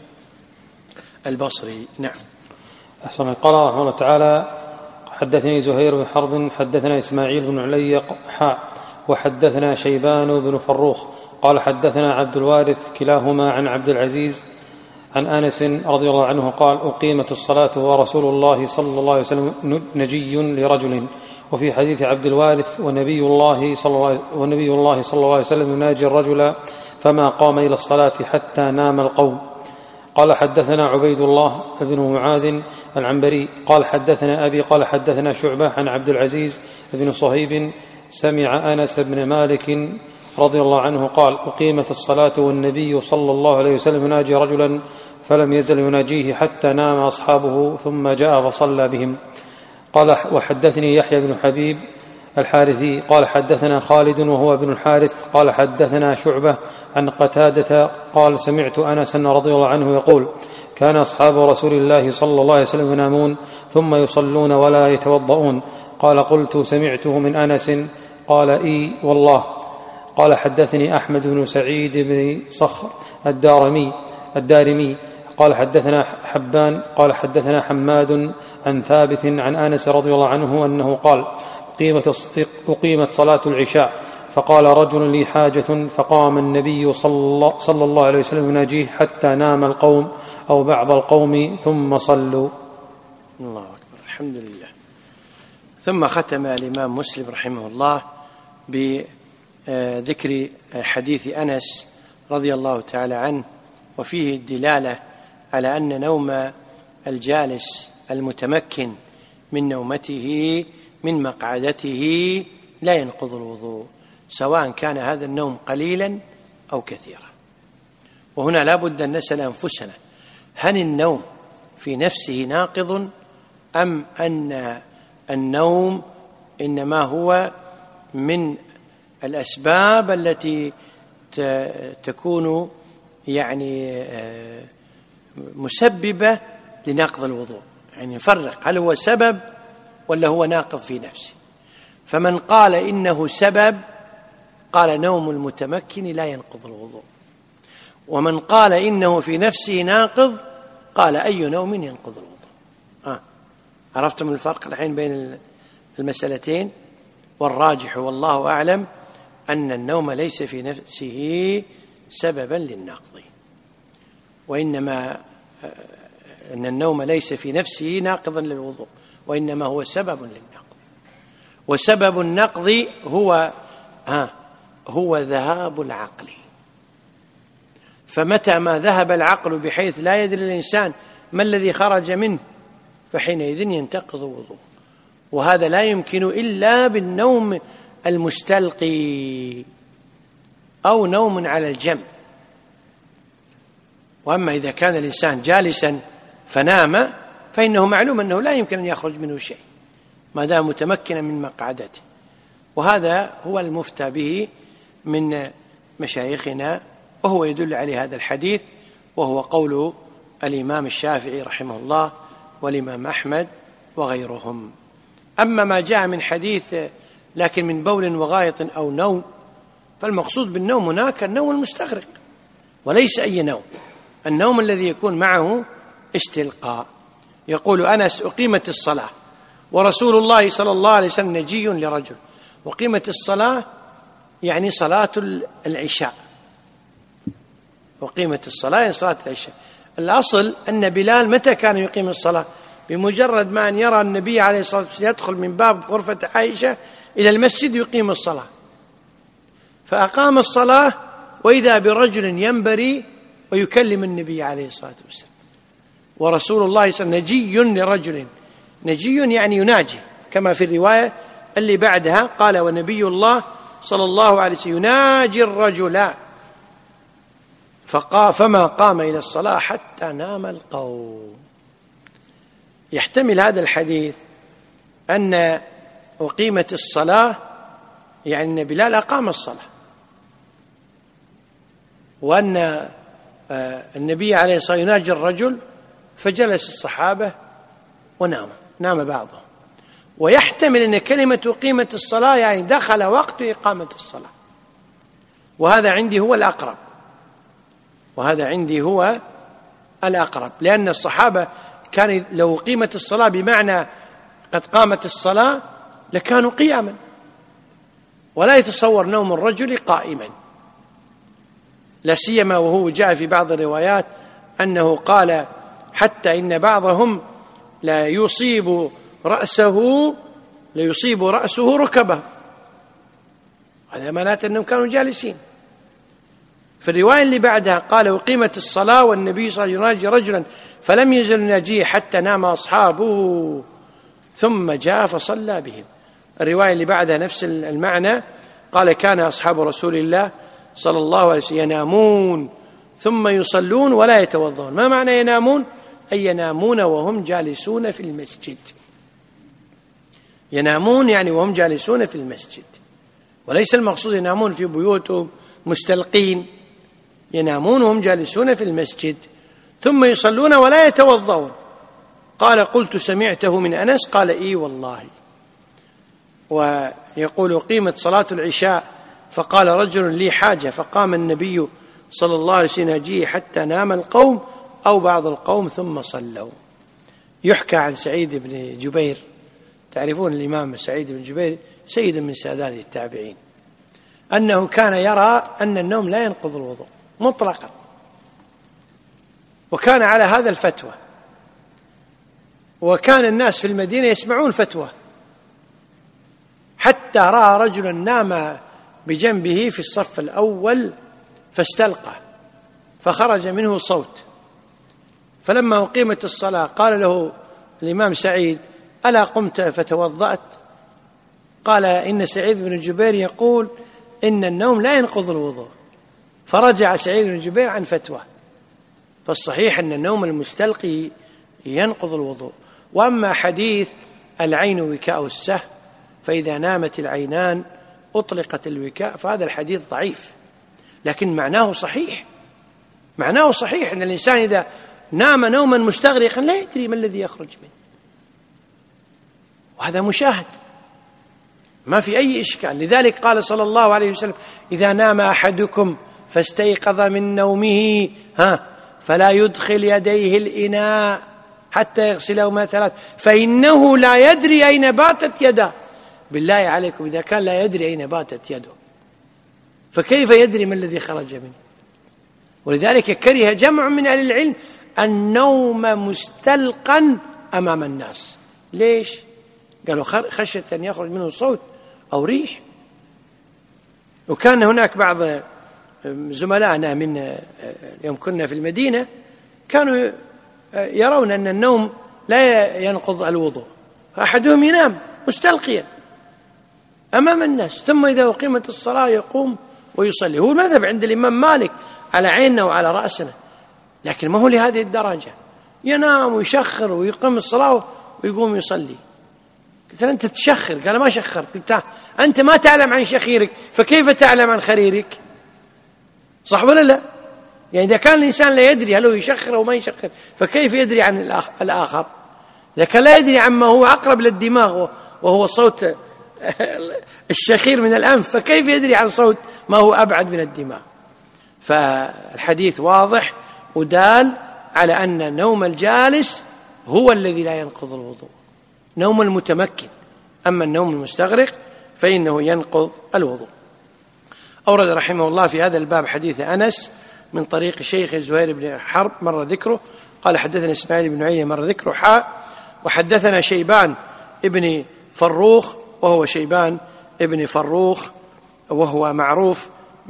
البصري. نعم. أحسن. قال رحمه الله تعالى حدثني زهير بن حرب حدثنا إسماعيل بن علي حاء وحدثنا شيبان بن فروخ قال حدثنا عبد الوارث كلاهما عن عبد العزيز عن أنس رضي الله عنه قال أقيمت الصلاة ورسول الله صلى الله عليه وسلم نجي لرجل. وفي حديث عبد الوارث ونبي الله صلى الله, ونبي الله صلى الله عليه وسلم يناجي الرجل فما قام إلى الصلاة حتى نام القوم. قال حدثنا عبيد الله بن معاذ العنبري قال حدثنا أبي قال حدثنا شعبة عن عبد العزيز بن صهيب سمع أنس بن مالك رضي الله عنه قال أقيمت الصلاة والنبي صلى الله عليه وسلم يناجي رجلا فلم يزل يناجيه حتى نام أصحابه ثم جاء فصلى بهم. قال وحدثني يحيى بن حبيب الحارثي قال حدثنا خالد وهو ابن الحارث قال حدثنا شعبة عن قتادة قال سمعت أنس رضي الله عنه يقول كان أصحاب رسول الله صلى الله عليه وسلم ينامون ثم يصلون ولا يتوضؤون. قال قلت سمعته من أنس؟ قال إي والله. قال حدثني أحمد بن سعيد بن صخر الدارمي الدارمي قال حدثنا حبان قال حدثنا حماد عن ثابت عن أنس رضي الله عنه أنه قال أقيمت صلاة العشاء فقال رجل لي حاجة فقام النبي صلى الله عليه وسلم يناجيه حتى نام القوم أو بعض القوم ثم صلوا. الله أكبر. الحمد لله. ثم ختم الإمام مسلم رحمه الله بذكر حديث أنس رضي الله تعالى عنه، وفيه الدلالة على أن نوم الجالس المتمكن من نومته من مقعدته لا ينقض الوضوء، سواء كان هذا النوم قليلا أو كثيرا. وهنا لا بد أن نسأل أنفسنا: هل النوم في نفسه ناقض، أم أن النوم إنما هو من الأسباب التي تكون يعني مسببة لنقض الوضوء؟ يعني نفرق، هل هو سبب ولا هو ناقض في نفسه؟ فمن قال إنه سبب قال نوم المتمكن لا ينقض الوضوء، ومن قال إنه في نفسه ناقض قال أي نوم ينقض الوضوء. آه. عرفتم الفرق الحين بين المسألتين؟ والراجح والله أعلم أن النوم ليس في نفسه سببا للنقض، وإنما أن النوم ليس في نفسه ناقضا للوضوء، وإنما هو سبب للنقض. وسبب النقض هو ها هو ذهاب العقل. فمتى ما ذهب العقل بحيث لا يدري الإنسان ما الذي خرج منه فحينئذ ينتقض وضوءه، وهذا لا يمكن إلا بالنوم المستلقي أو نوم على الجنب. وأما إذا كان الإنسان جالسا فنام فإنه معلوم أنه لا يمكن أن يخرج منه شيء ما دام متمكنا من مقعدته، وهذا هو المفتى به من مشايخنا، وهو يدل عليه هذا الحديث، وهو قول الإمام الشافعي رحمه الله والإمام أحمد وغيرهم. أما ما جاء من حديث لكن من بول وغائط أو نوم، فالمقصود بالنوم هناك النوم المستغرق وليس أي نوم، النوم الذي يكون معه استلقاء. يقول أنس: أقيمت الصلاة ورسول الله صلى الله عليه وسلم نجي لرجل. وقيمت الصلاة يعني صلاة العشاء، وقيمت الصلاة يعني صلاة العشاء. الأصل أن بلال متى كان يقيم الصلاة؟ بمجرد ما أن يرى النبي عليه الصلاة والسلام يدخل من باب غرفة عائشة إلى المسجد يقيم الصلاة، فأقام الصلاة وإذا برجل ينبري ويكلم النبي عليه الصلاة والسلام. ورسول الله صلى الله عليه وسلم نجي لرجل، نجي يعني يناجي، كما في الرواية اللي بعدها قال: ونبي الله صلى الله عليه وسلم يناجي الرجل فما قام إلى الصلاة حتى نام القوم. يحتمل هذا الحديث أن أقيمت الصلاة يعني أن بلال أقام الصلاة، وأن النبي عليه الصلاة والسلام يناجي الرجل فجلس الصحابة ونام نام بعضهم. ويحتمل أن كلمة أقيمت الصلاة يعني دخل وقت إقامة الصلاة، وهذا عندي هو الأقرب، وهذا عندي هو الأقرب، لأن الصحابة كان لو قيمت الصلاة بمعنى قد قامت الصلاة لكانوا قياما، ولا يتصور نوم الرجل قائما، لا سيما وهو جاء في بعض الروايات أنه قال حتى إن بعضهم لا يصيب رأسه لا يصيب رأسه ركبه، هذا معناته أنهم كانوا جالسين. في الرواية اللي بعدها قال: وقيمت الصلاة والنبي صلى الله عليه وسلم يناجي رجلا فلم يزل يناجيه حتى نام أصحابه ثم جاء فصلى بهم. الرواية اللي بعدها نفس المعنى، قال: كان أصحاب رسول الله صلى الله عليه وسلم ينامون ثم يصلون ولا يتوضؤون. ما معنى ينامون؟ أي ينامون وهم جالسون في المسجد، ينامون يعني وهم جالسون في المسجد، وليس المقصود ينامون في بيوتهم مستلقين، ينامون وهم جالسون في المسجد ثم يصلون ولا يتوضؤون. قال قلت سمعته من أنس؟ قال إي والله. ويقول قيمت صلاة العشاء فقال رجل لي حاجة فقام النبي صلى الله عليه وسلم يجيه حتى نام القوم أو بعض القوم ثم صلوا. يحكى عن سعيد بن جبير، تعرفون الإمام سعيد بن جبير سيد من سادات التابعين، أنه كان يرى أن النوم لا ينقض الوضوء مطلقا، وكان على هذا الفتوى، وكان الناس في المدينة يسمعون فتوى، حتى رأى رجلا نام بجنبه في الصف الأول فاستلقى فخرج منه صوت، فلما أقيمت الصلاة قال له الإمام سعيد ألا قمت فتوضأت؟ قال إن سعيد بن جبير يقول إن النوم لا ينقض الوضوء. فرجع سعيد بن جبير عن فتوى، فالصحيح أن النوم المستلقي ينقض الوضوء. وأما حديث العين وكاء السهم فإذا نامت العينان أطلقت الوكاء، فهذا الحديث ضعيف، لكن معناه صحيح، معناه صحيح أن الإنسان إذا نام نوما مستغرقا لا يدري ما الذي يخرج منه، وهذا مشاهد ما في أي إشكال. لذلك قال صلى الله عليه وسلم إذا نام أحدكم فاستيقظ من نومه ها فلا يدخل يديه الإناء حتى يغسلهما ثلاث فإنه لا يدري أين باتت يده. بالله عليكم إذا كان لا يدري أين باتت يده فكيف يدري ما الذي خرج منه؟ ولذلك كره جمع من أهل العلم النوم مستلقا أمام الناس. ليش؟ قالوا خشية أن يخرج منه صوت أو ريح. وكان هناك بعض زملائنا من يوم كنا في المدينة كانوا يرون أن النوم لا ينقض الوضوء، فأحدهم ينام مستلقيا أمام الناس، ثم إذا أقيمت الصلاة يقوم ويصلي. هو المذهب عند الإمام مالك على عيننا وعلى رأسنا، لكن ما هو لهذه الدرجة، ينام ويشخر ويقيم الصلاة ويقوم يصلي. قلت له أنت تشخر؟ قال ما شخر. قلت أنت ما تعلم عن شخيرك فكيف تعلم عن خريرك؟ صح ولا لا؟ يعني إذا كان الإنسان لا يدري هل هو يشخر أو ما يشخر فكيف يدري عن الآخر؟ إذا كان لا يدري عما هو أقرب للدماغ وهو صوت الشخير من الأنف فكيف يدري عن صوت ما هو أبعد من الدماغ؟ فالحديث واضح ودال على أن نوم الجالس هو الذي لا ينقض الوضوء، نوم المتمكن، أما النوم المستغرق فإنه ينقض الوضوء. أورد رحمه الله في هذا الباب حديث أنس من طريق شيخ زهير بن حرب مر ذكره، قال حدثنا إسماعيل بن عيينة مر ذكره حاء، وحدثنا شيبان ابن فروخ وهو شيبان ابن فروخ وهو معروف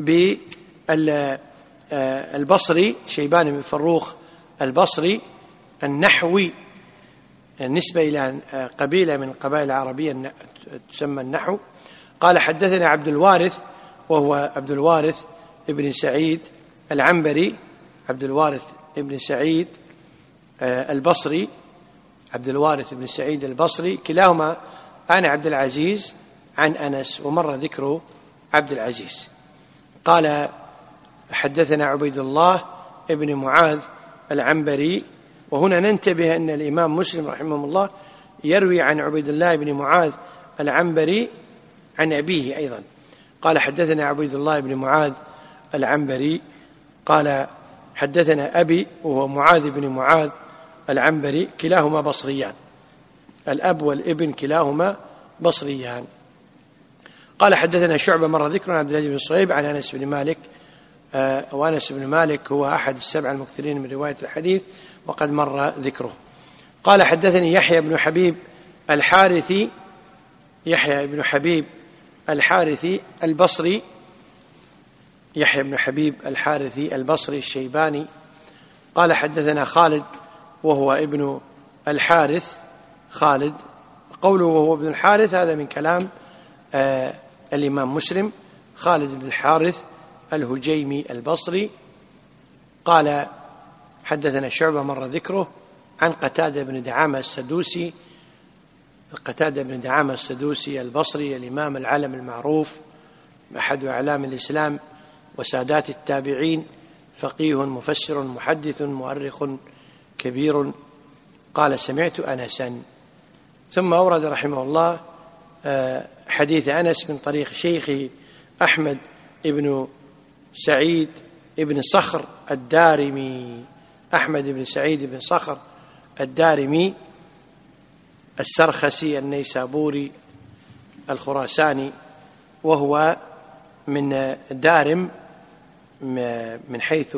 بالبصري، شيبان بن فروخ البصري النحوي، النسبة إلى قبيلة من القبائل العربية تسمى النحو. قال حدثنا عبد الوارث وهو عبد الوارث ابن سعيد العنبري، عبد الوارث ابن سعيد البصري، عبد الوارث ابن سعيد البصري، كلاهما عن عبد العزيز عن أنس ومر ذكره عبد العزيز. قال حدثنا عبيد الله ابن معاذ العنبري، وهنا ننتبه أن الإمام مسلم رحمه الله يروي عن عبيد الله بن معاذ العنبري عن أبيه أيضا. قال حدثنا عبيد الله بن معاذ العنبري قال حدثنا أبي وهو معاذ بن معاذ العنبري، كلاهما بصريان، الأب والابن كلاهما بصريان. قال حدثنا شعبة مر ذكر عن عبد الله بن صهيب عن أنس بن مالك، آه وأنس بن مالك هو أحد السبع المكثرين من رواية الحديث وقد مر ذكره. قال حدثني يحيى بن حبيب الحارثي، يحيى بن حبيب الحارثي البصري، يحيى بن حبيب الحارثي البصري الشيباني. قال حدثنا خالد وهو ابن الحارث، خالد قوله وهو ابن الحارث هذا من كلام آه الإمام مسلم، خالد بن الحارث الهجيمي البصري. قال حدثنا شعبة مر ذكره عن قتادة بن دعامة السدوسي قتادة بن دعامة السدوسي البصري الإمام العلم المعروف، أحد أعلام الإسلام وسادات التابعين، فقيه مفسر محدث مؤرخ كبير، قال: سمعت أنسا. ثم أورد رحمه الله حديث أنس من طريق شيخه أحمد بن سعيد بن صخر الدارمي، أحمد بن سعيد بن صخر الدارمي السرخسي النيسابوري الخراساني، وهو من دارم من حيث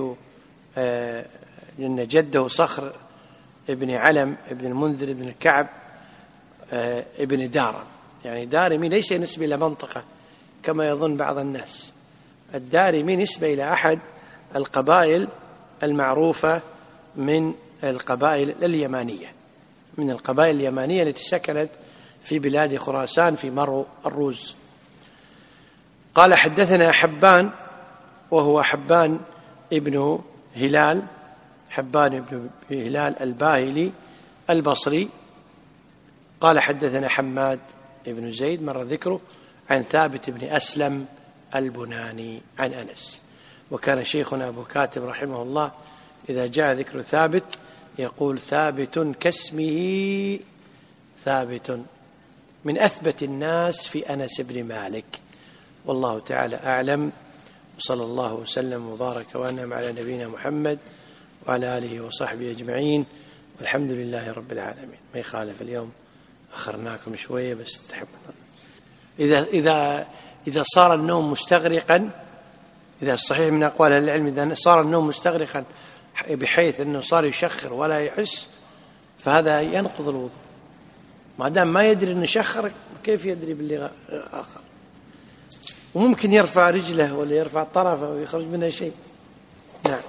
أن جده صخر ابن علم ابن المنذر ابن الكعب ابن دارم، يعني دارمي ليس نسبة إلى منطقة كما يظن بعض الناس، الدارمي نسبة إلى أحد القبائل المعروفة من القبائل اليمانية، من القبائل اليمانية التي سكنت في بلاد خراسان في مرو الروز. قال: حدثنا حبان، وهو حبان ابن هلال، حبان ابن هلال الباهلي البصري، قال: حدثنا حماد ابن زيد مر ذكره، عن ثابت بن أسلم البناني عن أنس. وكان شيخنا أبو كاتب رحمه الله إذا جاء ذكر ثابت يقول: ثابت كاسمه ثابت، من أثبت الناس في أنس بن مالك. والله تعالى أعلم، وصلى الله وسلم وبارك وأنعم على نبينا محمد وعلى آله وصحبه أجمعين، والحمد لله رب العالمين. ما يخالف اليوم أخرناكم شوية بس تحبون. إذا إذا إذا صار النوم مستغرقا، إذا الصحيح من أقوال أهل العلم إذا صار النوم مستغرقا بحيث أنه صار يشخر ولا يحس، فهذا ينقض الوضوء. ما دام ما يدري أنه شخر كيف يدري باللي آخر؟ وممكن يرفع رجله ولا يرفع طرفه ويخرج منه شيء. نعم.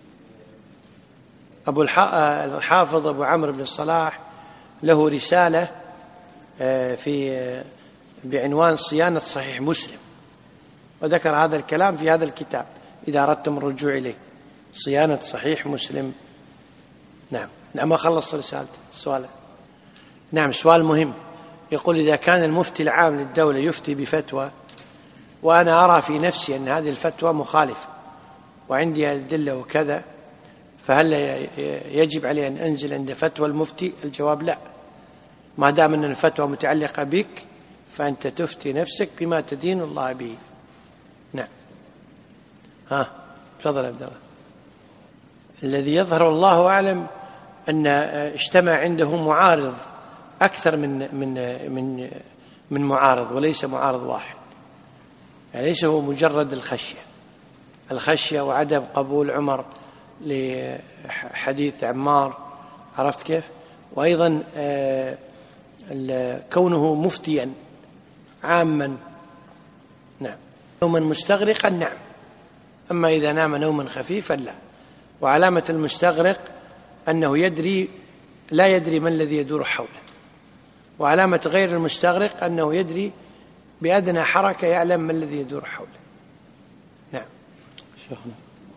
أبو الحافظ أبو عمرو بن الصلاح له رسالة في بعنوان صيانة صحيح مسلم، وذكر هذا الكلام في هذا الكتاب إذا أردتم الرجوع إليه، صيانة صحيح مسلم. نعم. نعم. ما خلصت رسالته. السؤال نعم سؤال مهم. يقول: إذا كان المفتي العام للدولة يفتي بفتوى وأنا أرى في نفسي أن هذه الفتوى مخالفة وعندي أدلة وكذا، فهل يجب علي أن أنزل عند فتوى المفتي؟ الجواب: لا، ما دام أن الفتوى متعلقة بك فأنت تفتي نفسك بما تدين الله به. نعم. ها تفضل عبد الله. الذي يظهر الله أعلم أن اجتمع عنده معارض أكثر من من من من معارض، وليس معارض واحد، يعني ليس هو مجرد الخشية الخشية وعدم قبول عمر لحديث عمار، عرفت كيف؟ وأيضا كونه مفتيا عاما. نعم. نوما مستغرقا نعم، أما إذا نام نوما خفيفا لا. وعلامة المستغرق أنه يدري لا يدري ما الذي يدور حوله، وعلامة غير المستغرق أنه يدري بأدنى حركة يعلم ما الذي يدور حوله. نعم. شيخنا.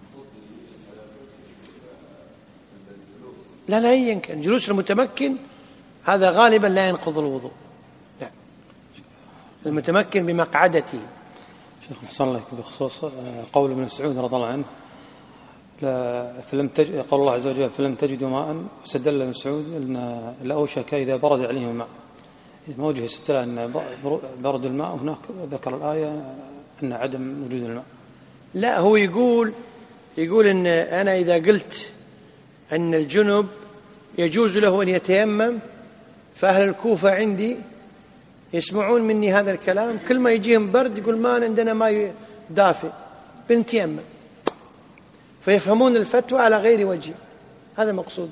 لا لا يمكن جلوس المتمكن هذا غالبا لا ينقض الوضوء. نعم. المتمكن بمقعدته. شيخ أحسن لك بخصوص قول ابن مسعود رضي الله عنه: فلم تجد، قال الله عز وجل: فلم تجدوا ماء، استدل ابن مسعود أن لأوشك إذا برد عليهم الماء. ما وجه استدلال أن برد الماء، وهناك ذكر الآية أن عدم وجود الماء. لا، هو يقول يقول أن أنا إذا قلت أن الجنب يجوز له أن يتيمم، فأهل الكوفة عندي يسمعون مني هذا الكلام، كل ما يجيهم برد يقول ما عندنا ماء دافئ بنتيمم، فيفهمون الفتوى على غير وجه. هذا مقصود.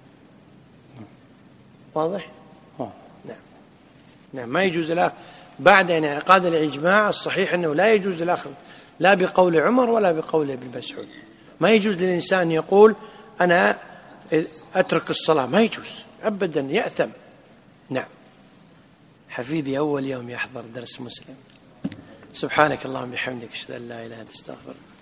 واضح؟ نعم. نعم. ما يجوز له بعد أن انعقاد الإجماع الصحيح أنه لا يجوز الأخذ لا بقول عمر ولا بقول ابن مسعود. ما يجوز للإنسان يقول أنا أترك الصلاة، ما يجوز أبدا، يأثم. نعم. حفيدي أول يوم يحضر درس مسلم. سبحانك اللهم بحمدك، أشهد أن لا إله إلا أنت، أستغفرك.